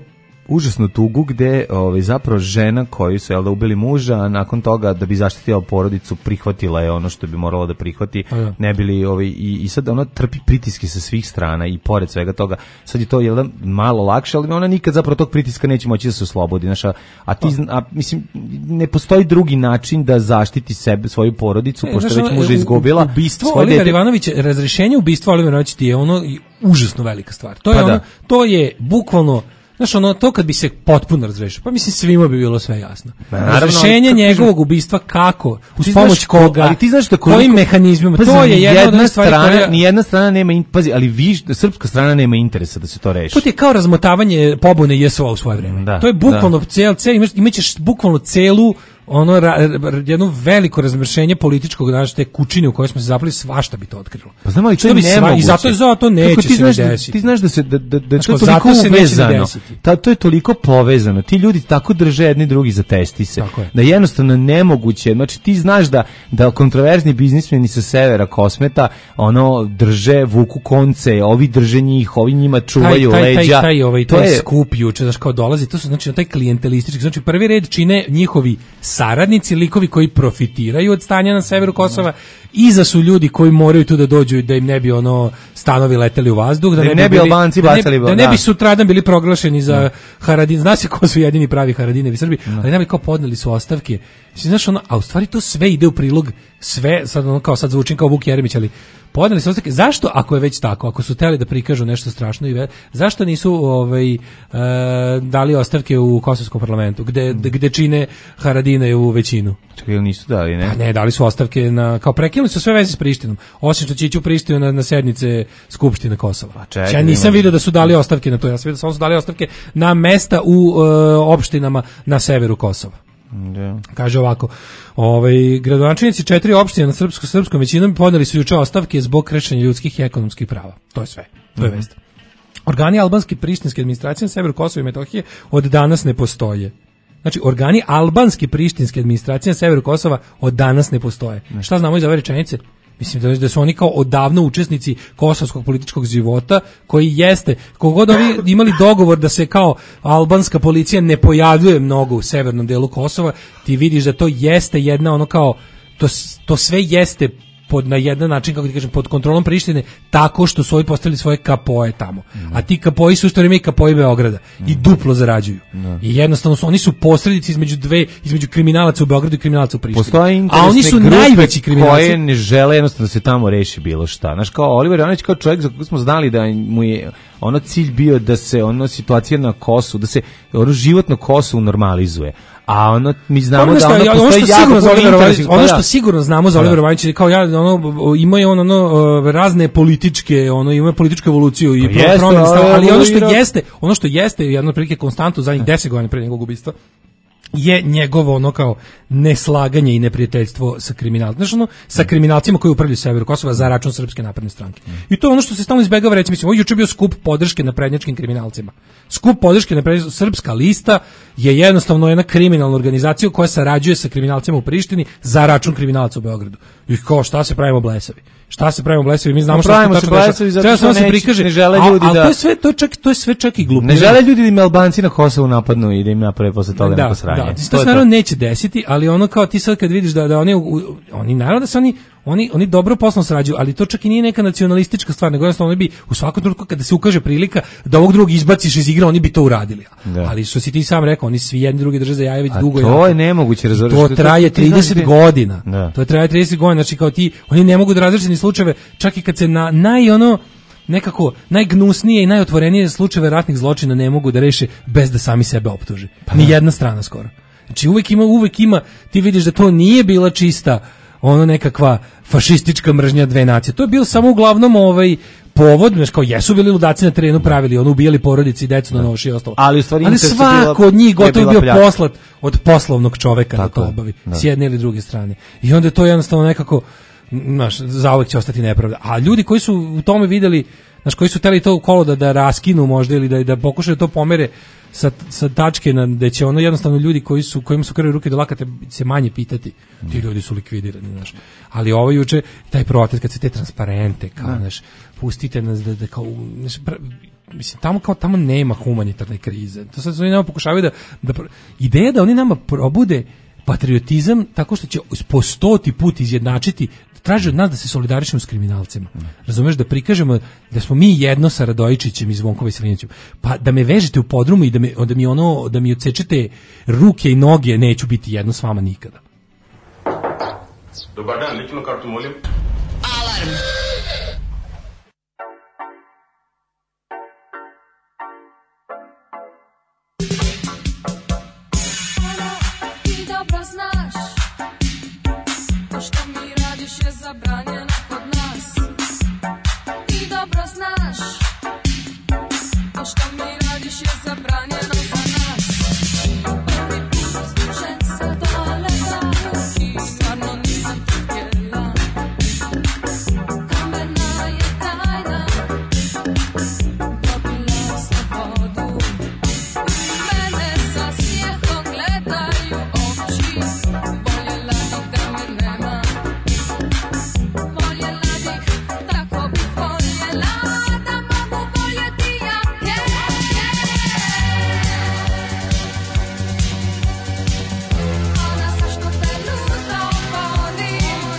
užasnu tugu gde zapravo žena koju su ubili muža, a nakon toga da bi zaštitila porodicu prihvatila je ono što bi morala da prihvati, ne bili i sad ona trpi pritiske sa svih strana i pored svega toga, sad je to malo lakše, ali ona nikad zapravo tog pritiska neće moći da se oslobodi, znaš, mislim, ne postoji drugi način da zaštiti sebe, svoju porodicu, pošto već muža izgubila. Ubistvo Olivera Ivanovića, razrešenje ubistva Olivera Ivanovića je ono užasno velika stvar. To je to je bukvalno, znaš, to kad bi se potpuno razrešio, pa mislim svima bi bilo sve jasno. Razrešenje njegovog ubistva kako, uz pomoć koga, ali ti znaš da kojim mehanizmima, to je jedna od stvari ni jedna strana nema, ali srpska strana nema interesa da se to reši. To je kao razmotavanje pobune JSO u svoje vreme. To je bukvalno imaćeš bukvalno celu jedno veliko razmršenje političkog, znači te kućine u kojoj smo se zapali, svašta bi to otkrilo. Pa znam ali to je nemoguće. I zato neće se desiti. Ti znaš da je to toliko povezano. To je toliko povezano. Ti ljudi tako drže jedni drugi za testise. Da je jednostavno nemoguće. Znači ti znaš da kontroverzni biznismeni sa severa Kosmeta drže, vuku konce, ovi drže njih, ovi njima čuvaju leđa. To je skup juče, znaš, kao dolazi, to su znači taj klijentelistički, znači prvi red čine njihovi saradnici, likovi koji profitiraju od stanja na severu Kosova, iza su ljudi koji moraju tu da dođu i da im ne bi stanovi leteli u vazduh, da ne bi Albanci bacali, da ne bi sutradan bili proglašeni za Haradin, zna se ko su jedini pravi Haradinevi Srbi, ali ne bi kao podneli su ostavke. Znaš, a u stvari to sve ide u prilog, sve, sad zvučim kao Vuk Jeremić, ali podneli su ostavke. Zašto, ako je već tako, ako su hteli da prikažu nešto strašno zašto nisu dali ostavke u kosovskom parlamentu, gde čine Haradine u većinu? Čekaj, nisu dali, ne? Pa ne, dali su ostavke kao prekinuli su sve veze s Prištinom, osim što će ići u Prištinu na sednice Skupštine Kosova. Ja nisam vidio da su dali ostavke na to, ja sam vidio da su dali ostavke na mesta u opštinama na severu Kosova. Kaže ovako, gradonačelnici 4 opštine na srpskom većinom podneli su juče ostavke zbog kršenja ljudskih i ekonomskih prava. To je sve. To je vest. Organi albanske prištinske administracije na severu Kosova i Metohije od danas ne postoje. Znači, organi albanske prištinske administracije na severu Kosova od danas ne postoje. Šta znamo iz ove rečenice? Mislim da su oni kao odavno učesnici kosovskog političkog života, koji jeste, kogod oni imali dogovor da se kao albanska policija ne pojavljuje mnogo u severnom delu Kosova, ti vidiš da to jeste jedna to sve jeste na jedan način, kako ti kažem, pod kontrolom Prištine, tako što su ovi postavili svoje kapoje tamo. A ti kapoji su u stvari i kapoji Beograda i duplo zarađuju. I jednostavno oni su posrednici između kriminalaca u Beogradu i kriminalaca u Prištini. A oni su najveći kriminalci koje ne žele jednostavno da se tamo reši bilo šta. Znaš, kao Oliver Ivanović, kao čovjek za koga smo znali da mu je cilj bio da se situacija na Kosovu, da se život na Kosovu normalizuje. A mi znamo da postoji ono što sigurno znamo za Olivera Ivanovića, kao imaju razne političke, ima političku evoluciju i promjene stava, ali ono što jeste jedno prilike konstantu zadnjih 10 godina pre njegovog ubistva je njegovo kao neslaganje i neprijateljstvo sa kriminalcima. Znači sa kriminalcima koji upravljaju severu Kosova za račun Srpske napredne stranke. I to je ono što se stalno izbegava reći. Mislim, ovo juče bio skup podrške naprednjačkim kriminalcima. Skup podrške naprednjačkim, Srpska lista je jednostavno jedna kriminalna organizacija koja sarađuje sa kriminalcima u Prištini za račun kriminalaca u Beogradu. I kao, šta se pravimo blesavi? Mi znamo šta se blesavi, zato što ne žele ljudi da... To je sve čak i glupo. Ne žele ljudi da im Albanci na Kosovu napadnu i da im naprave posle toga neko sranje. Da, to se naravno neće desiti, ali ono kao ti sad kad vidiš da oni naravno da se oni dobro poslovno sarađuju, ali to čak i nije neka nacionalistička stvar, nego jednostavno oni bi u svakom trenutku kada se ukaže prilika da ovog drugog izbaciš iz igre, oni bi to uradili. Ali što si ti sam rekao, oni svi jedni drugi drže za jaje već dugo. To je nemoguće razvršiti. To traje 30 godina. To traje 30 godina, znači kao oni ne mogu da razreše ni slučajeve, čak i kad se na nekako najgnusnije i najotvorenije slučajeve ratnih zločina ne mogu da reše bez da sami sebe optuže. Ni jedna strana skoro. Znači uvek ima, ti vidiš da to nije bila čista nekakva fašistička mržnja dve nacije. To je bilo samo uglavnom povod, znači kao jesu bili ludaci na terenu, pravili ubijali porodici i decu na noši i ostalo. Ali svako od njih gotovo bio poslat od poslovnog čoveka da to obavi, s jedne ili druge strane. I onda je to jednostavno nekako, zauvek će ostati nepravda. A ljudi koji su u tome videli, koji su hteli to kolo da raskinu možda ili da pokušaju to pomere sa tačke gde će jednostavno ljudi kojima su krvi ruke do lakata se manje pitati, ti ljudi su likvidirani, ali ovo juče taj protest kad se te transparente kao pustite nas da kao mislim, tamo nema humanitarne krize. To sad oni nama pokušavaju da ideja da oni nama probude patriotizam tako što će po 100. put izjednačiti, traže od nas da se solidarišemo s kriminalcima. Razumeš, da prikažemo da smo mi jedno sa Radojičićem i Zvonkom Veselinovićem. Pa da me vežete u podrumu i da mi odsečete ruke i noge, neću biti jedno s vama nikada. Dobar dan, ličnu kartu molim. Alarm. Ti dobro znaš, to što mi radiš je zabranjeno kod nas. Ti dobro znaš, to što mi radiš je zabranjeno za nas. Prvi put ženska doleta i stvarno nisam ti htjela. Kamena je tajna, dobila slobodu. Mene sa smijehom gledaju oči, voljela bih da me nema. Voljela bih, tako bih voljela, da mogu voljeti ja Ona zašto te ludo voli,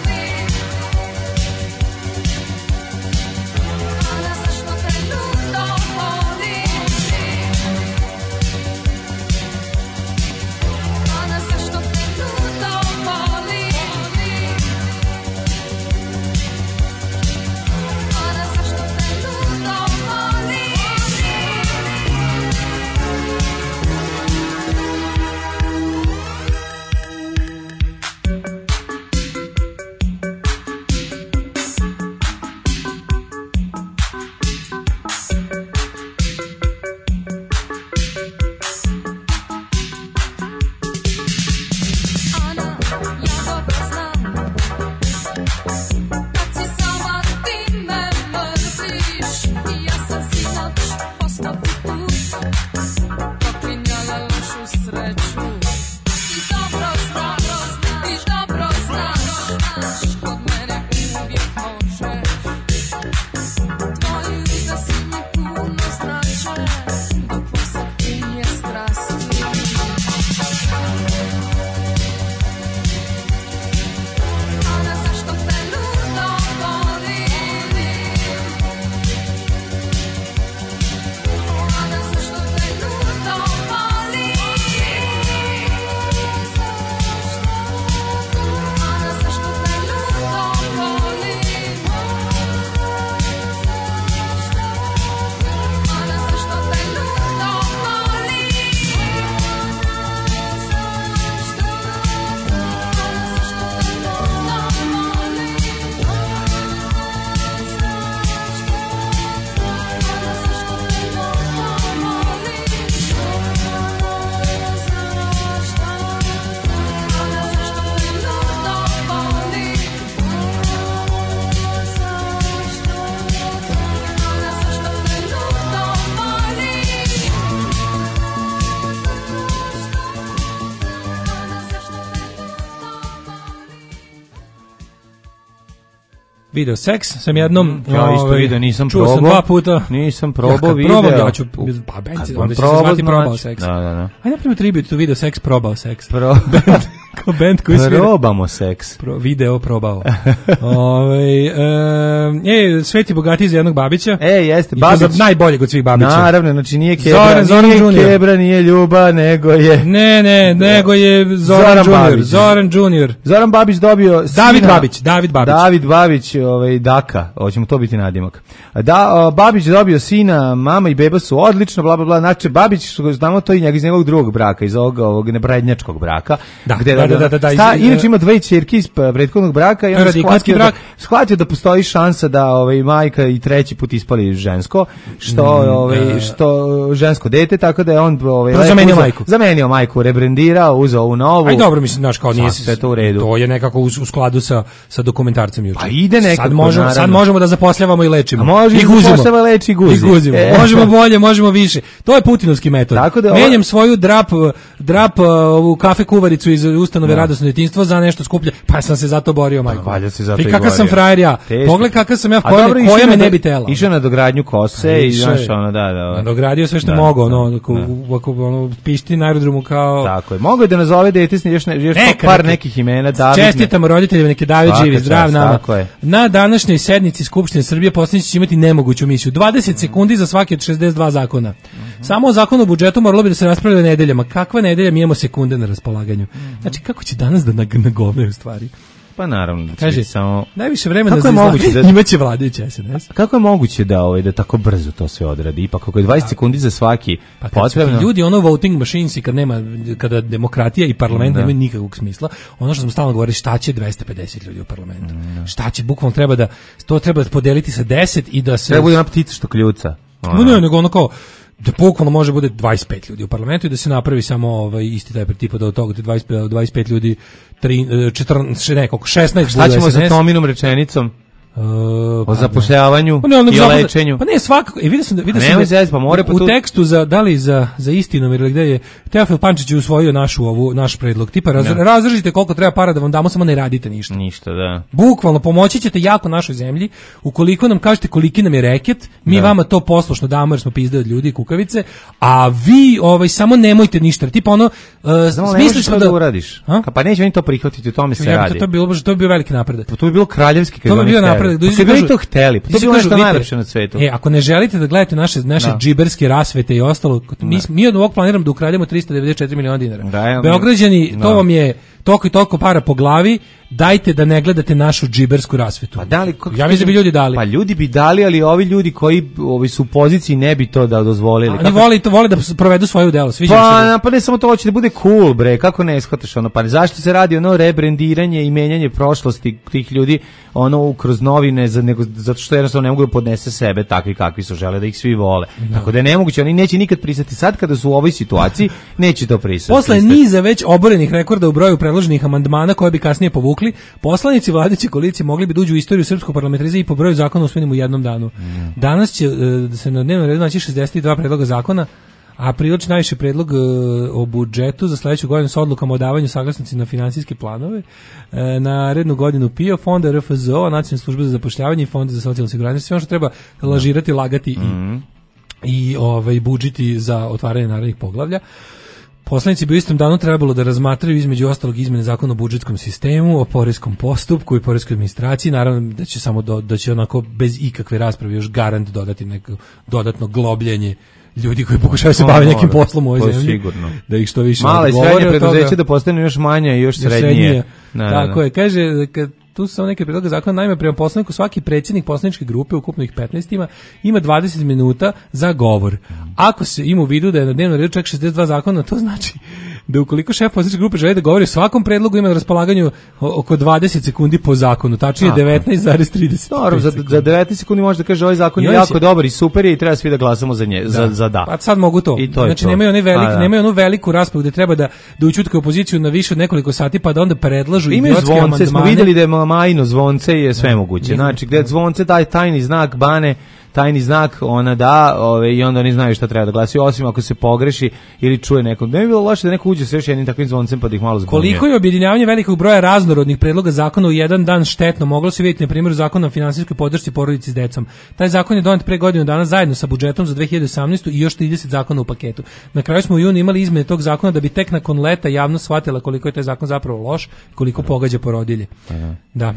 ona zašto te ludo voli, ona zašto te ludo voli, ona zašto te ludo voli. Ana, ja dobro znam, kad si sama ti me mrziš. I ja sam sinoć po 100. put poklinjala lošu sreću. I dobro znaš, kod mene uvijek možeš. Tvoji udasi mi puno znače, dok posjetinje strasti. Ona zašto te ludo voli, ona zašto te ludo voli, ona zašto te ludo voli, ona zašto te ludo voli. Video seks sam jednom, ja isto video, nisam čuo probao. sam 2 puta. Nisam probao video. Ja ću, pa benci, onda će se zvati probao seks. Da. Ajde napravimo tribut to video seks, probao seks. Kao band koji svira. Probamo seks. Video probao. Sveti bogati za jednog Babića. Jeste, Babić. I to za najboljeg od svih Babića. Naravno, znači nije Kebra, nije Kebra, nije Ljuba, nego je... nego je Zoran Junior. Zoran Babić dobio sina... David Babić, Daka, hoćemo to biti nadimak. Babić dobio sina, mama i beba su odlično, bla bla bla. Znači Babić, znamo to i iz njegovog drugog braka, iz ovog nebrednjačkog braka. Da. Inače ima 2 ćerke iz prethodnog braka i on shvatio da postoji šansa da majka i 3. put ispali žensko, što žensko dete, tako da je on zamenio majku, rebrendirao, uzeo ovu novu. Aj dobro, mislim, znaš, kao nije sve to u redu. To je nekako u skladu sa dokumentarcem juče. Pa ide nekako. Sad možemo da zapošljavamo i lečimo. I guzimo. I guzimo. Možemo bolje, možemo više. To je putinovski metod. Menjam svoju drap ovu kafe kuvaricu iz ustanove, radosno djetinjstvo, za nešto skuplje, pa sam se zato borio, majko. Valjda se zato i kakav sam frajer ja. Pogledaj kakav sam ja, koja me ne bi tela. Išao na dogradnju kose i znaš ono, da. Dogradio sve što je mogao, ono, pišti na aerodromu kao... Tako je, mogao je da nazove dete još par nekih imena. David, čestitamo roditeljima, neki David živi, zdrav nama. Na današnjoj sednici Skupštine Srbije poslanici će imati nemoguću misiju. 20 sekundi za svaki od 62 zakona. Samo o zakonu o budžetu moralo bi da se raspravlja nedeljama. Kakva nedelja, mi imamo sekunde na raspolaganju. Znači, kako će danas da nagovnaju stvari? Pa naravno, kaže samo najviše vremena za izlaganje imaće vladajući SNS. Kako je moguće da tako brzo to sve odradi? Ipak ako je 20 sekundi za svaki potrebno. Ljudi voting machines kada demokratija i parlament nemaju nikakvog smisla. Ono što smo stalno govorili, šta će 250 ljudi u parlamentu? Šta će bukvalno treba da podeliti sa 10 i da se treba bude ona ptica što kljuca. Ne, nego ono kao da bukvalno može bude 25 ljudi u parlamentu i da se napravi samo isti taj tipa da od toga 25 ljudi 16 šta ćemo sa Tominom rečenicom? O zapošljavanju i o lečenju. Pa ne, svakako. Vidio sam u tekstu za istinom, ili gde je Teofil Pančić usvojio naš predlog. Tipa, razržite koliko treba para da vam damo, samo ne radite ništa. Ništa, da. Bukvalno, pomoći ćete jako našoj zemlji. Ukoliko nam kažete koliki nam je reket, mi vama to poslušno damo jer smo pizde od ljudi i kukavice, a vi samo nemojte ništa. Tipa ono, smisliš da uradiš. Pa neće oni to prihvatiti, o tome se radi. To bi bio veliki napredak. To bi bilo kraljevski. Pa bi to hteli, to bi bilo nešto najlepše na svetu. Ako ne želite da gledate naše džiberske rasvete i ostalo, mi od ovog planiramo da ukrademo 394 miliona dinara. Beograđani, to vam je toliko i toliko para po glavi, dajte da ne gledate našu džibersku rasvetu. Pa dali, ja mislim da bi ljudi dali. Pa ljudi bi dali, ali ovi ljudi koji su u poziciji ne bi to da dozvolili. Oni vole da provedu svoje delo, sviđa se. Pa ne samo to, hoće da bude cool, bre, kako ne shvataš ono, pa zašto se radi rebrendiranje i menjanje prošlosti tih ljudi kroz novine, zato što jednostavno ne mogu da podnese sebe takvi kakvi su, žele da ih svi vole. Tako da je nemoguće, oni neće nikad pristati. Sad kada su u ovoj situaciji, neće to pristati. Posle niza već oborenih rekorda u broju predloženih amandmana koje bi kasnije povukli, poslanici vladajuće koalicije mogli bi da uđu u istoriju srpskog parlamentarizma i po broju zakona usvojenim u jednom danu. Danas će se na dnevnom redu naći 62 predloga zakona, a prilično najviše predlog o budžetu za sledeću godinu sa odlukama o davanju saglasnosti na finansijske planove, na rednu godinu PIO, fonda RFZO, Nacionalne službe za zapošljavanje i fonda za socijalno osiguranje, sve ono što treba lažirati, lagati i budžeti za otvaranje narednih poglavlja. Poslanici bi u istom danu trebalo da razmatraju između ostalog izmene zakona o budžetskom sistemu, o poreskom postupku i poreskoj administraciji. Naravno da će onako bez ikakve rasprave još garant dodati neko dodatno globljenje ljudi koji pokušavaju se baviti nekim poslom u ovoj zemlji. Sigurno. Da ih što više mala i srednje preduzeće da postane još manje i još srednije. Tako je, kaže tu su samo neke predloge zakona, naime prema poslaniku svaki predsjednik poslaničke grupe, ukupno ih 15 ima 20 minuta za govor. Ako se ima u vidu da je na dnevnom redu čak 62 zakona, to znači da ukoliko šef poslaničke grupe želi da govori o svakom predlogu, ima na raspolaganju oko 20 sekundi po zakonu, tačnije 19,30. Dobro, za 19 sekundi može da kaže ovaj zakon je jako dobar i super je i treba svi da glasamo za nje, za da. Pa sad mogu to. Znači nemaju onu veliku raspravu gde treba da ućutkaju opoziciju na više od nekoliko sati pa da onda predlažu idiotske amandmane. Zvonce, smo videli da je Majino zvonce je sve moguće. Znači gde zvonce daj tajni znak bane, tajni znak ona da, i onda oni znaju šta treba da glasuju, osim ako se pogreši ili čuje neko. Ne bi bilo loše da neko uđe sa još jednim takvim zvoncem pa da ih malo zbunje. Koliko je objedinjavanje velikog broja raznorodnih predloga zakona u jedan dan štetno, moglo se vidjeti na primjer zakon o finansijskoj podršci porodici s decom. Taj zakon je donet pre godinu dana zajedno sa budžetom za 2018. i još 30 zakona u paketu. Na kraju smo u junu imali izmene tog zakona da bi tek nakon leta javnost shvatila koliko je taj zakon zapravo loš, koliko pogađa porodilje. Da.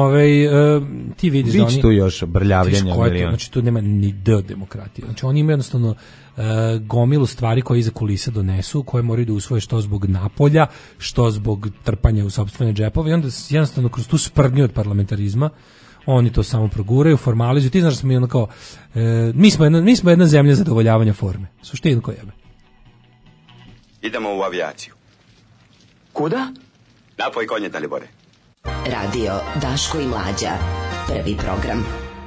Ti vidiš da oni tu još brljavljanja milion. Znači tu nema ni d demokratije. Znači oni imaju jednostavno gomilu stvari koje iza kulisa donesu, koje moraju da usvoje što zbog napolja, što zbog trpanja u sopstvene džepove i onda jednostavno kroz tu sprdnju od parlamentarizma oni to samo proguraju, formalizuju. Ti znaš da smo kao mi smo jedna zemlja zadovoljavanja forme. Suštinu ko jebe. Idemo u avijaciju. Kuda? Napoj konje, Dalibore. Radio Daško i Mlađa. Prvi program.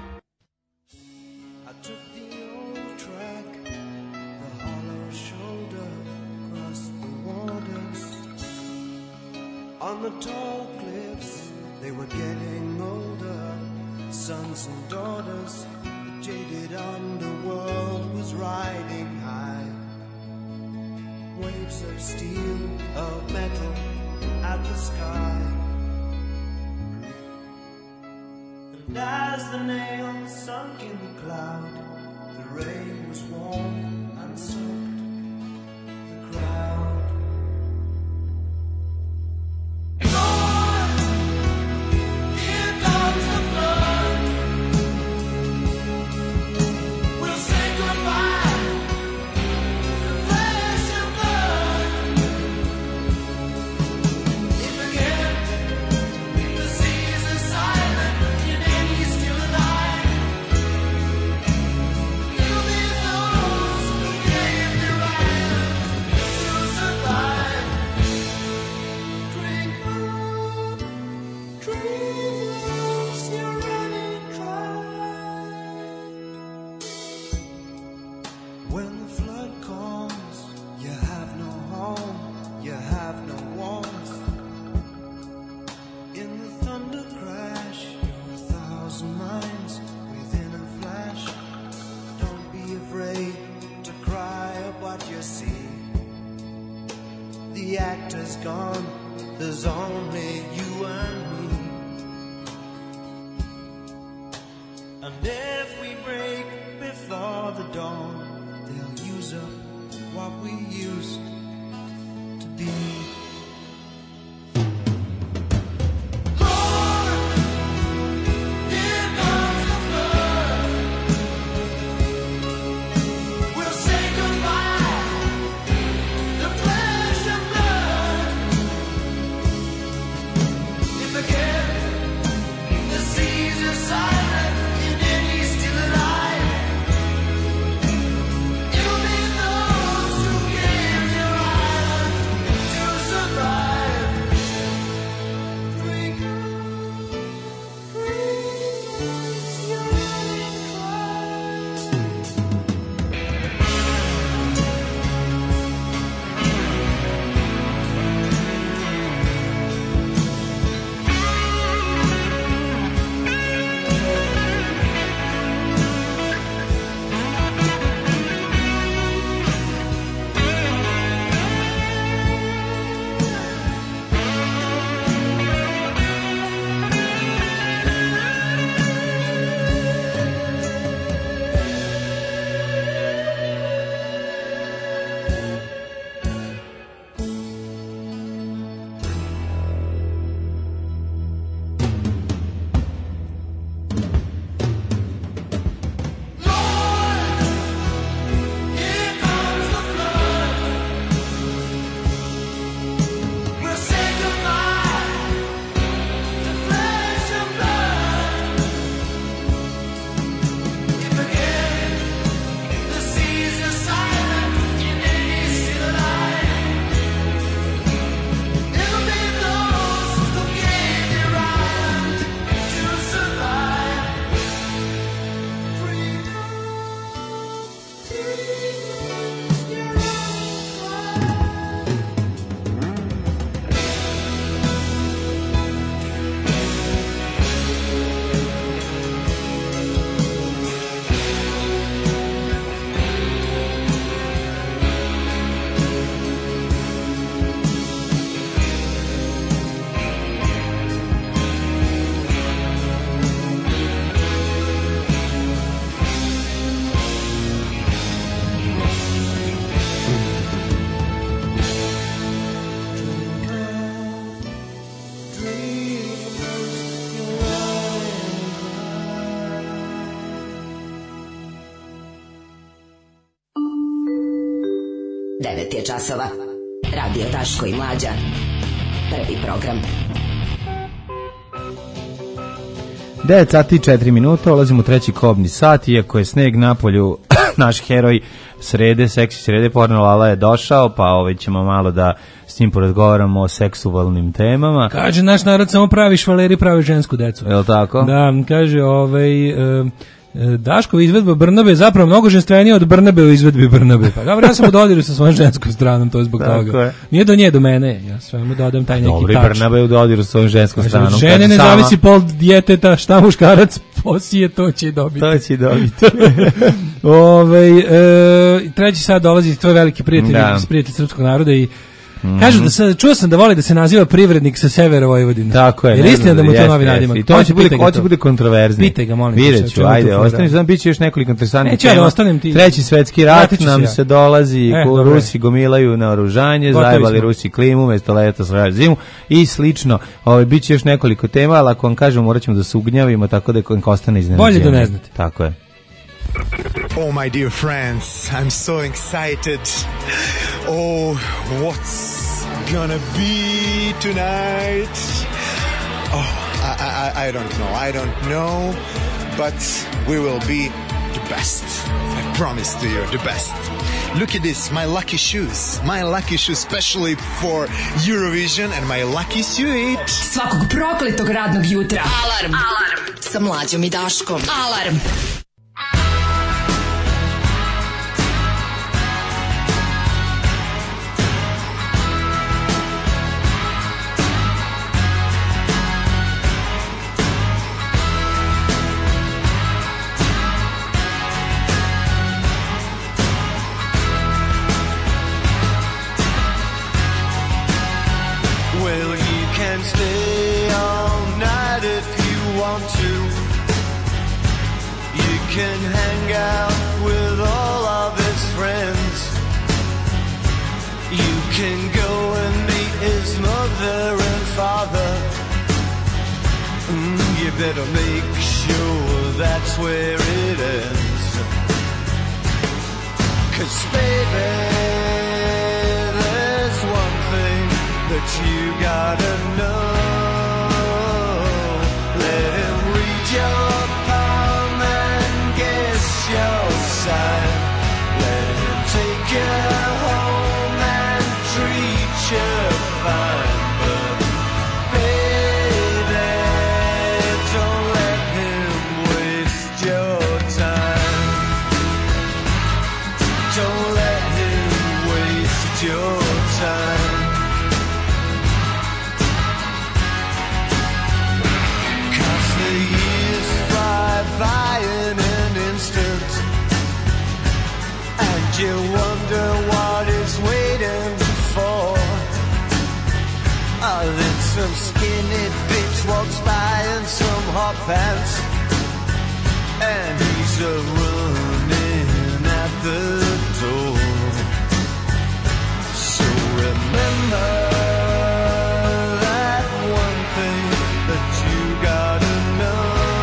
On the tall cliffs, they were getting older, sons and daughters, the jaded underworld was riding high. Waves of steel, of metal, at the sky. And as the nail sunk in the cloud, the rain was warm and soaked the crowd. Lord, here comes the flood. We'll say goodbye to flesh and blood. If again the seas are silent and any still alive, you'll be those who gave their island to survive. Drink up, dreams, you're running dry. When the flood comes, you have no home, you have no warmth. In the thunder crash, you're 1,000 minds within a flash. Don't be afraid to cry at what you see. The actor's gone, there's only you and me. And if we break before the dawn, they'll use up what we used to be. Lord, here comes the flood. We'll say goodbye to flesh and blood. If again the seas are silent and any still alive, you'll be those who gave their island to survive. Drink up, dreams, you're running Devet je časova. Radio Daško i Mlađa. Prvi program. 9 sati i 4 minuta, ulazimo u treći kobni sat, iako je sneg na polju, naš heroj srede, seksi srede, porno Lala je došao, pa ćemo malo da s njim porazgovaramo o seksualnim temama. Kaže, naš narod samo pravi švaleri, pravi žensku decu. Je li tako? Da, kaže, Daškova izvedba Brnabe je zapravo mnogo ženstvenija od Brnabe u izvedbi Brnabe. Pa dobro, ja sam u dodiru sa svojom ženskom stranom, to je zbog toga. Je. Nije do nje, do mene. Ja svemu dodam taj neki tač. Dobro, i Brnabe je u dodiru sa svojom ženskom stranom. Žene ne zavisi pol djeteta, šta muškarac posije, to će dobiti. To će dobiti. Treći sad dolazi tvoj veliki prijatelj, prijatelj srpskog naroda i Kažu da čuo sam da voli da se naziva privrednik sa severa Vojvodine. Tako je. Jer istina da mu to novi nadimak. I to će bude kontroverzni. Pitaj ga, molim. Vidjet ću, ajde, ostani znam, bit će još nekoliko interesantnih tema. Ostanem ti. Treći svetski rat nam se dolazi, Rusi gomilaju na oružanje, zajebali Rusi klimu, umesto leta sa zimu i slično. Bit će još nekoliko tema, ali ako vam kažemo morat ćemo da se ugnjavimo, tako da ostane iznenađenje. Bolje da ne znate. Tako je. Oh, my dear friends, I'm so excited. Oh, what's gonna be tonight? Oh, I don't know, but we will be the best. I promise to you, the best. Look at this, my lucky shoes, especially for Eurovision, and my lucky suit. Svakog prokletog radnog jutra. Alarm sa Mlađom i Daškom. Alarm. Stay all night if you want to. You can hang out with all of his friends. You can go and meet his mother and father. You better make sure that's where it ends. 'Cause baby, there's one thing that you gotta know. Let him read your palm and guess your sign. Let him take you home and treat you fine. But baby, don't let him waste your time. Don't let him waste your time. By in an instant, and you wonder what is waiting for. Then some skinny bitch walks by in some hot pants, and he's running at the door. So remember that one thing that you gotta know.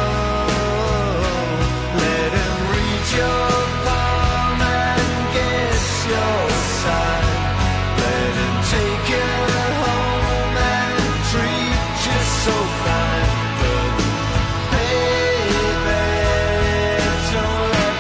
Your palm and guess your sign. Let him take you home and treat you so fine. But baby, don't let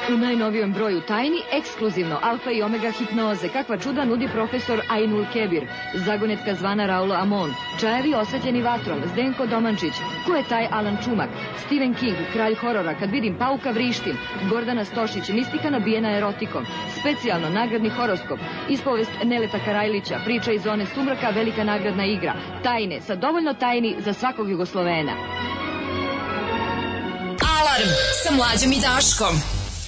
U najnovijem broju tajni, ekskluzivno alfa i omega hipnoze, kakva čuda nudi profesor Ainul Kebir, zagonetka zvana Raul Amon, čajevi osvetljeni vatrom, Zdenko Domančić, ko je taj Alan Čumak, Stephen King, kralj horora, kad vidim pauka vrištim, Gordana Stošić, mistika nabijena erotikom, specijalno nagradni horoskop, ispovest Neleta Karajlića, priča iz zone sumraka, velika nagradna igra, tajne, sa dovoljno tajni za svakog Jugoslovena. Alarm sa Mlađom i Daškom.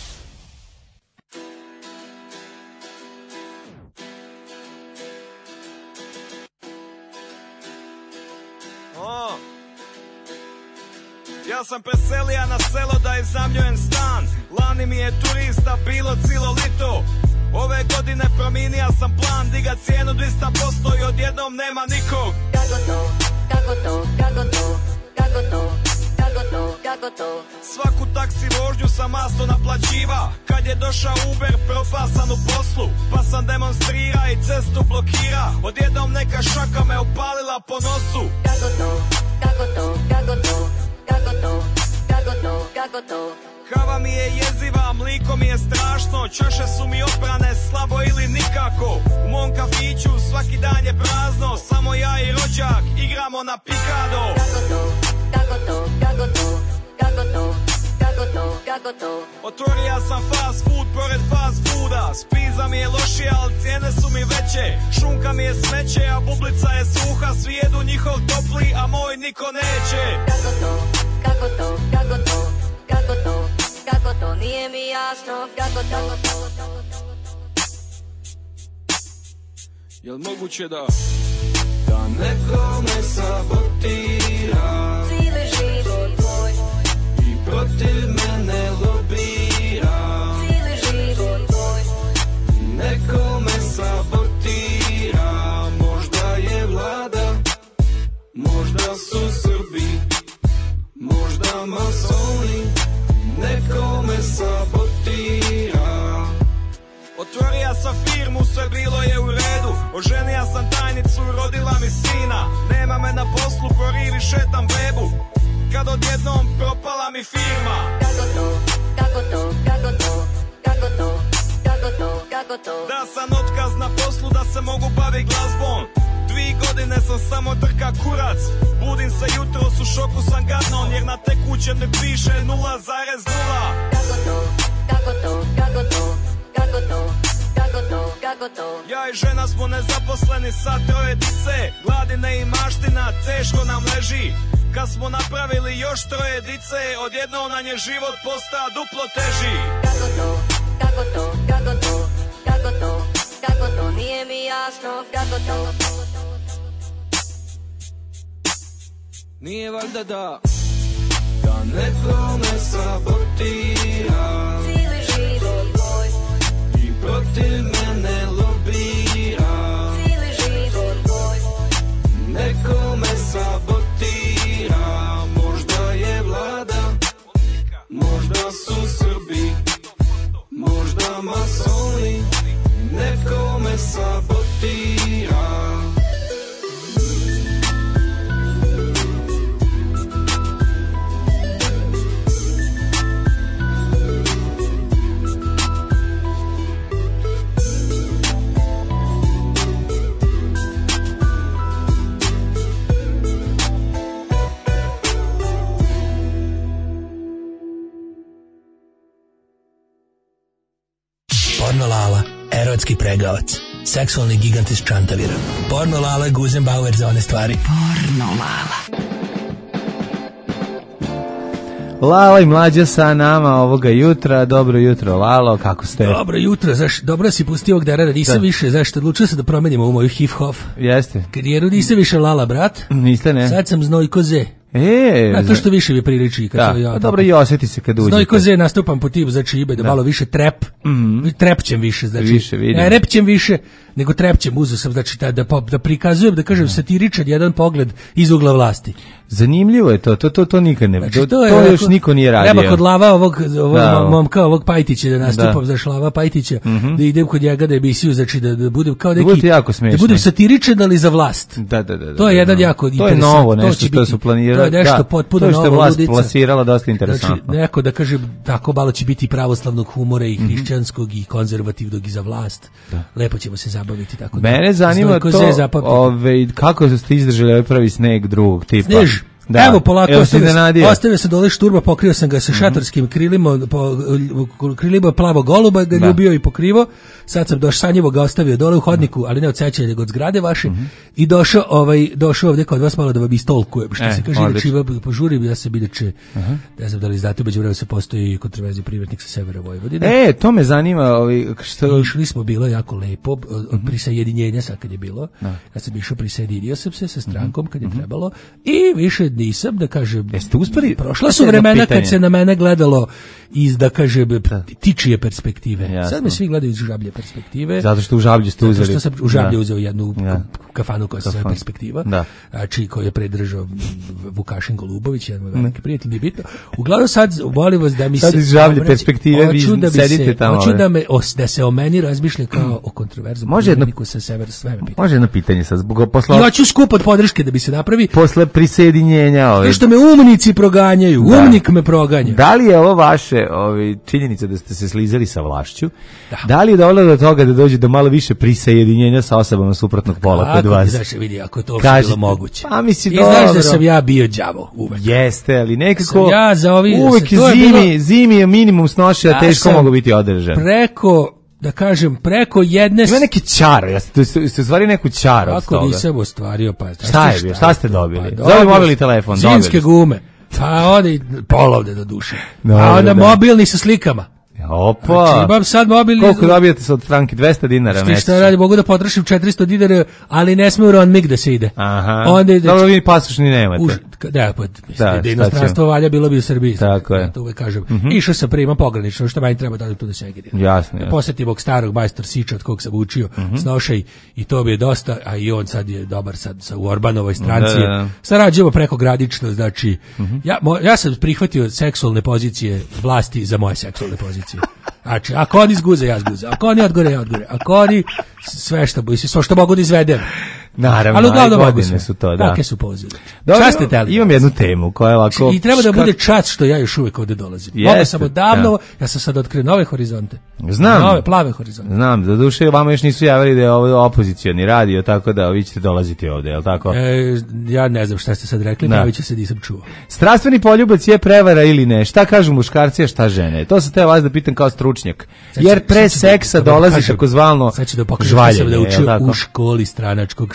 Ja sam preselija na selo da iznajmljujem stan. Lani mi je turista bilo cilo lito. Ove godine promijenija sam plan, diga cijenu 200% i odjednom nema nikog. Kako to, kako to, kako to, kako to, kako to, kako to. Svaku taksi vožnju sam masno naplaćiva. Kad je došao Uber propasan u poslu, pa sam demonstrira i cestu blokira. Odjednom neka šaka me opalila po nosu. Kako to, kako to, kako to, kako to, kako to, kako to. Kava mi je jeziva, mliko mi je strašno, čaše su mi oprane slabo ili nikako. U mom kafiću svaki dan je prazno, samo ja i rođak igramo na pikado. Kako to, kako to, kako to, kako to, kako to, kako to. Otvorio sam fast food pored fast fooda, spiza mi je lošija, ali cijene su mi veće. Šunka mi je smeće, a bublica je suha, svi jedu njihov topli, a moj niko neće. Kako to, kako to, kako to, kako to, kako to, nije mi jasno, kako to. Jel moguće da nekome sabotira cijeli život tvoj i protiv mene lobira? Cijeli život tvoj Nekome sabotira, možda je vlada, možda su Srbi, možda masoni. Nekome sabotira. Otvorio sam firmu, sve bilo je u redu. Oženio sam tajnicu, rodila mi sina. Nema me na poslu, po rivi šetam bebu. Kad odjednom propala mi firma. Kako to, kako to, kako to, kako to, kako to, kako to. Da sam otkaz na poslu da se mogu baviti glazbom. 2 godine sam samo trka kurac. Budim se jutros, u šoku sam gadnon, jer na tekućem ne piše 0,0. Kako to, kako to, kako to, kako to, kako to, kako to. Ja i žena smo nezaposleni sa 3 dice. Gladine i maština teško nam leži. Kad smo napravili još 3 dice, odjednom nam je život posta duplo teži. Kako to, kako to, kako to, kako to, kako to, nije mi jasno, kako to. Nije valjda da nekome sabotira cijeli život tvoj i protiv mene lobira. Cijeli život tvoj Nekome sabotira, možda je vlada, možda su Srbi, možda masoni. Nekome sabotira. Porno Lala, erotski pregavac, seksualni gigant iz Čantavira. Porno Lala, Guzenbauer za one stvari. Porno Lala. Lala i Mlađa sa nama ovoga jutra. Dobro jutro, Lalo, kako ste? Dobro jutro, dobro si pustio ovog da nisam više, zašto odlučio se da promenimo u moju hip-hop. Jeste. Karijeru nisam više Lala, brat. Niste, ne. Sad sam Znojko Z. A to što više mi priliči kad sam ja. Dobro, i osjeti se kad uđete. Znojko Z nastupam po tip za čibe, da malo više trepćem više, znači. Više vidim. Ne repćem više, nego trepćem, uzeo sam, znači da prikazujem, da kažem satiričan jedan pogled iz ugla vlasti. Zanimljivo je to nikad ne. Znači, to još niko nije radio. Treba kod Lava ovog momka, ovog Pajtića da nastupam za Šlava Pajtića, da idem kod njega da emisiju, znači da budem kao neki, da budem satiričan, ali za vlast. Da. To je jedan jako interesant. To je novo nešto što su planirali. To je nešto potpuno novo. To je što vlast plasirala dosta interesantno. Znači, neko da kaže tako malo će biti pravoslavnog humora i hrišćanskog i konzervativnog i za vlast. Lepo ćemo se zabaviti tako. Mene zanima to, kako ste izdržali ovaj prvi sneg drugog tipa. Snež. Da. Evo polako ostavio se dole šturba, pokrio sam ga sa šatorskim krilima, krilima plavog goluba ga ljubio i pokrivo. Sad sam sanjivo ga ostavio dole u hodniku, ali ne od sećanja nego od zgrade vaše, i došao ovdje kod vas malo da vam istolkujem, što se kaže, inače požurim, ja se bideće, ne znam da li znate, među vremenu se postoji kontroverzni privatnik sa severa Vojvodine. To me zanima, što... Išli smo, bilo jako lepo, od prisajedinjenja sad kad je bilo, ja sam išao, prisjedinio sam se sa strankom kad je trebalo i više nisam, da kažem, jeste uspeli? Prošla su vremena kad se na mene gledalo iz, da kažem, tičije perspektive. Jasno. Sad me svi gledaju iz žablje perspektive. Zato što u žablju ste uzeli. Zato što sam u žablju uzeo jednu kafanu koja se zove Perspektiva, znači koju je predržao Vukašin Golubović, jedan veliki prijatelj, nije bitno. Uglavnom sad, molim vas da mi sad se... Sad iz žablje perspektive vi sedite tamo. Hoću da se o meni razmišlja kao o kontroverznom privredniku sa severa, sve me pitanje. Može jedno pitanje sad. I hoću skup od podrške da bi se napravi. Posle prisjedinjenja ove. Što me umnici proganjaju, umnik me proganja. Da li je ovo vaše činjenica da ste se slizali sa vlašću? Da li je dovelo do toga da dođe do malo više prisajedinjenja sa osobama suprotnog pola kod vas? Znaš, vidi, ako je to uopšte bilo moguće. Pa mislim, i znaš da sam ja bio đavo uvek. Jeste, ali nekako ja uvek zimi je minimum snoše, a teško mogu biti održan. Da kažem, preko jedne... Ima neki čar, ste stvari neku čar od toga. Kako nisam ostvario, pa... Šta je bio, šta ste dobili? Zove mobilni telefon, zimske gume, pa ovdje polovne do duše, a onda mobilni sa slikama. Opa, znači, imam sad mobilni... Koliko dobijete sa od stranke? 200 dinara mesečno? Šta radi, mogu da potrošim 400 dinara, ali ne sme u Ronmig da se ide. Aha, dobro vi pasoš ni nemate. Da, inostranstvo valja, bilo bi u Srbiji. Tako je. To uvek kažem. Išao sam prema pogranično, što meni treba da tu da se egedira. Jasno. Posjetim ovog starog majstor Siča, od kog sam učio snošaj, i to bi je dosta, a i on sad je dobar sad u Orbanovoj stranci. Sarađujemo preko gradično, znači, ja sam prihvatio seksualne pozicije vlasti za moje seksualne pozicije. Znači, ako oni zguze, ja zguze. Ako oni odgore, ja odgore. Ako oni sve što mogu da izvedem. Naravno, ali uglavnom godine su to, da. Kakve su pozive. Šta ste teli? Imam jednu temu koja je ovako... I treba da bude čast što ja još uvijek ovdje dolazim. Mogu sam odavno, ja sam sad otkrio nove horizonte. Znam. Nove, plave horizonte. Znam, do duše vama još nisu javili da je ovo opozicioni radio, tako da vi ćete dolaziti ovdje, je li tako? Ja ne znam šta ste sad rekli, pravi će se nisam čuo. Strastveni poljubac je prevara ili ne? Šta kažu muškarci, a šta žene? To se te vas da pitam kao stručnjak. Jer pre seksa dolazi takozvano žvaljenje, da učio u školi stranačkog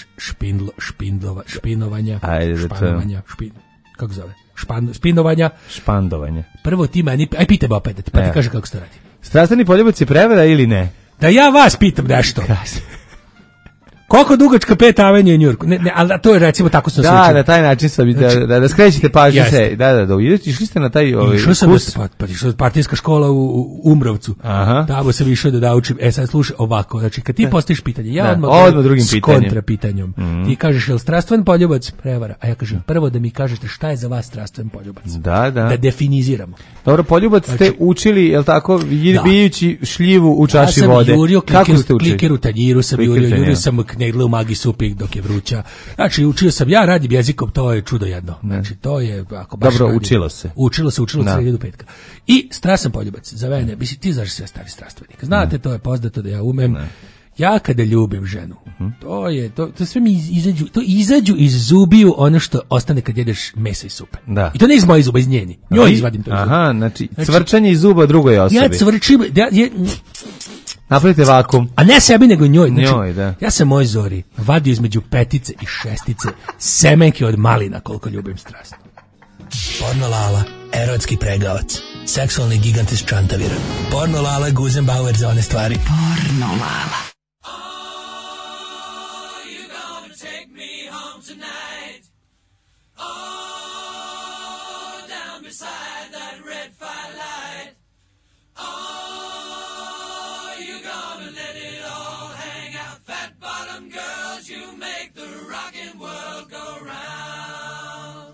špinovanja. Kako zove? Špandovanja. Prvo ti meni, pitaj me opet, pa ti kaže kako se to radi. Strastveni poljubac je prevara ili ne? Da ja vas pitam nešto. Koliko dugačka Pet Avenue u Njujorku? Ne, ali to je recimo tako sam se učio. Da, na taj način sam da skrećete pažnju se. Da. Išli ste na taj išao sam išao partijska škola u Umrovcu. Tamo sam išao da učim. Sad slušaj ovako, znači kad ti postaviš pitanje, ja odmah drugim s kontrapitanjem. Ti kažeš, jel strastven poljubac prevara? A ja kažem, prvo da mi kažete šta je za vas strastven poljubac. Da definiziramo. Dobro, poljubac ste učili, jel tako, bijući šljivu u čaši vode. Kako ste učili? Kliker u tanjiru sam jurio sam knegle u magi supi dok je vruća. Znači, učio sam, ja radim jezikom, to je čudo jedno. Znači, to je, ako baš dobro, učilo se od srede do petka. I strasan poljubac, za mene, mislim, ti znaš sve stari strastvenika. Znate, to je poznato da ja umem. Ja kada ljubim ženu, to sve mi izađu iz zubiju ono što ostane kad jedeš mesa i supe. Da. I to ne iz moje zuba, iz njeni. Njoj izvadim to iz zuba. Aha, znači, cvrčanje iz zuba drugoj osobi. Ja cvrčim, napravite vakum. A ne sebi, nego njoj. Znači, ja sam moj Zori vadio između 5 i 6 semenke od malina koliko ljubim strastno. Porno Lala, erotski pregavac, seksualni gigant iz Čantavira. Porno Lala, Guzenbauer za one stvari. Porno Lala. You make the rockin' world go round.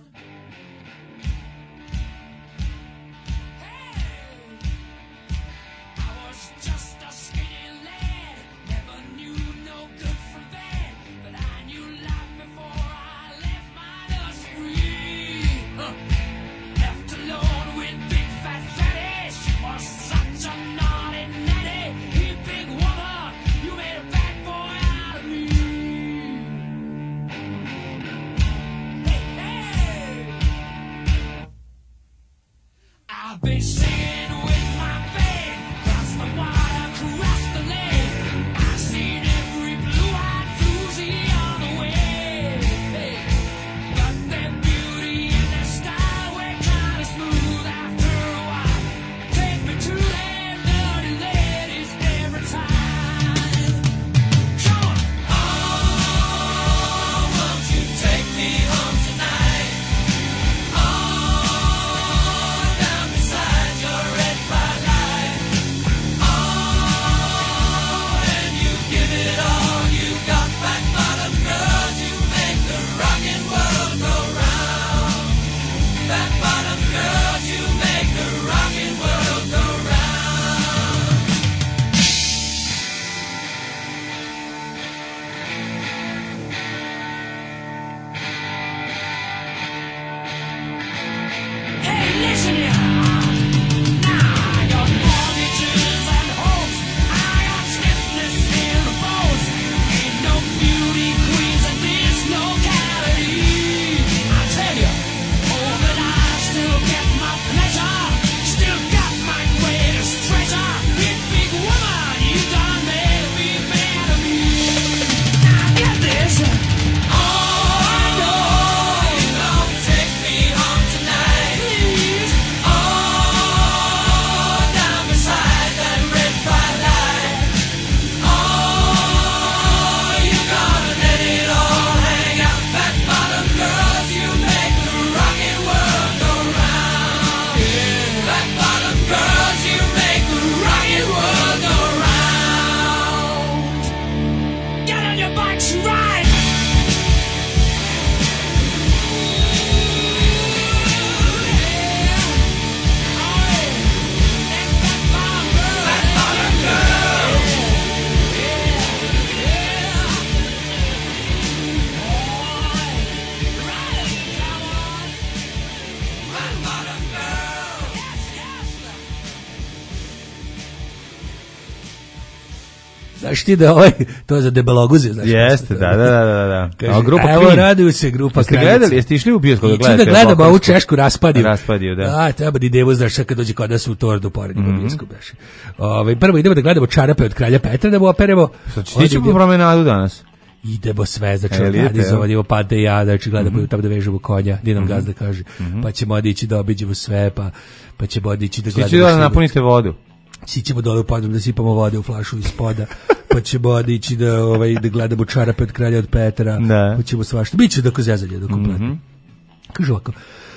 Znaš ti da to je za debeloguze, znaš? Jeste, da. Kaže, evo raduju se grupa Jeste gledali, jeste išli u bioskop da gledate? Da gledamo ovu češku Raspadiju. Raspadiju, da. Treba da idevo, znaš, kad dođe kod nas u Tordu poredimo bioskop, znaš. Prvo idemo da gledamo Čarape od kralja Petra, da mu operemo. Ti ćemo po promenadu danas? Idemo sve, znači organizovati pate i ja, znači gledamo tamo da vežemo konja, gdje nam gazda kaže, pa ćemo odići da obiđemo sve, pa ćemo odići da gledamo. Svi da napunite vodu. Svi ćemo dole u podrum da sipamo vode u flašu iz poda, pa ćemo odići da gledamo Čarape od kralja od Petra, pa ćemo svašta. Biće dok zezanje, dok kompletno. Kaže ovako,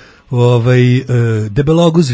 debeloguze,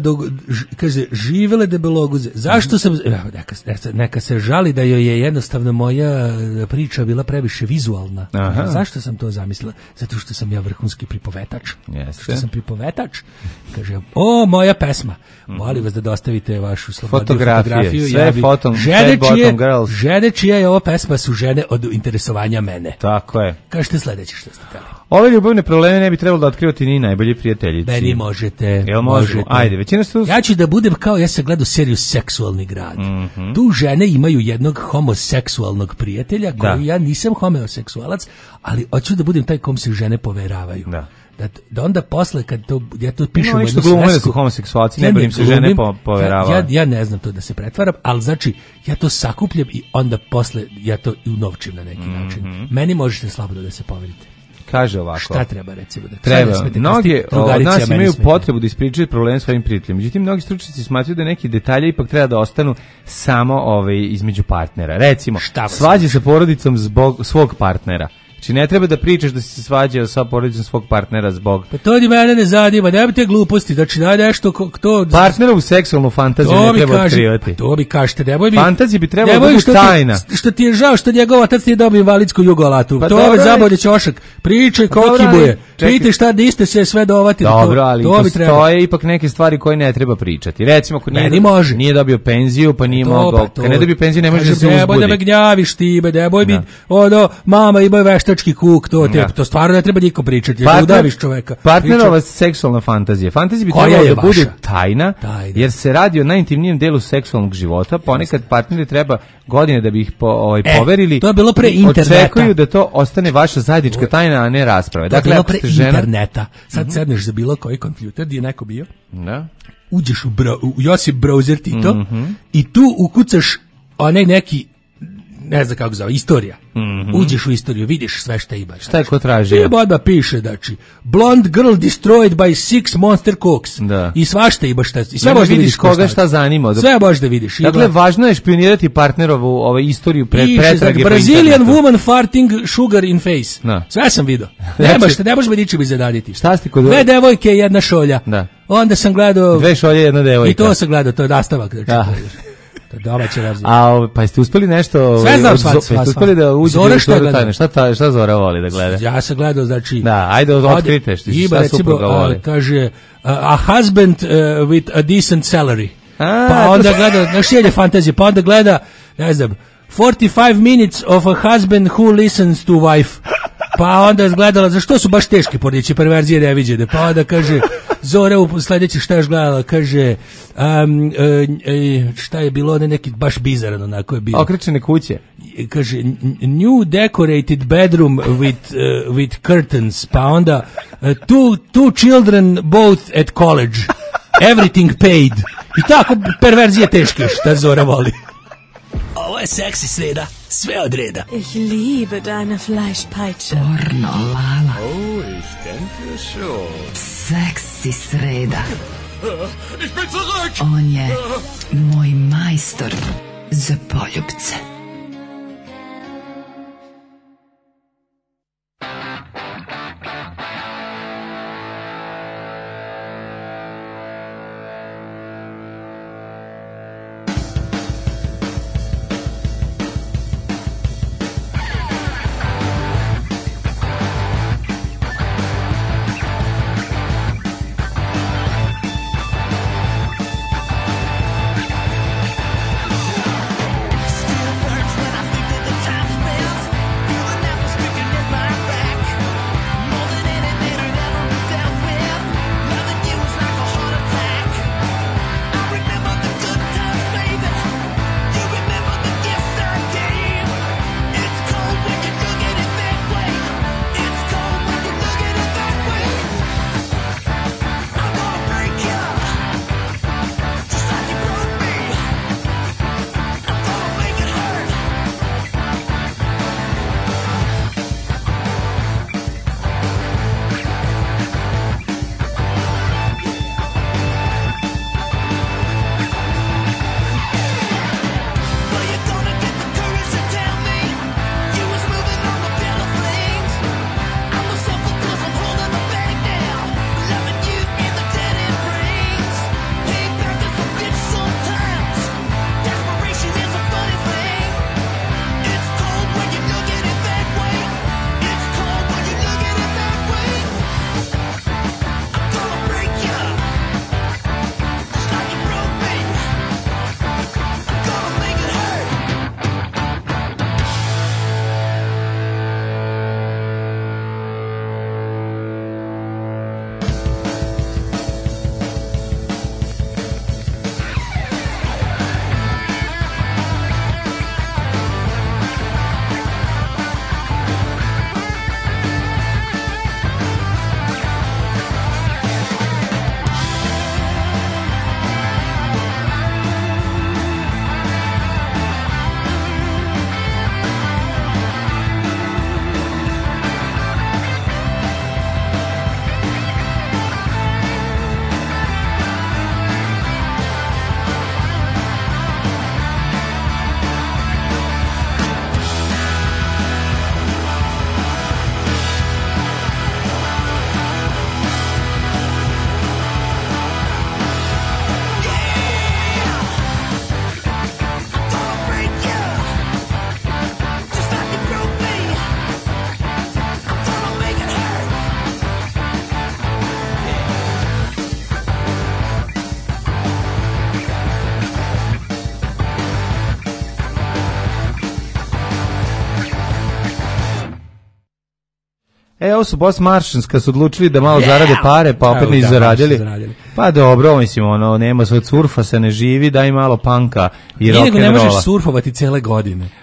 živele debeloguze. Zašto sam, neka se žali da joj je jednostavno moja priča bila previše vizualna. Zašto sam to zamislila? Zato što sam ja vrhunski pripovetač. Što sam pripovetač. Kaže, moja pesma. Molim vas da dostavite vašu fotografiju. Sve fotom, žene čija je ova pesma su žene od interesovanja mene. Tako je. Kažete sledeće što ste teli. Ove ljubavne probleme ne bi trebalo da otkrivati ni najbolji prijateljici. Meni možete. Jel možemo? Ajde, većina su... Ja ću da budem kao, ja sam gledao seriju Seksualni grad. Tu žene imaju jednog homoseksualnog prijatelja, koji ja nisam homoseksualac, ali hoću da budem taj kom se žene poveravaju. Da onda posle kad ja to pišem u jednu svesku, da su homoseksualci, ne im se žene poveravaju. Ja ne znam to da se pretvaram, ali znači ja to sakupljam i onda posle ja to unovčim na neki način. Meni možete slobodno da se poverite. Kaže ovako. Šta treba recimo da treba? Mnogi od nas imaju potrebu da ispričaju problem svojim prijateljima. Međutim, mnogi stručnjaci smatraju da neki detalji ipak treba da ostanu samo između partnera. Recimo, svađa sa porodicom zbog svog partnera. Znači ne treba da pričaš da si se svađao sa porodicom svog partnera zbog... Pa to ni mene ne zanima, nema te gluposti, znači da nešto to... Partnerovu seksualnu fantaziju ne treba otkrivati. To mi kažete, nemoj mi... Fantazija bi trebala da bude tajna. Što ti je žao što njegov otac nije dobio invalidsku jugolatu. Pa to je zabolje ćošak. Pričaj kokibuje. Pitaj šta niste se sve dovati. Dobro, ali postoje ipak neke stvari koje ne treba pričati. Recimo, ako nije dobio penziju, pa nije mogao... Kad ne dobio penziju, ne može da se uzbudi. Nemoj da me gnjaviš ti, nemoj mi... Mama ima veštački kuk, to stvarno ne treba niko pričati. Udaviš čoveka. Partnerova seksualna fantazija. Fantazija bi trebala da bude tajna, jer se radi o najintimnijem delu seksualnog života. Ponekad partneri treba godine da bi ih poverili. To je bilo pre interneta. Očekuju da to ostane vaša zajednička tajna, a ne rasprave. To je bilo pre interneta. Sad sedneš za bilo koji kompjuter, gdje je neko bio. uđeš u Josip Brozer Tito i tu ukucaš onaj neki, ne znam kako zove, istorija. Uđeš u istoriju, vidiš sve šta ima. Šta je ko traži? Treba odmah piše, znači, blonde girl destroyed by 6 monster cooks. Da. I svašta ima šta. I sve možda možda vidiš koga šta zanima. Sve možeš da vidiš. Dakle, važno je špionirati partnerovu istoriju pretrage. Brazilian woman farting sugar in face. Da. Sve sam vidio. Ne možeš me ničim izadaditi. Šta ste kod... Dve devojke, jedna šolja. Da. Onda sam gledao... Dve šolje, jedna devojka. I to sam gledao, to je nastavak. Znači, domaća verzija. Pa jeste uspeli nešto... Sve znam, jeste uspeli da uđete u Zoru tajne? Šta Zora voli da gleda? Ja sam gledao, znači... Da, ajde otkrite šta supruga voli. Kaže, a husband with a decent salary. Pa onda gleda, znaš je fantazija, pa onda gleda, ne znam, 45 minutes of a husband who listens to wife. Pa onda je gledala, zašto su baš teške porodične perverzije neviđene, pa onda kaže, Zora u sledeći šta još gledala, kaže, šta je bilo, neki baš bizaran, onako je bilo. Okrečene kuće. Kaže, new decorated bedroom with curtains, pa onda, two children both at college, everything paid. I tako, perverzije teške, šta Zora voli. Ovo je seksi sreda, sve od reda. Ich liebe deine Fleischpeitsche. Pornolala. Oh, ich denke schon. Seksi sreda. Ich bin zurück! On je moj majstor za poljubce. Ovo su Boss Martians kad su odlučili da malo zarade pare, pa opet nisu zaradili. Pa dobro, mislim, nema svoj surfa, se ne živi, daj malo panka i rock'n'rolla. Ne možeš surfovati cele godine.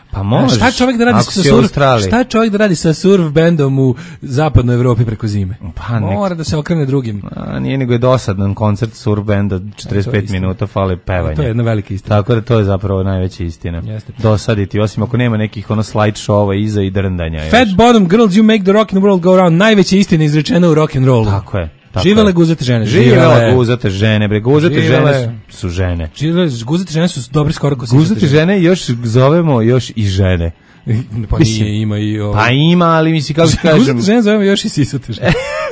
Pa možeš. Šta čovjek da radi šta čovjek da radi sa surf bendom u zapadnoj Evropi preko zime? Pa mora da se okrene drugim. Nije nego je dosadan koncert surf benda 45 minuta fali pevanje. To je jedna velika istina. Tako da to je zapravo najveća istina. Jeste. Dosaditi, osim ako nema nekih slide showa iza i drndanja. Fat bottom girls, you make the rock and roll go around. Najveća istina izrečena u rock and rollu. Tako je. Živele guzate žene. Živele guzate žene, bre. Guzate žene su žene. Guzate žene su dobri skoro ko guzate žene još zovemo još i žene. Pa nije, ima i ovo. Pa ima, ali misli kako kažem. Guzate žene zovemo još i sisate žene.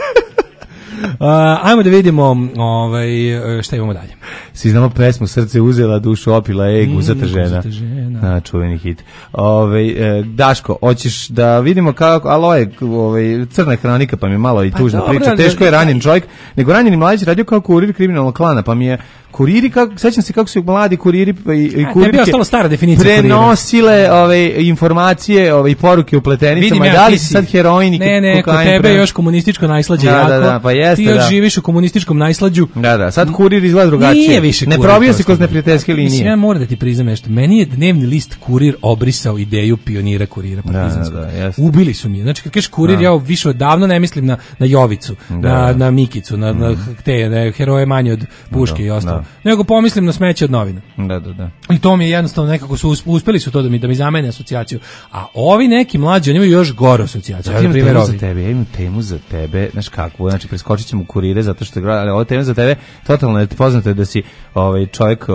Ajmo da vidimo šta imamo dalje. Svi znamo pesmu Srce uzela, dušu opila, guzata žena. Čuveni hit. Daško, hoćeš da vidimo kako, ali ovo je crna hronika, pa mi je malo i tužna priča. Teško je ranjen čovjek, nego ranjeni mladić radio kao kurir kriminalnog klana, pa mi je kuriri, sećam se kako su mladi kuriri i kurirke prenosile informacije i poruke u pletenicama. Da li si sad heroin i kokain? Ne, kod tebe je još komunističko najslađe jako. Da, pa jeste, ti još živiš u komunističkom najslađu. Da, sad kurir izgleda drugačije. Nije više ne probio se kroz neprijateljske linije. Mislim, ja moram da ti priznam nešto. Meni je dnevni list Kurir obrisao ideju pionira kurira partizanskog. Ubili su mi. Znači, kad kažeš kurir, ja više odavno ne mislim na Jovicu, na Mikicu, na te heroje manje od Puške i ostalo. Nego pomislim na smeće od novina. Da. I to mi je jednostavno nekako uspeli su to da mi zamene asocijaciju. A ovi neki mlađi, oni imaju još goru asocijaciju. Ja imam temu za tebe, znaš kakvu, znači preskočit ćemo kurire zato što ali ova tema za tebe totalno je poznato da si čovjek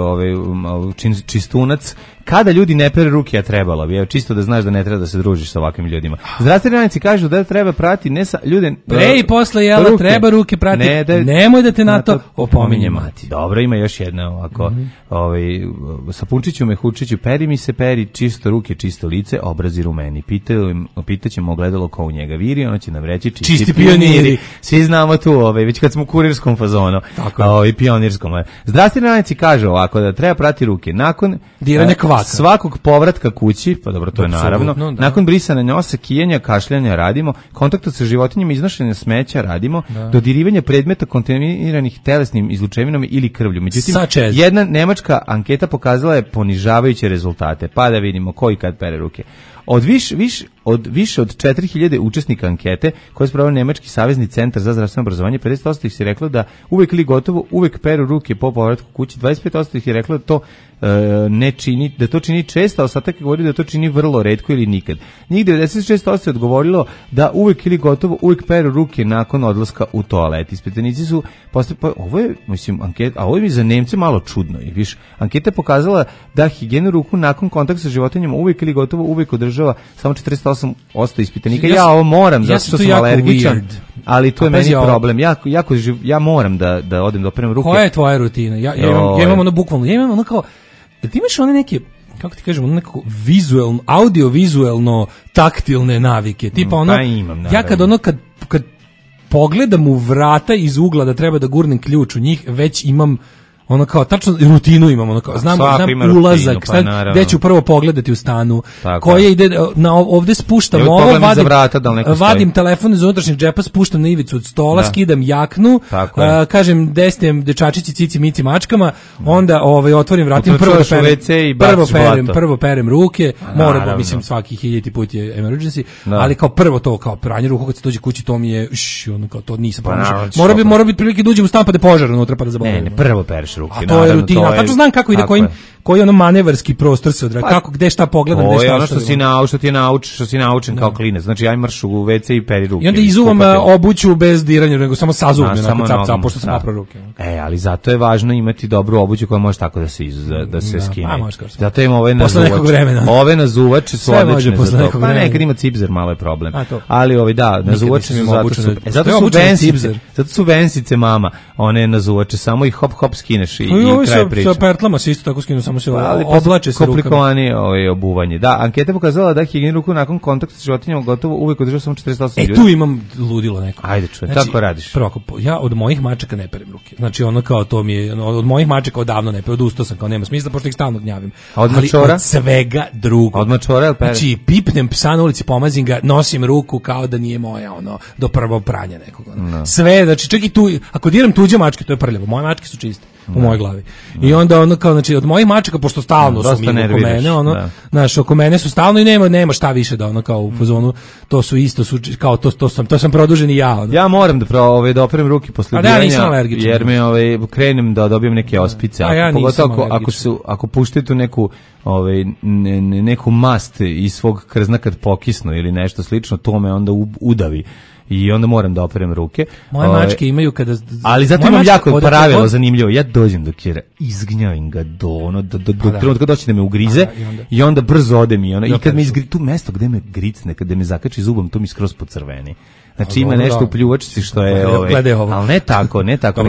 čistunac. Kada ljudi ne pere ruke, a trebalo bi, čisto da znaš da ne treba da se družiš sa ovakvim ljudima. Zdravstveni radnici kažu da treba prati ne sa ljude pre i posle jela ruke. Treba ruke prati. Nemoj da te na to opominje mati. Dobro, ima još jedna ovako. Sapunčiću me hučiću, peri čisto ruke, čisto lice, obrazi rumeni. Pitaćemo ogledalo ko u njega viri, ono će nam reći čisti pioniri. Svi znamo tu, već kad smo u kurirskom fazonu. I pionirskom. Zdravstveni radnici kažu ovako da treba prati ruke nakon diranja svakog povratka kući, pa dobro, to je naravno. Nakon brisanja nosa, kijanja, kašljanja radimo, kontakta sa životinjama, iznošenja smeća radimo, dodirivanja predmeta kontaminiranih telesnim izlučevinama ili krvlju. Međutim, jedna nemačka anketa pokazala je ponižavajuće rezultate. Pa da vidimo ko i kad pere ruke. Od više od 4000 učesnika ankete koje je sproveo Nemački savezni centar za zdravstveno obrazovanje, 50% ih je reklo da uvek ili gotovo uvek peru ruke po povratku kući, 25% ih je reklo da to ne čini, da to čini često, a ostatak je govorio da to čini vrlo retko ili nikad. Njih 96% je odgovorilo da uvek ili gotovo uvek peru ruke nakon odlaska u toalet. Ispitanici su ovo je, mislim, anketa, a ovo je za Nemce malo čudno. I više, anketa je pokazala da higijenu ruku nakon kontakta sa životinjama uvek ili gotovo uvek održava samo 48% ispitanika. Ja ovo moram, zato što sam alergičan, ali to je meni problem. Ja moram da odem da operem ruke. Koja je tvoja rutina? Ja imam ono bukvalno, ja imam ono kao, ti imaš one neke, kako ti kažemo, nekako vizualno, audio-vizualno taktilne navike. Tipa ono, ja kad pogledam u vrata iz ugla da treba da gurnem ključ u njih, već imam ono kao tačno rutinu imam, ono kao znam ulazak, gde ću prvo pogledati u stanu, koje ide ovde spuštam ovo, vadim telefon iz unutrašnjeg džepa, spuštam na ivicu od stola, skidam jaknu, kažem destem dečačići, cici, mici, mačkama, onda otvorim vratim, prvo perem ruke, moram, mislim svaki 1000 put je emergency, ali kao prvo to, kao pranje ruku kad se dođe kući, to mi je ono kao to nisam promašao. Mora biti prilike da uđem u stan pa da požar unutra pa da zaboravim. Ne, prvo pereš ruke. A to je rutina. Tačno znam kako ide, koji ono manevarski prostor se odradi, kako, gde šta pogledam, gde šta ostavim. To je ono što si naučen kao klinac. Znači, ja marš u WC i peri ruke. I onda izuvam obuću bez diranja, nego samo sazuvam, pošto sam napravo ruke. Ali zato je važno imati dobru obuću koja može tako da se skine. Zato imam ove nazuvače su odlične za to. Pa nekad ima cipzer, malo je problem. Ali nazuvače su zato su vensice mama, one nazuvače, samo ih hop skineš i kraj priče. Sa pertlama se isto tako skinu, samo se oblače sa rukama. Komplikovani obuvanje. Da, anketa pokazala da higijenu ruku nakon kontakta sa životinjama gotovo uvek održava samo 48 ljudi. Tu imam ludilo neko. Ajde čuj, kako radiš? Prvo, ja od mojih mačaka ne perem ruke. Znači ono kao to mi je, od mojih mačaka odavno ne perem, odustao sam, kao nema smisla, pošto ih stalno gnjavim. A od mačora? Od svega drugo. Od mačora ili perem? Znači, pipnem psa na ulici, pomazim ga, nosim ruku kao da nije moja, do prvog pranja nekog. Sve, znači čak i tu, ako diram tuđe mačke, to je prljavo, moje mačke su čiste. u mojoj glavi. I onda ono kao, znači, od mojih mačaka, pošto stalno su mi oko mene, ono, znaš, oko mene su stalno i nema šta više da ono kao u fazonu, to su isto, kao to sam produženi ja. Ono. Ja moram da operem ruke posle ubijanja, jer me krenem da dobijem neke ospice, pogotovo ako puštite tu neku mast iz svog krzna kad pokisnu ili nešto slično, to me onda udavi. I onda moram da operem ruke. Moje mačke imaju kada... Ali zato imam jako pravilo zanimljivo. Ja dođem do kjera, izgnjavim ga do trenutka doći da me ugrize i onda brzo odem i kad me izgri, tu mesto gde me gricne, kada me zakači zubom, to mi skroz pocrveni. Znači ima nešto u pljuvačici što je, ali ne tako,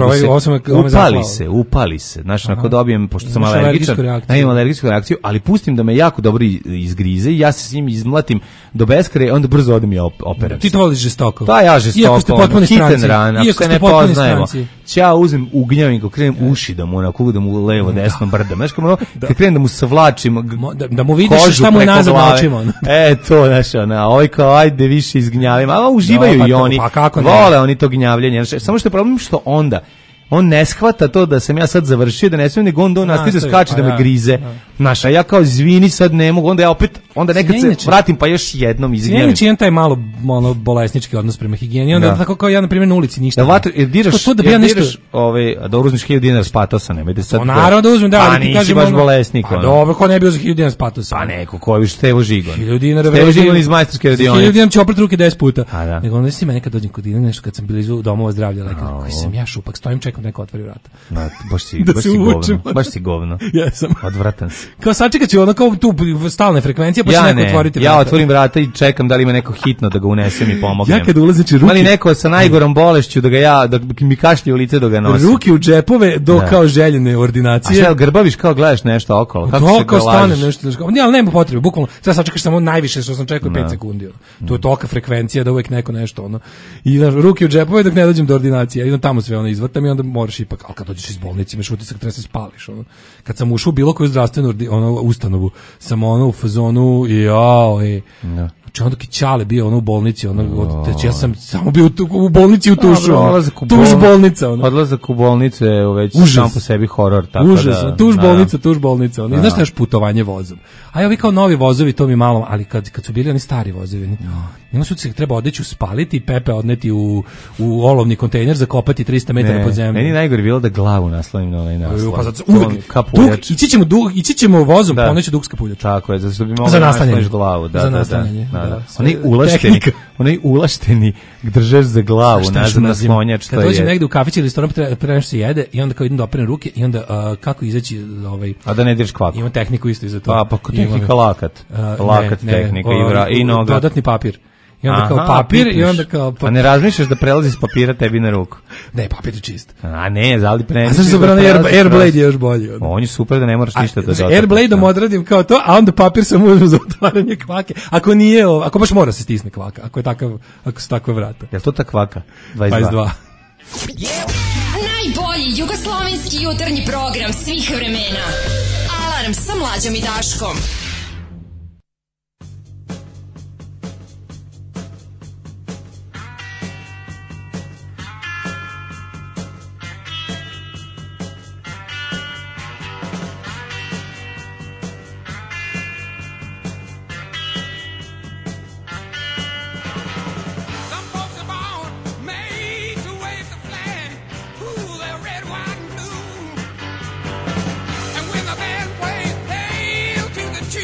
upali se. Znači, ako dobijem, pošto sam alergičan, imam alergijsku reakciju, ali pustim da me jako dobro izgrize i ja se s njim izmlatim do beskraja, onda brzo odem i operam. Ti to voliš žestoko? Da, ja žestoko, hiten ran, ako se ne poznajemo. Ja uzem, ugnjavim ga, krenem uši da mu levo, desno brdam. Znaš, kad krenem da mu savlačim da mu vidiš šta mu je nazad na očima. To, znaš, ovaj kao, ajde više izgnjavim, a uživaju i oni, vole oni to gnjavljenje. Samo što je problem što onda on ne shvata to da sam ja sad završio, da ne smijem, nego on nastavi da skače, da me grize. Znaš, a ja kao izvini, sad ne mogu, onda nekad se vratim pa još jednom izgnjavim. Inače imam taj malo bolesnički odnos prema higijeni, onda tako kao ja, na primjer, na ulici ništa. Da diraš, da uzmeš 1000 dinara spatosa, nemojte sad... Naravno da uzmem, da, ali ti kažem... Pa nisi baš bolesnik. Pa dobro, ko ne bi uzeo 1000 dinara spatosa? Pa neko, ko je Stevo Žigon. 1000 dinara... Stevo Žigon iz majstorske radionice. 1000 dinara će oprat ruke 10 puta. Nego onda si me nekad dođem kod Ine, nešto kad sam blizu domova zdravlja, koji sam ja šupak, stojim, čekam neko otvori vrata. Baš si govno. Jesam. Odvratan si. Kao sačekat ću ono kao tu stalne frekvencije, pa će neko otvoriti vrata. Ja otvorim vrata i čekam da li ima neko hitno da ga unesem i pomognem. Ja kad ulazim ruke... Ali neko sa najgorom bolešću da mi kašlje u lice da ga nosim. Ruke u džepove do kao željene ordinacije. A šta, grbaviš kao gledaš nešto okolo? Kako se stane nešto. Ali nema potrebe, bukvalno. Sada sačekaš samo najviše što sam čekao 5 sekundi. To je tolika frekvencija da uvek neko nešto ono. I ruke u džepove dok ne dođem do ordinacije. Idem tamo sve ono izvrtam i onda moraš ipak, al kad dođeš iz bolnice imaš utisak treba se spališ ono. Kad sam ušao u bilo koju zdravstvenu ustanovu, sam ono u fazonu znači onda Ćale bio ono u bolnici, znači ja sam samo bio u bolnici u Tušu. Tuš bolnica. Odlazak u bolnicu je već sam po sebi horor. Užasno, tuš bolnica. I znaš još putovanje vozom. A ovi kao novi vozovi, to mi malo, ali kad su bili oni stari vozovi, nema su se treba odeći spaliti, Pepe odneti u olovni kontejner, zakopati 300 metara pod zemljom. Meni najgore bilo da glavu naslovim na ovaj naslov. Pa zato ići ćemo vozom, poneću dug kapuljač. Tako je, zato što bi mogli nasloniš glavu. Za nastavljanje. Onaj ulašteni držeš za glavu, nazad na slonjač. Kad dođem negde u kafić ili restoran, pre nešto se jede i onda kao idem da operem ruke i onda kako izaći a da ne direš kvaku. Ima tehniku isto i za to. Pa tehnika lakat tehnika i noga. Dodatni papir. I onda kao papir i onda kao... A ne razmišljaš da prelazi s papira tebi na ruku? Ne, papir je čist. A ne, zali pre... A sad su brano Airblade je još bolji. On je super da ne moraš ništa da dodaš. Airblade-om odradim kao to, a onda papir sam uzmem za otvaranje kvake. Ako baš mora se stisne kvaka, ako su takve vrata. Je li to ta kvaka? 22. Najbolji jugoslovenski jutarnji program svih vremena. Alarm sa Mlađom i Daškom. The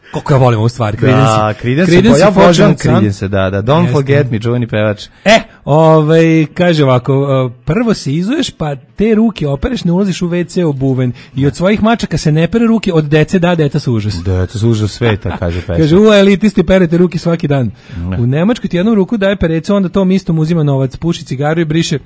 Koliko ja volim ovu stvar, Creedence, ja vožem Creedence, da, Don't Forget Me, čuveni pevač. Kaže ovako, prvo se izuješ, pa te ruke opereš, ne ulaziš u WC obuven i od svojih mačaka se ne pere ruke, od dece deca su užas. Deca su užas sveta, kaže pesma. Kaže, elitisti perete ruke svaki dan. U Nemačkoj ti jednu ruku daje pereca, onda tom istom uzima novac, puši cigaru i briše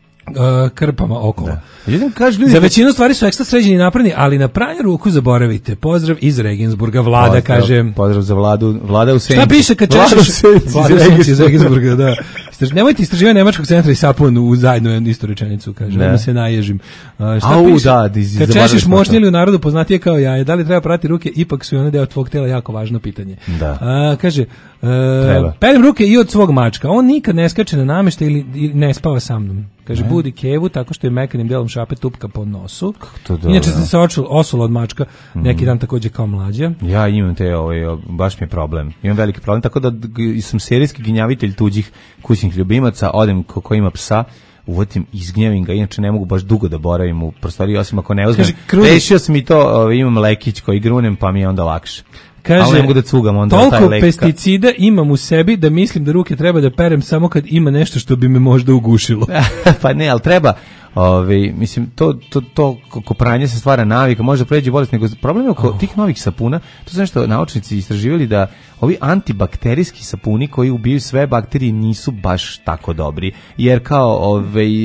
krpama okolo. Za većinu stvari su ekstra sređeni i napravljeni, ali na pranje ruku zaboravite. Pozdrav iz Regensburga, Vlada kaže. Pozdrav za Vlada u Senci. Šta piše kad češeš? Vlada u Senci iz Regensburga, da. Nemojte istraživati Nemačkog centra i sapun u zajedno istu rečenicu, kaže. Onda se naježim. Šta piše? Kad češeš moćni ili u narodu poznatije kao jaje, da li treba prati ruke, ipak su i one deo tvog tela, jako važno pitanje. Kaže, perem ruke i od svog mačka. On nikad ne skače na nameštaj ili ne spava sa mnom. Kaže, budi Kevu tako što je mekanim delom šape tupka po nosu. Inače sam se osula od mačka neki dan takođe kao mlađa. Ja imam baš mi je problem. Imam veliki problem, tako da sam serijski ginjavitelj tuđih kućnih ljubimaca, odem ko ima psa, uvotim, izgnjavim ga, inače ne mogu baš dugo da boravim u prostoriji, osim ako ne uzmem. Rešio sam i to, imam lekić koji grunem, pa mi je onda lakše. Kaže, ne mogu da cugam onda taj toliko lek. pesticida imam u sebi da mislim da ruke treba da perem samo kad ima nešto što bi me možda ugušilo. Pa ne, ali treba, mislim, to ko pranje se stvara navika, može pređe bolest, nego problem je oko tih novih sapuna, to znači što naučnici istraživali da ovi antibakterijski sapuni koji ubijaju sve bakterije nisu baš tako dobri, jer kao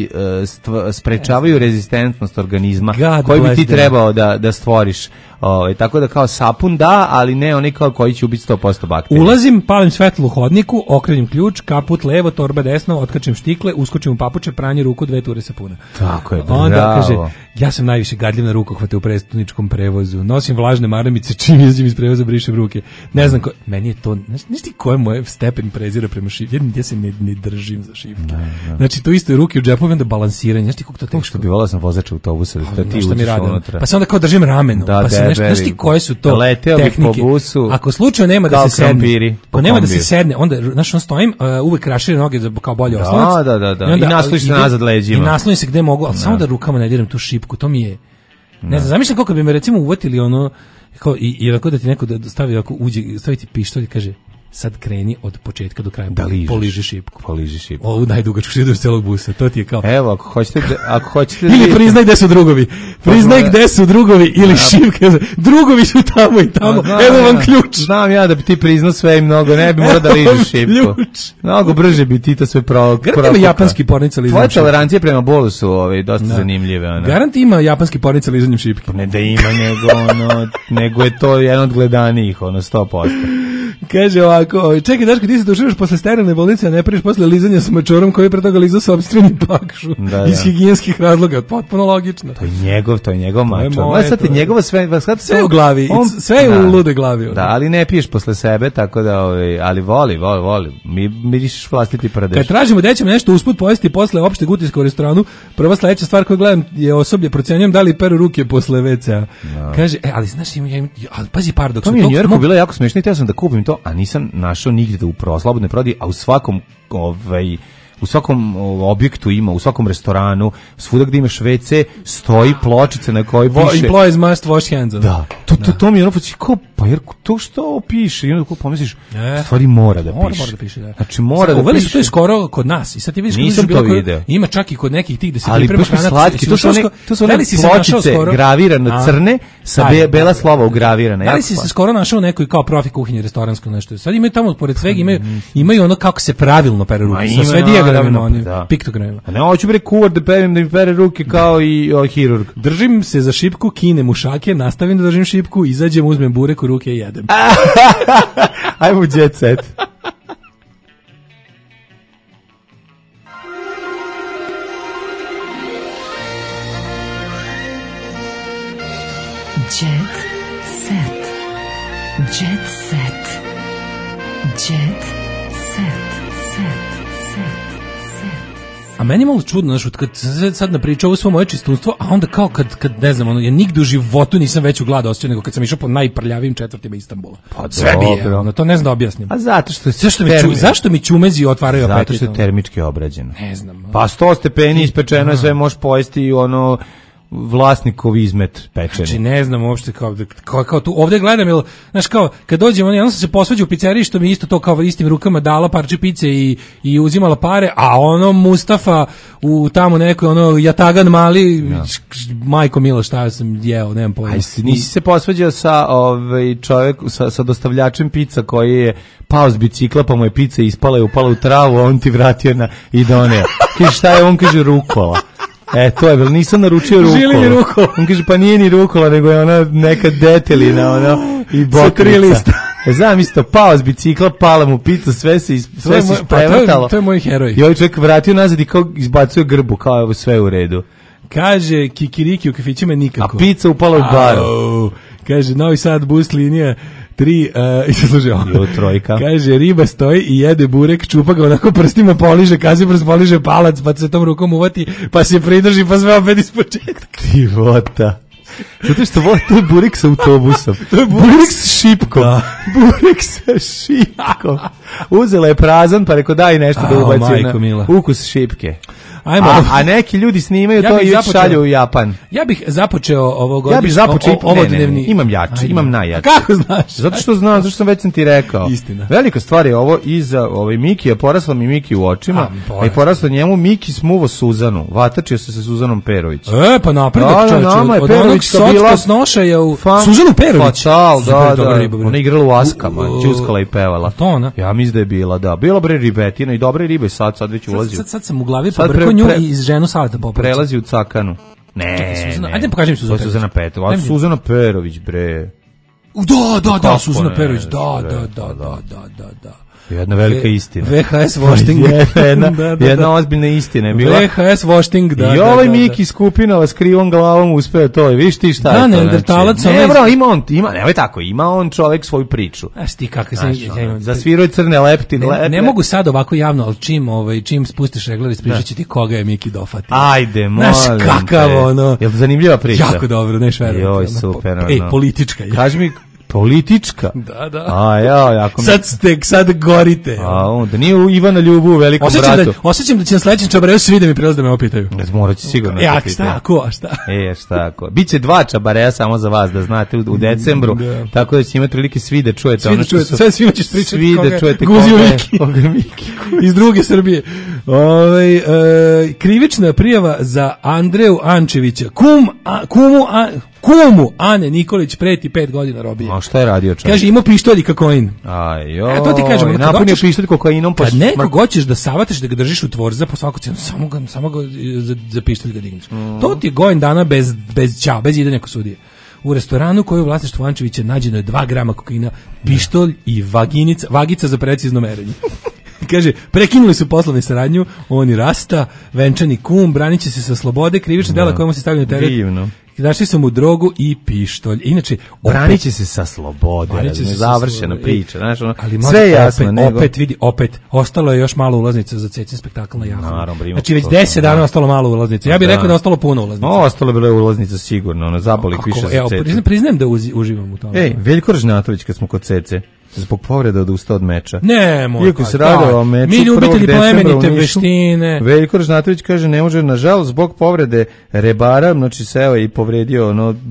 sprečavaju rezistentnost organizma koji bi ti trebao da stvoriš. Tako da kao sapun da, ali ne oni kao koji će ubiti 100% bakterija. Ulazim, palim svetlo u hodniku, okrenim ključ, kaput levo, torba desno, otkačim štikle, uskočim u papuče, pranje ruku, 2 ture sapuna. Tako je, bravo. Onda kaže, ja sam najviše gadljiv na rukohvate u prestoničkom prevozu, nosim vlažne maramice, čim izđem iz prevoza brišem ruke. Ne znam meni je to, znaš ti ko je moj stepen prezira prema šifki? Ja se ne držim za šifke. Znači to isto je ruke u džepovi, onda balansiranje, znaš ti kako to teško. Što bi volao sam vozač autobusa, da ti uđeš unutra. Pa se onda kao držim rameno, pa se znaš ti koje su to tehnike. Ako slučajno nema da se sedne, nema da se sedne, onda znaš on stojim, uvek raširim noge za kao bolje oslonac. Da. I nasloniš se nazad leđima. I naslonim se gde mogu, ali samo da rukama ne diram tu šipku, to mi je. Ne znam, zamišljam kako bi me recimo uvatili ono kao i ovako da ti neko da stavi ako uđe, staviti pištolj i kaže sad kreni od početka do kraja, poliži šipku. Ovu najdugačku šipku celog busa, to ti je kao. Evo, ako hoćete ili priznaj gde su drugovi. Priznaj gde su drugovi ili šipke. Drugovi su tamo i tamo. Evo vam ključ. Znam ja da bi ti priznao sve i mnogo, ne bi morao da ližiš šipku. Mnogo brže bi ti to sve Garant ima japanski pornica lizanjem šipke. Tvoje tolerancije prema bolu su dosta zanimljive. Garant ima japanski pornica lizanjem šipke. Ne da ima nego je to jedan od gledanijih, 100%. Kaže ovako, čekaj Daško, ti se duširaš posle sterilne bolnice, a ne priš posle lizanja s mačorom koji je pre toga lizao sopstveni pakšu iz higijenskih razloga, potpuno logično. To je njegov mačor. Sad ti njegovo sve u glavi, sve je u lude glavi. Da, ali ne piješ posle sebe, tako da, ali voli. Mi dišeš vlastiti prdeš. Kad tražimo da ćemo nešto usput pojesti posle opšteg utiska u restoranu, prva sledeća stvar koju gledam je osoblje, procenjujem da li peru ruke posle WC-a. Kaže, ali znaš, ali pazi paradoks. To mi je u Njujorku bilo jako smešno i teo sam da kupim to, a nisam našao nigde u slobodnoj prodaji, a u svakom objektu ima, u svakom restoranu, svuda gde imaš WC, stoji pločica na kojoj piše Employees must wash hands. Da, to mi je ono kao, pa jer to što piše? I onda pomisliš, stvari mora da piše. Mora da piše, da. Znači mora da piše. To je skoro kod nas. I sad ti vidiš, nisam to video. Ima čak i kod nekih tih da se priprema hrana. Slatki, to su one pločice gravirane crne sa bela slova ugravirana. Da li si se skoro našao nekoj kao profi kuhinje restoransko nešto? Sad imaju tamo pored svega imaju ono kako se pravilno pere ruke. Sa sve dijagramima, piktogramima. A ne hoću bre kuvar da mi pere ruke kao i hirurg. Držim se za šipku, kinem u šake, nastavim da držim šipku, izađem, uzmem burek u ruke i jedem. Ajmo u jet set. Jet set. Jet set. Jet set. A meni je malo čudno, znaš, kad sad napričao ovo svo moje čistunstvo, a onda kao kad ne znam, ja nigde u životu nisam veću glad osjećao nego kad sam išao po najprljavijim četvrtima Istanbula. Pa sve bi je, to ne znam da objasnim. A zato što zašto mi čumezi otvaraju apetit? Zato što je termički obrađeno. Ne znam. Pa 100 stepeni ispečeno je, sve možeš pojesti vlasnikov izmet pečeni. Znači ne znam uopšte kao tu ovde gledam, jel, znaš kao kad dođemo, ja sam se posvađao u pizzeriji što mi isto to kao istim rukama dala parče pice i uzimala pare, a ono Mustafa u tamo nekoj ono jatagan mali, majko milo šta sam jeo, nemam pojma. Nisi se posvađao sa čovjek sa dostavljačem pizza koji je pao s bicikla pa mu je pizza ispala i upala u travu, a on ti vratio i doneo. Kaže šta je, on kaže rukola. To je, nisam naručio rukola. On kaže, pa nije ni rukola, nego je ona neka detelina, ono, i bokrica. Znam isto, pao s bicikla, pala mu pizza, sve se isprevrtalo. To je moj heroj. I ovaj čovjek vratio nazad i kao izbacuje grbu, kao evo sve u redu. Kaže, kikiriki u kafićima nikako. A pizza upala u baru. Kaže, Novi Sad bus linija 3, trojka. Kaže, riba stoji i jede burek, čupa ga onako prstima, poliže, kaziprst poliže palac, pa se tom rukom uvati, pa se pridrži, pa sve opet iz početka. Divota. Zato što to je burek sa autobusom. To je burek sa šipkom. Burek sa šipkom. Uzela je prazan, pa rekao daj nešto da ubaci na ukus šipke. A neki ljudi snimaju to i šalju u Japan. Ja bih započeo ovodnevni. Imam najjači. Kako znaš? Zato što znam, zato što sam već sam ti rekao. Istina. Velika stvar je ovo iza Mikija, porasla mi Miki u očima, a i porasla njemu Miki smuvo Suzanu. Vatačio se sa Suzanom Perović. Pa napredak čovječe. Od onog socko snošaja u Suzanu Perović. Da. Ona igrala u Askama, džuskala i pevala. To ona? Ja mislim da je bila, da. Bila bre ribetina i dobre ribe, sad već ulazi. Sad sam u glavi pobrkao nju i iz ženu Salata Popovića. Prelazi u Cakanu. Ne. Ajde pokaži mi Suzanu. Suzana Petrović. Suzana Perović, bre. Da, Suzana Perović. Da. Jedna velika istina. VHS Washing. Jedna ozbiljna istina je bila. VHS Washing, da. I ovaj Miki Skupinova s krivom glavom uspeo to. Viš ti šta je to? Da, neandertalac. Nemoj tako, ima on čovjek svoju priču. Znaš ti kako se... Zasvirao je crne leptine. Ne mogu sad ovako javno, ali čim spustiš regler, ispričat ću ti koga je Miki dofatio. Ajde, molim te. Znaš kakav ono... Jel zanimljiva priča? Jako dobro, neš verujem. Joj, super. Politička je. Kaži mi... Politička? Da. Sad gorite. Da nije Ivana Ljubu u Velikom bratu. Osjećam da će na sledećem čabareju svi da mi prilaze da me opitaju. Morat će sigurno. Šta? Biće 2 čabareja samo za vas, da znate, u decembru, tako da ćete imati prilike svi da čujete. Svima ćeš pričati svi da čujete koga Miki. Iz druge Srbije. Krivična prijava za Andreju Ančevića. Kumu Ane Nikolić preti 5 godina robije. A šta je radio čovjek? Kaže, imao pištolj i kokain. To ti kažemo. Napunio pištolj kokainom. Kad nekog hoćeš da savatiš da ga držiš u tvorza po svaku cenu, samo ga za pištolj ga digneš. To ti je godin dana bez idanja kod sudije. U restoranu koji je u vlasništvu Ančevića nađeno je 2 grama kokaina, pištolj i vagica za precizno merenje. Kaže, prekinuli su poslovnu saradnju, on i Rasta, venčani kum, branit će se sa slobode, krivična dela kojima se stavljaju na teret. Divno. Našli su mu drogu i pištolj. Inače, branit će se sa slobode. Završena priča. Znaš, ali sve je jasno. Opet, ostalo je još malo ulaznica za Cecin spektakl na Jahu. Znači, već 10 dana ostalo malo ulaznica. Ja bih rekao da je ostalo puno ulaznica. Ostalo je bilo ulaznica sigurno. Ono, zaboli više za Cecin. Priznajem da uživam u tome. Veljko Ražnatović, kad smo kod Cece, zbog povreda odustao od meča. Ne, moj. Iako se radilo o meču, mi ljubitelji plemenite veštine. Veljko Ražnatović kaže ne može, nažalost, zbog povrede rebara, znači se i povredio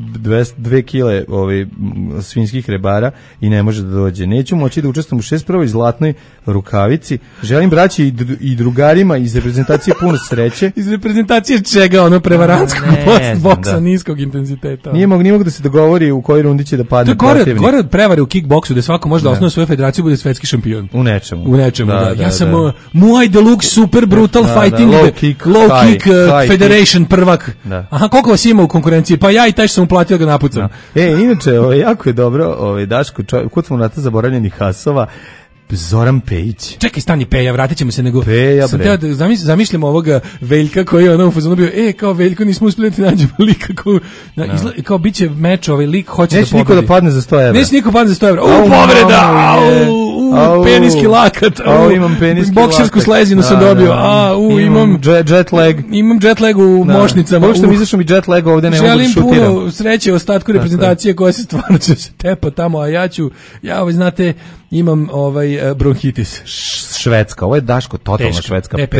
2 kile svinjskih rebara i ne može da dođe. Neću moći da učestvujem u 61. zlatnoj rukavici. Želim braći i drugarima iz reprezentacije puno sreće. Iz reprezentacije čega? Prevarantskog boksa niskog intenziteta. Nije mogu da se dogovori u kojoj rundi će da padne protivnik. Gore od prevare u kickboksu, da svako može da osnuje svoju federaciju, bude svetski šampion. U nečemu, da. Ja sam Muay Deluxe Super Brutal Fighting Low Kick Federation prvak. Aha, koliko vas ima u konkurenciji? Pa ja i taj što sam uplatio ga napucam. Inače, jako je dobro, Daško, kod smo vrata zaboravljenih hasova, Zoran Pejić. Čekaj, stani Peja, vratit ćemo se nego... Peja, bre. Zamišljamo ovoga Veljka koji je u fazonu bio, kao Veljko, nismo uspjeli da nađemo lika kao bit će meč, lik hoće da pobedi. Neće niko da padne za 100 evra. Neće niko padne za 100 evra. Povreda! Peniski lakat. Imam peniski lakat. Boksersku slezinu sam dobio. Imam jet lag. Imam jet lag u mošnicama. Možda mi izašao mi jet lag ovde, ne mogu da šutiram. Želim puno sreće u ostatku reprezentacije koja se stvarno će se tepa tamo, a ja znate, imam bronhitis. Švedska, ovo je Daško, totalna Švedska.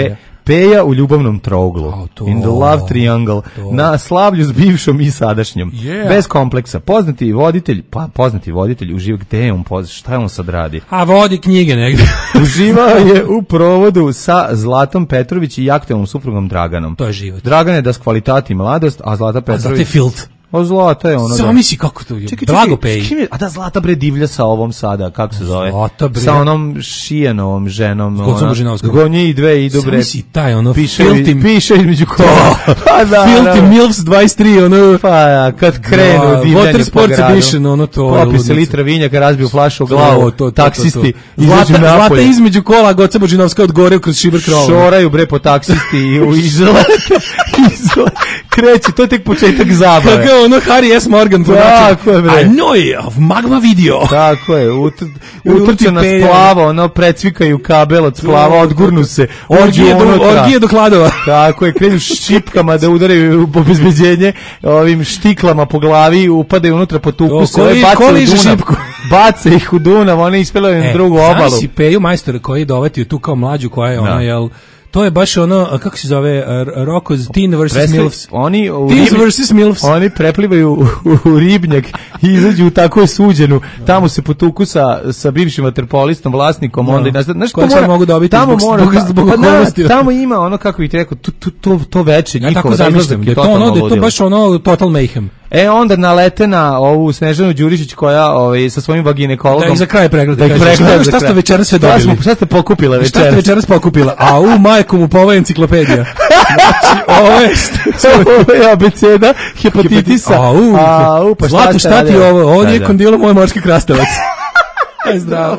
Peja u ljubavnom trouglu. In the love triangle. Na slavlju s bivšom i sadašnjom. Bez kompleksa. Poznati voditelj uživa gde je on, šta je on sad radi? A vodi knjige negdje. Uživao je u provodu sa Zlatom Petrović i aktuelnom suprugom Draganom. To je život. Dragan je das kvalitat i mladost, a Zlata Petrović... A Zlata je filt. O, Zlata je ono. Samo si kako to je. Blago Peji. A da, Zlata bre divlja sa ovom sada, kako se zove? Zlata bre. Sa onom Šijanovom ženom. Gocom Božinovskom. Gonje i dve idu bre. Samo si taj ono piše između kola. Filthy Milfs 23, ono. Pa, kad krenu divljanje Water Sports Edition, ono to. Popi se litra vinjaka, razbiju flašu u glavu. Taksisti izađu napolje. Zlata između kola, Goca Božinovska odgore kroz šiber krova. Šoraju bre po taksisti i izolete. Kreće, to je tek početak zabave. Kako je ono Harry S. Morgan. Tako je, bre. Annoy of Magma Video. Tako je, utrče na splavo, ono, precvikaju kabel od splava, odgurnu se. Orgije do kladova. Tako je, krenu šipkama da udaraju po bezbeđenje, ovim štiklama po glavi, upadaju unutra po tuku se, bace ih u Dunav, one ispelaju na drugu obalu. Znaš si Peju majstora koji je dovatio tu kao mlađu, koja je ono, jel... To je baš ono, kako se zove, Rocko's Teen vs. Milfs. Teens vs. Milfs. Oni preplivaju u ribnjak i izađu u tako je suđenu. Tamo se potuku sa bivšim vaterpolistom, vlasnikom. Onda koje sad mogu dobiti zbog okolnosti. Tamo ima ono, kako bih ti rekao, to veče njihovo. Ja tako zamišljam, da je to baš ono total mayhem. Onda nalete na ovu Snežanu Đurišić koja sa svojim vaginekologom. Da ih za kraj pregleda. Šta ste večeras sve dobili? Šta ste pokupila večeras? Šta ste večeras pokupila? A u majku mu pa ovo je enciklopedija. Znači, ovo je abeceda hepatitisa. Pa Zlato, šta ti ovo? Ovo nije kondilo moj morski krastavac. Aj zdravo.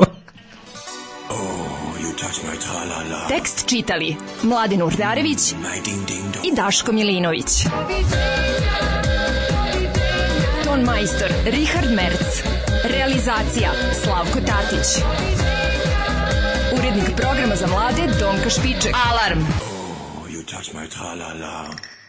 Tekst čitali Mladen Urdarević i Daško Milinović. Ton majstor Richard Merc. Realizacija Slavko Tatić. Urednik programa za mlade Donka Špiček. Alarm! You touch my tra-la-la.